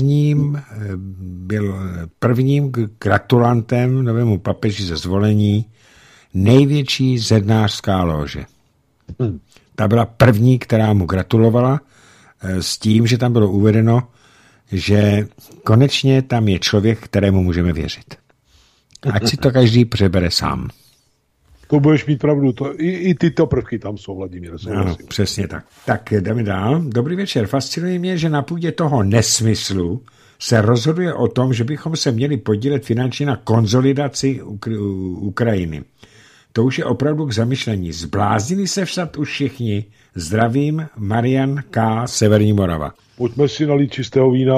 prvním gratulantem novému papeži ze zvolení největší zednářská lože. Ta byla první, která mu gratulovala s tím, že tam bylo uvedeno, že konečně tam je člověk, kterému můžeme věřit. Ať si to každý přebere sám. To budeš mít pravdu. I tyto prvky tam jsou, Vladimír. Ano, přesně tak. Tak jdeme dál. Dobrý večer. Fascinuje mě, že na půdě toho nesmyslu se rozhoduje o tom, že bychom se měli podílet finančně na konsolidaci Ukrajiny. To už je opravdu k zamyšlení. Zbláznili se však už všichni. Zdravím, Marian K. Severní Morava. Pojďme si nalít čistého vína.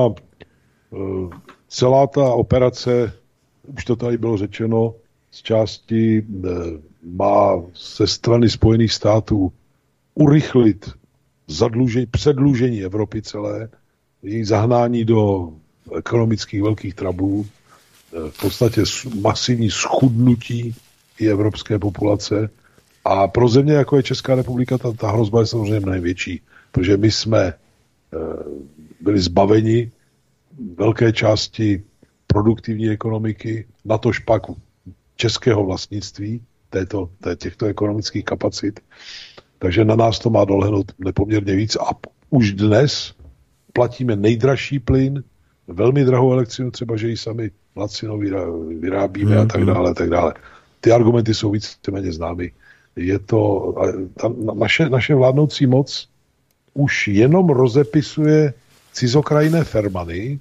Celá ta operace, už to tady bylo řečeno, z části má ze strany Spojených států urychlit předlužení Evropy celé, její zahnání do ekonomických velkých trablů, v podstatě masivní schudnutí i evropské populace. A pro země, jako je Česká republika, ta hrozba je samozřejmě mnohem větší, protože my jsme byli zbaveni velké části produktivní ekonomiky, natož pak českého vlastnictví, těchto ekonomických kapacit. Takže na nás to má dolehnout nepoměrně víc a už dnes platíme nejdražší plyn, velmi drahou elektřinu, třeba, že ji sami lacinou vyrábíme a tak dále, tak dále. Ty argumenty jsou víceméně známy. Je to, naše vládnoucí moc už jenom rozepisuje cizokrajné fermany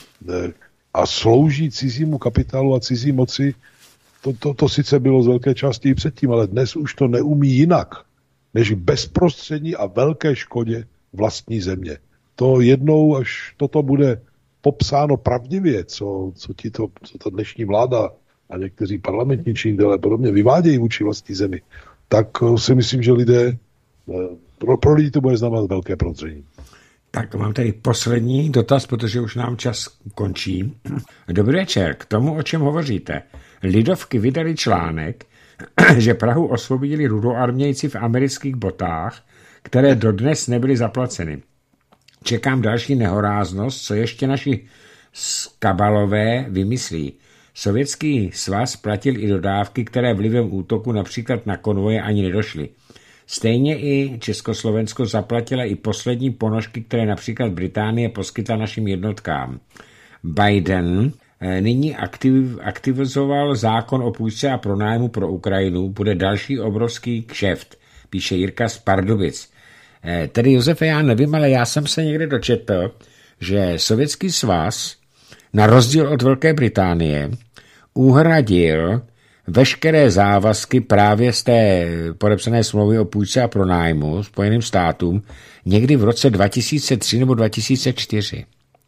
a slouží cizímu kapitálu a cizí moci. To sice bylo z velké části i předtím, ale dnes už to neumí jinak, než bezprostřední a velké škodě vlastní země. To jednou, až toto bude popsáno pravdivě, co ta dnešní vláda a někteří parlamentní činitelé podobně vyvádějí vůči vlastní zemi, tak si myslím, že lidé, pro lidi to bude znamenat velké prozření. Tak mám tady poslední dotaz, protože už nám čas končí. Dobrý večer, k tomu, o čem hovoříte. Lidovky vydali článek, že Prahu osvobodili rudoarmějci v amerických botách, které dodnes nebyly zaplaceny. Čekám další nehoráznost, co ještě naši skabalové vymyslí. Sovětský svaz platil i dodávky, které vlivem útoku například na konvoje ani nedošly. Stejně i Československo zaplatila i poslední ponožky, které například Británie poskytla našim jednotkám. Biden nyní aktivizoval zákon o půjčce a pronájmu pro Ukrajinu. Bude další obrovský kšeft, píše Jirka z Pardubic. Tedy Josefe, já nevím, ale já jsem se někde dočetl, že Sovětský svaz, na rozdíl od Velké Británie, uhradil veškeré závazky právě z té podepsané smlouvy o půjčce a pronájmu Spojeným státům někdy v roce 2003 nebo 2004.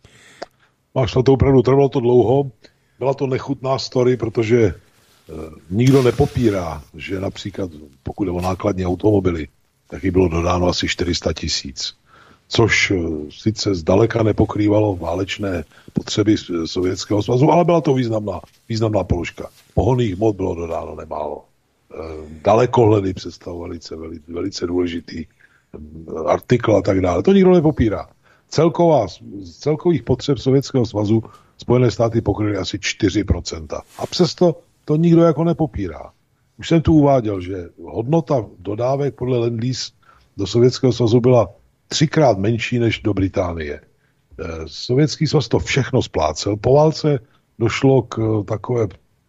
Máš na to opravdu, trvalo to dlouho, byla to nechutná story, protože nikdo nepopírá, že například pokud jde o nákladní automobily, tak jí bylo dodáno asi 400 000, což sice zdaleka nepokrývalo válečné potřeby Sovětského svazu, ale byla to významná položka. Pohonných hmot bylo dodáno nemálo. Dalekohledy představovaly velice důležitý artikl a tak dále. To nikdo nepopírá. Z celkových potřeb Sovětského svazu Spojené státy pokryly asi 4%. A přesto to nikdo jako nepopírá. Už jsem tu uváděl, že hodnota dodávek podle Lend-Lease do Sovětského svazu byla 3krát menší než do Británie. Sovětský svaz to všechno splácel. Po válce došlo k takové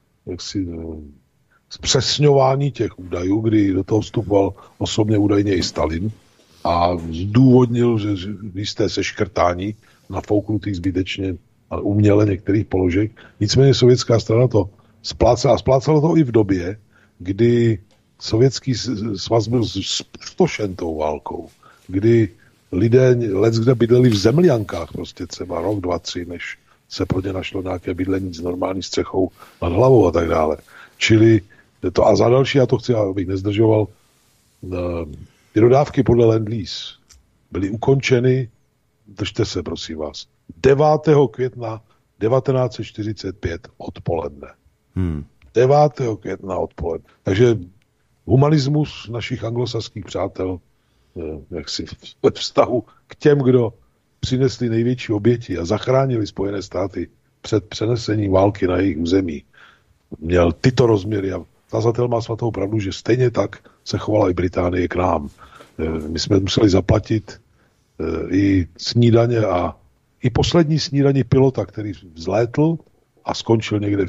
zpřesňování těch údajů, kdy do toho vstupoval osobně údajně i Stalin a zdůvodnil, že jisté seškrtání nafouknutých zbytečně a uměle některých položek. Nicméně sovětská strana to splácela a splácela to i v době, kdy Sovětský svaz byl spustošen tou válkou, kdy lidé leckde bydleli v zemljankách, prostě třeba rok, 2, 3, než se pro ně našlo nějaké bydlení s normální střechou nad hlavou a tak dále. Čili to a za další, já to chci, abych nezdržoval, ty dodávky podle Lend-Lease byly ukončeny, držte se, prosím vás, 9. května 1945 odpoledne. 9. května odpoledne. Takže humanismus našich anglosaských přátel jaksi ve vztahu k těm, kdo přinesli největší oběti a zachránili Spojené státy před přenesením války na jejich území, měl tyto rozměry a tazatel má svatou pravdu, že stejně tak se chovala i Británie k nám. My jsme museli zaplatit i snídaně a i poslední snídaní pilota, který vzlétl a skončil někde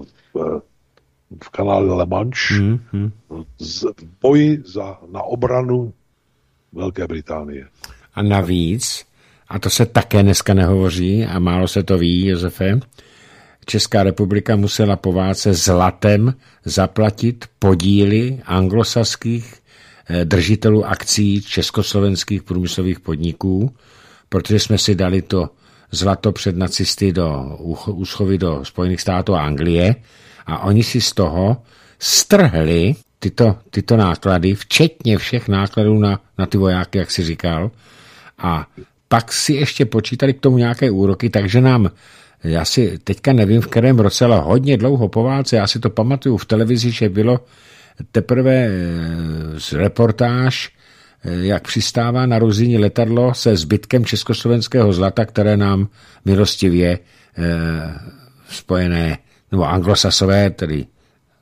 v kanále La Manche v boji na obranu Velké Británie. A navíc, a to se také dneska nehovoří a málo se to ví, Josefe, Česká republika musela po válce zlatem zaplatit podíly anglosaských držitelů akcí československých průmyslových podniků, protože jsme si dali to zlato před nacisty do úschovy do Spojených států a Anglie a oni si z toho strhli tyto náklady, včetně všech nákladů na ty vojáky, jak si říkal, a pak si ještě počítali k tomu nějaké úroky, takže nám, já si teďka nevím v kterém roce, ale hodně dlouho po válce, já si to pamatuju v televizi, že bylo teprve reportáž, jak přistává na Ruzyni letadlo se zbytkem československého zlata, které nám milostivě spojené, nebo anglosasové, tedy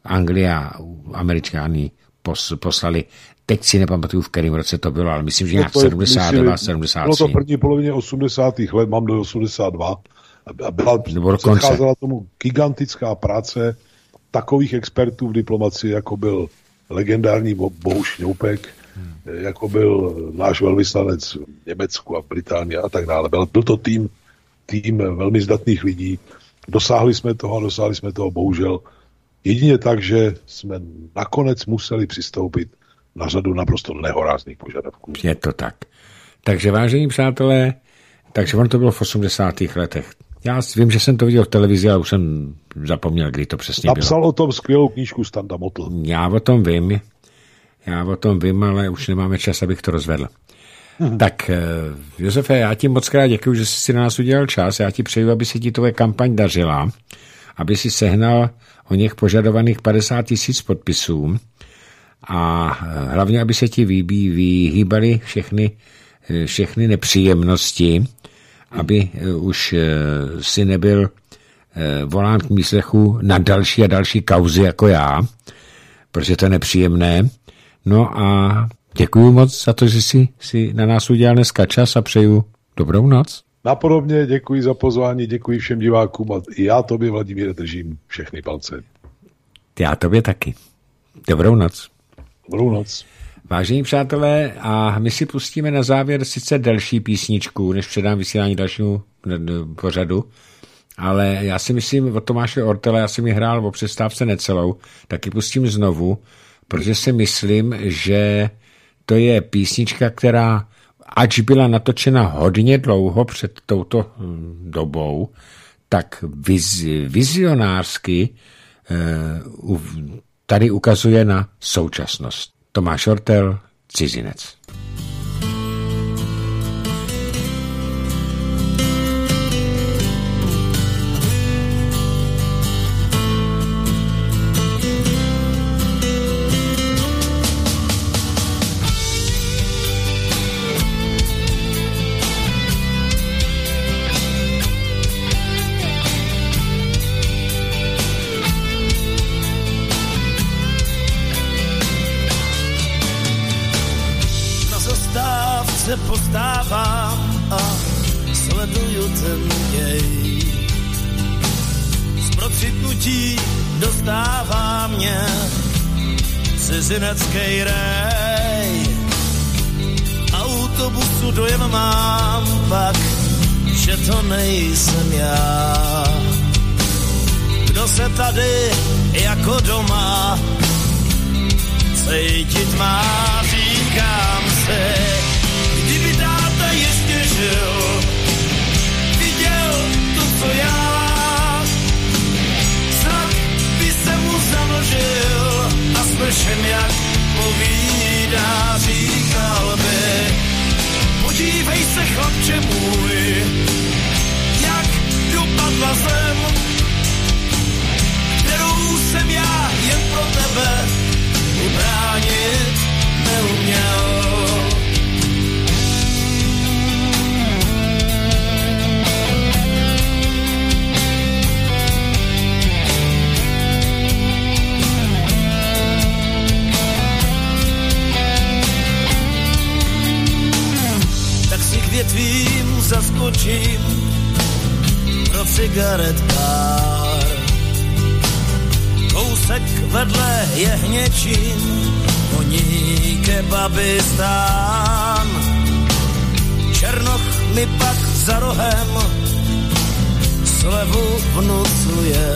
Anglie a Američáni poslali, teď si nepamatuju, v kterém roce to bylo, ale myslím, že nějak 72, 73. Bylo to první polovině 80. let, mám do 82 a předcházela tomu gigantická práce takových expertů v diplomacii, jako byl legendární Bohuš Šňoupek, jako byl náš velvyslanec v Německu a Británii a tak dále. Byl to tým velmi zdatných lidí. Dosáhli jsme toho bohužel jedině tak, že jsme nakonec museli přistoupit na řadu naprosto nehorázných požadavků. Je to tak. Takže vážení přátelé, takže on to bylo v 80. letech. Já vím, že jsem to viděl v televizi, ale už jsem zapomněl, kdy to přesně bylo. Napsal o tom skvělou knížku Standa Motl. Já o tom vím, ale už nemáme čas, abych to rozvedl. Tak, Josefe, já ti moc krát děkuji, že jsi si na nás udělal čas. Já ti přeju, aby se ti tvoje kampaň dařila, aby si sehnal o něch požadovaných 50 000 podpisů a hlavně, aby se ti vyhýbaly všechny nepříjemnosti, aby už si nebyl volán k výslechu na další a další kauzy jako já, protože to je nepříjemné. No a děkuju moc za to, že jsi na nás udělal dneska čas a přeju dobrou noc. Napodobně děkuji za pozvání, děkuji všem divákům a já tobě, Vladimíre, držím všechny palce. Já tobě taky. Dobrou noc. Dobrou noc. Vážení přátelé, a my si pustíme na závěr sice delší písničku, než předám vysílání dalšímu pořadu, ale já si myslím, od Tomáše Ortela, já jsem ji hrál o přestávce necelou, taky pustím znovu, protože si myslím, že to je písnička, která, ač byla natočena hodně dlouho před touto dobou, tak vizionářsky tady ukazuje na současnost. Tomáš Ortel, Cizinec. Postávám a sleduju ten děj. Z procitnutí dostává mě cizinecký rej. Autobusu dojem mám pak, že to nejsem já. Kdo se tady jako doma cítit má, říkám si, kdyby táta ještě žil, viděl to, co já, snad by se mu zamlžil a slyším, jak povídá, říkal by, podívej se, chlapče můj, jak dopadla zem, kterou jsem já jen pro tebe ubránit neuměl. Větvím zaskočím pro cigaret pár. Kousek vedle je hněčín, voní kebabistán. Černoch mi pak za rohem slevu vnucuje.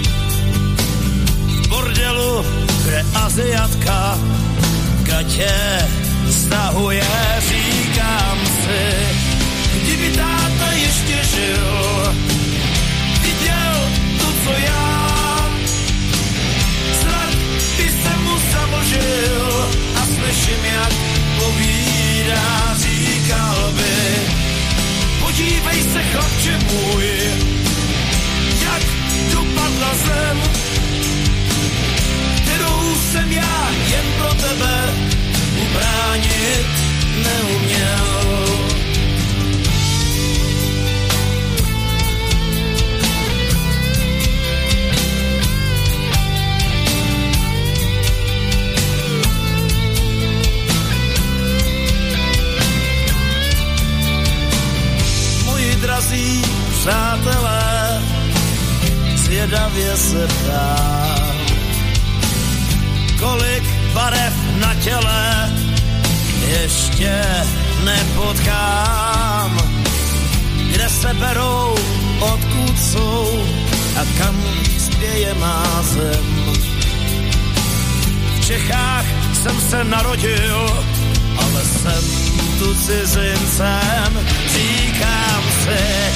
V bordelu, kde Aziatka gatě stahuje, říkám si, kdyby táta ještě žil, viděl to, co já, snad by se mu zamlžil a slyším, jak povídá, říkal by, podívej se, chlapče můj, jak dopadla zem, kterou jsem já jen pro tebe ubránit neuměl. zvědavě se ptám, kolik barev na těle ještě nepotkám, kde se berou, odkud jsou a kam spěje má zem. V Čechách jsem se narodil, ale jsem tu cizincem. Říkám si,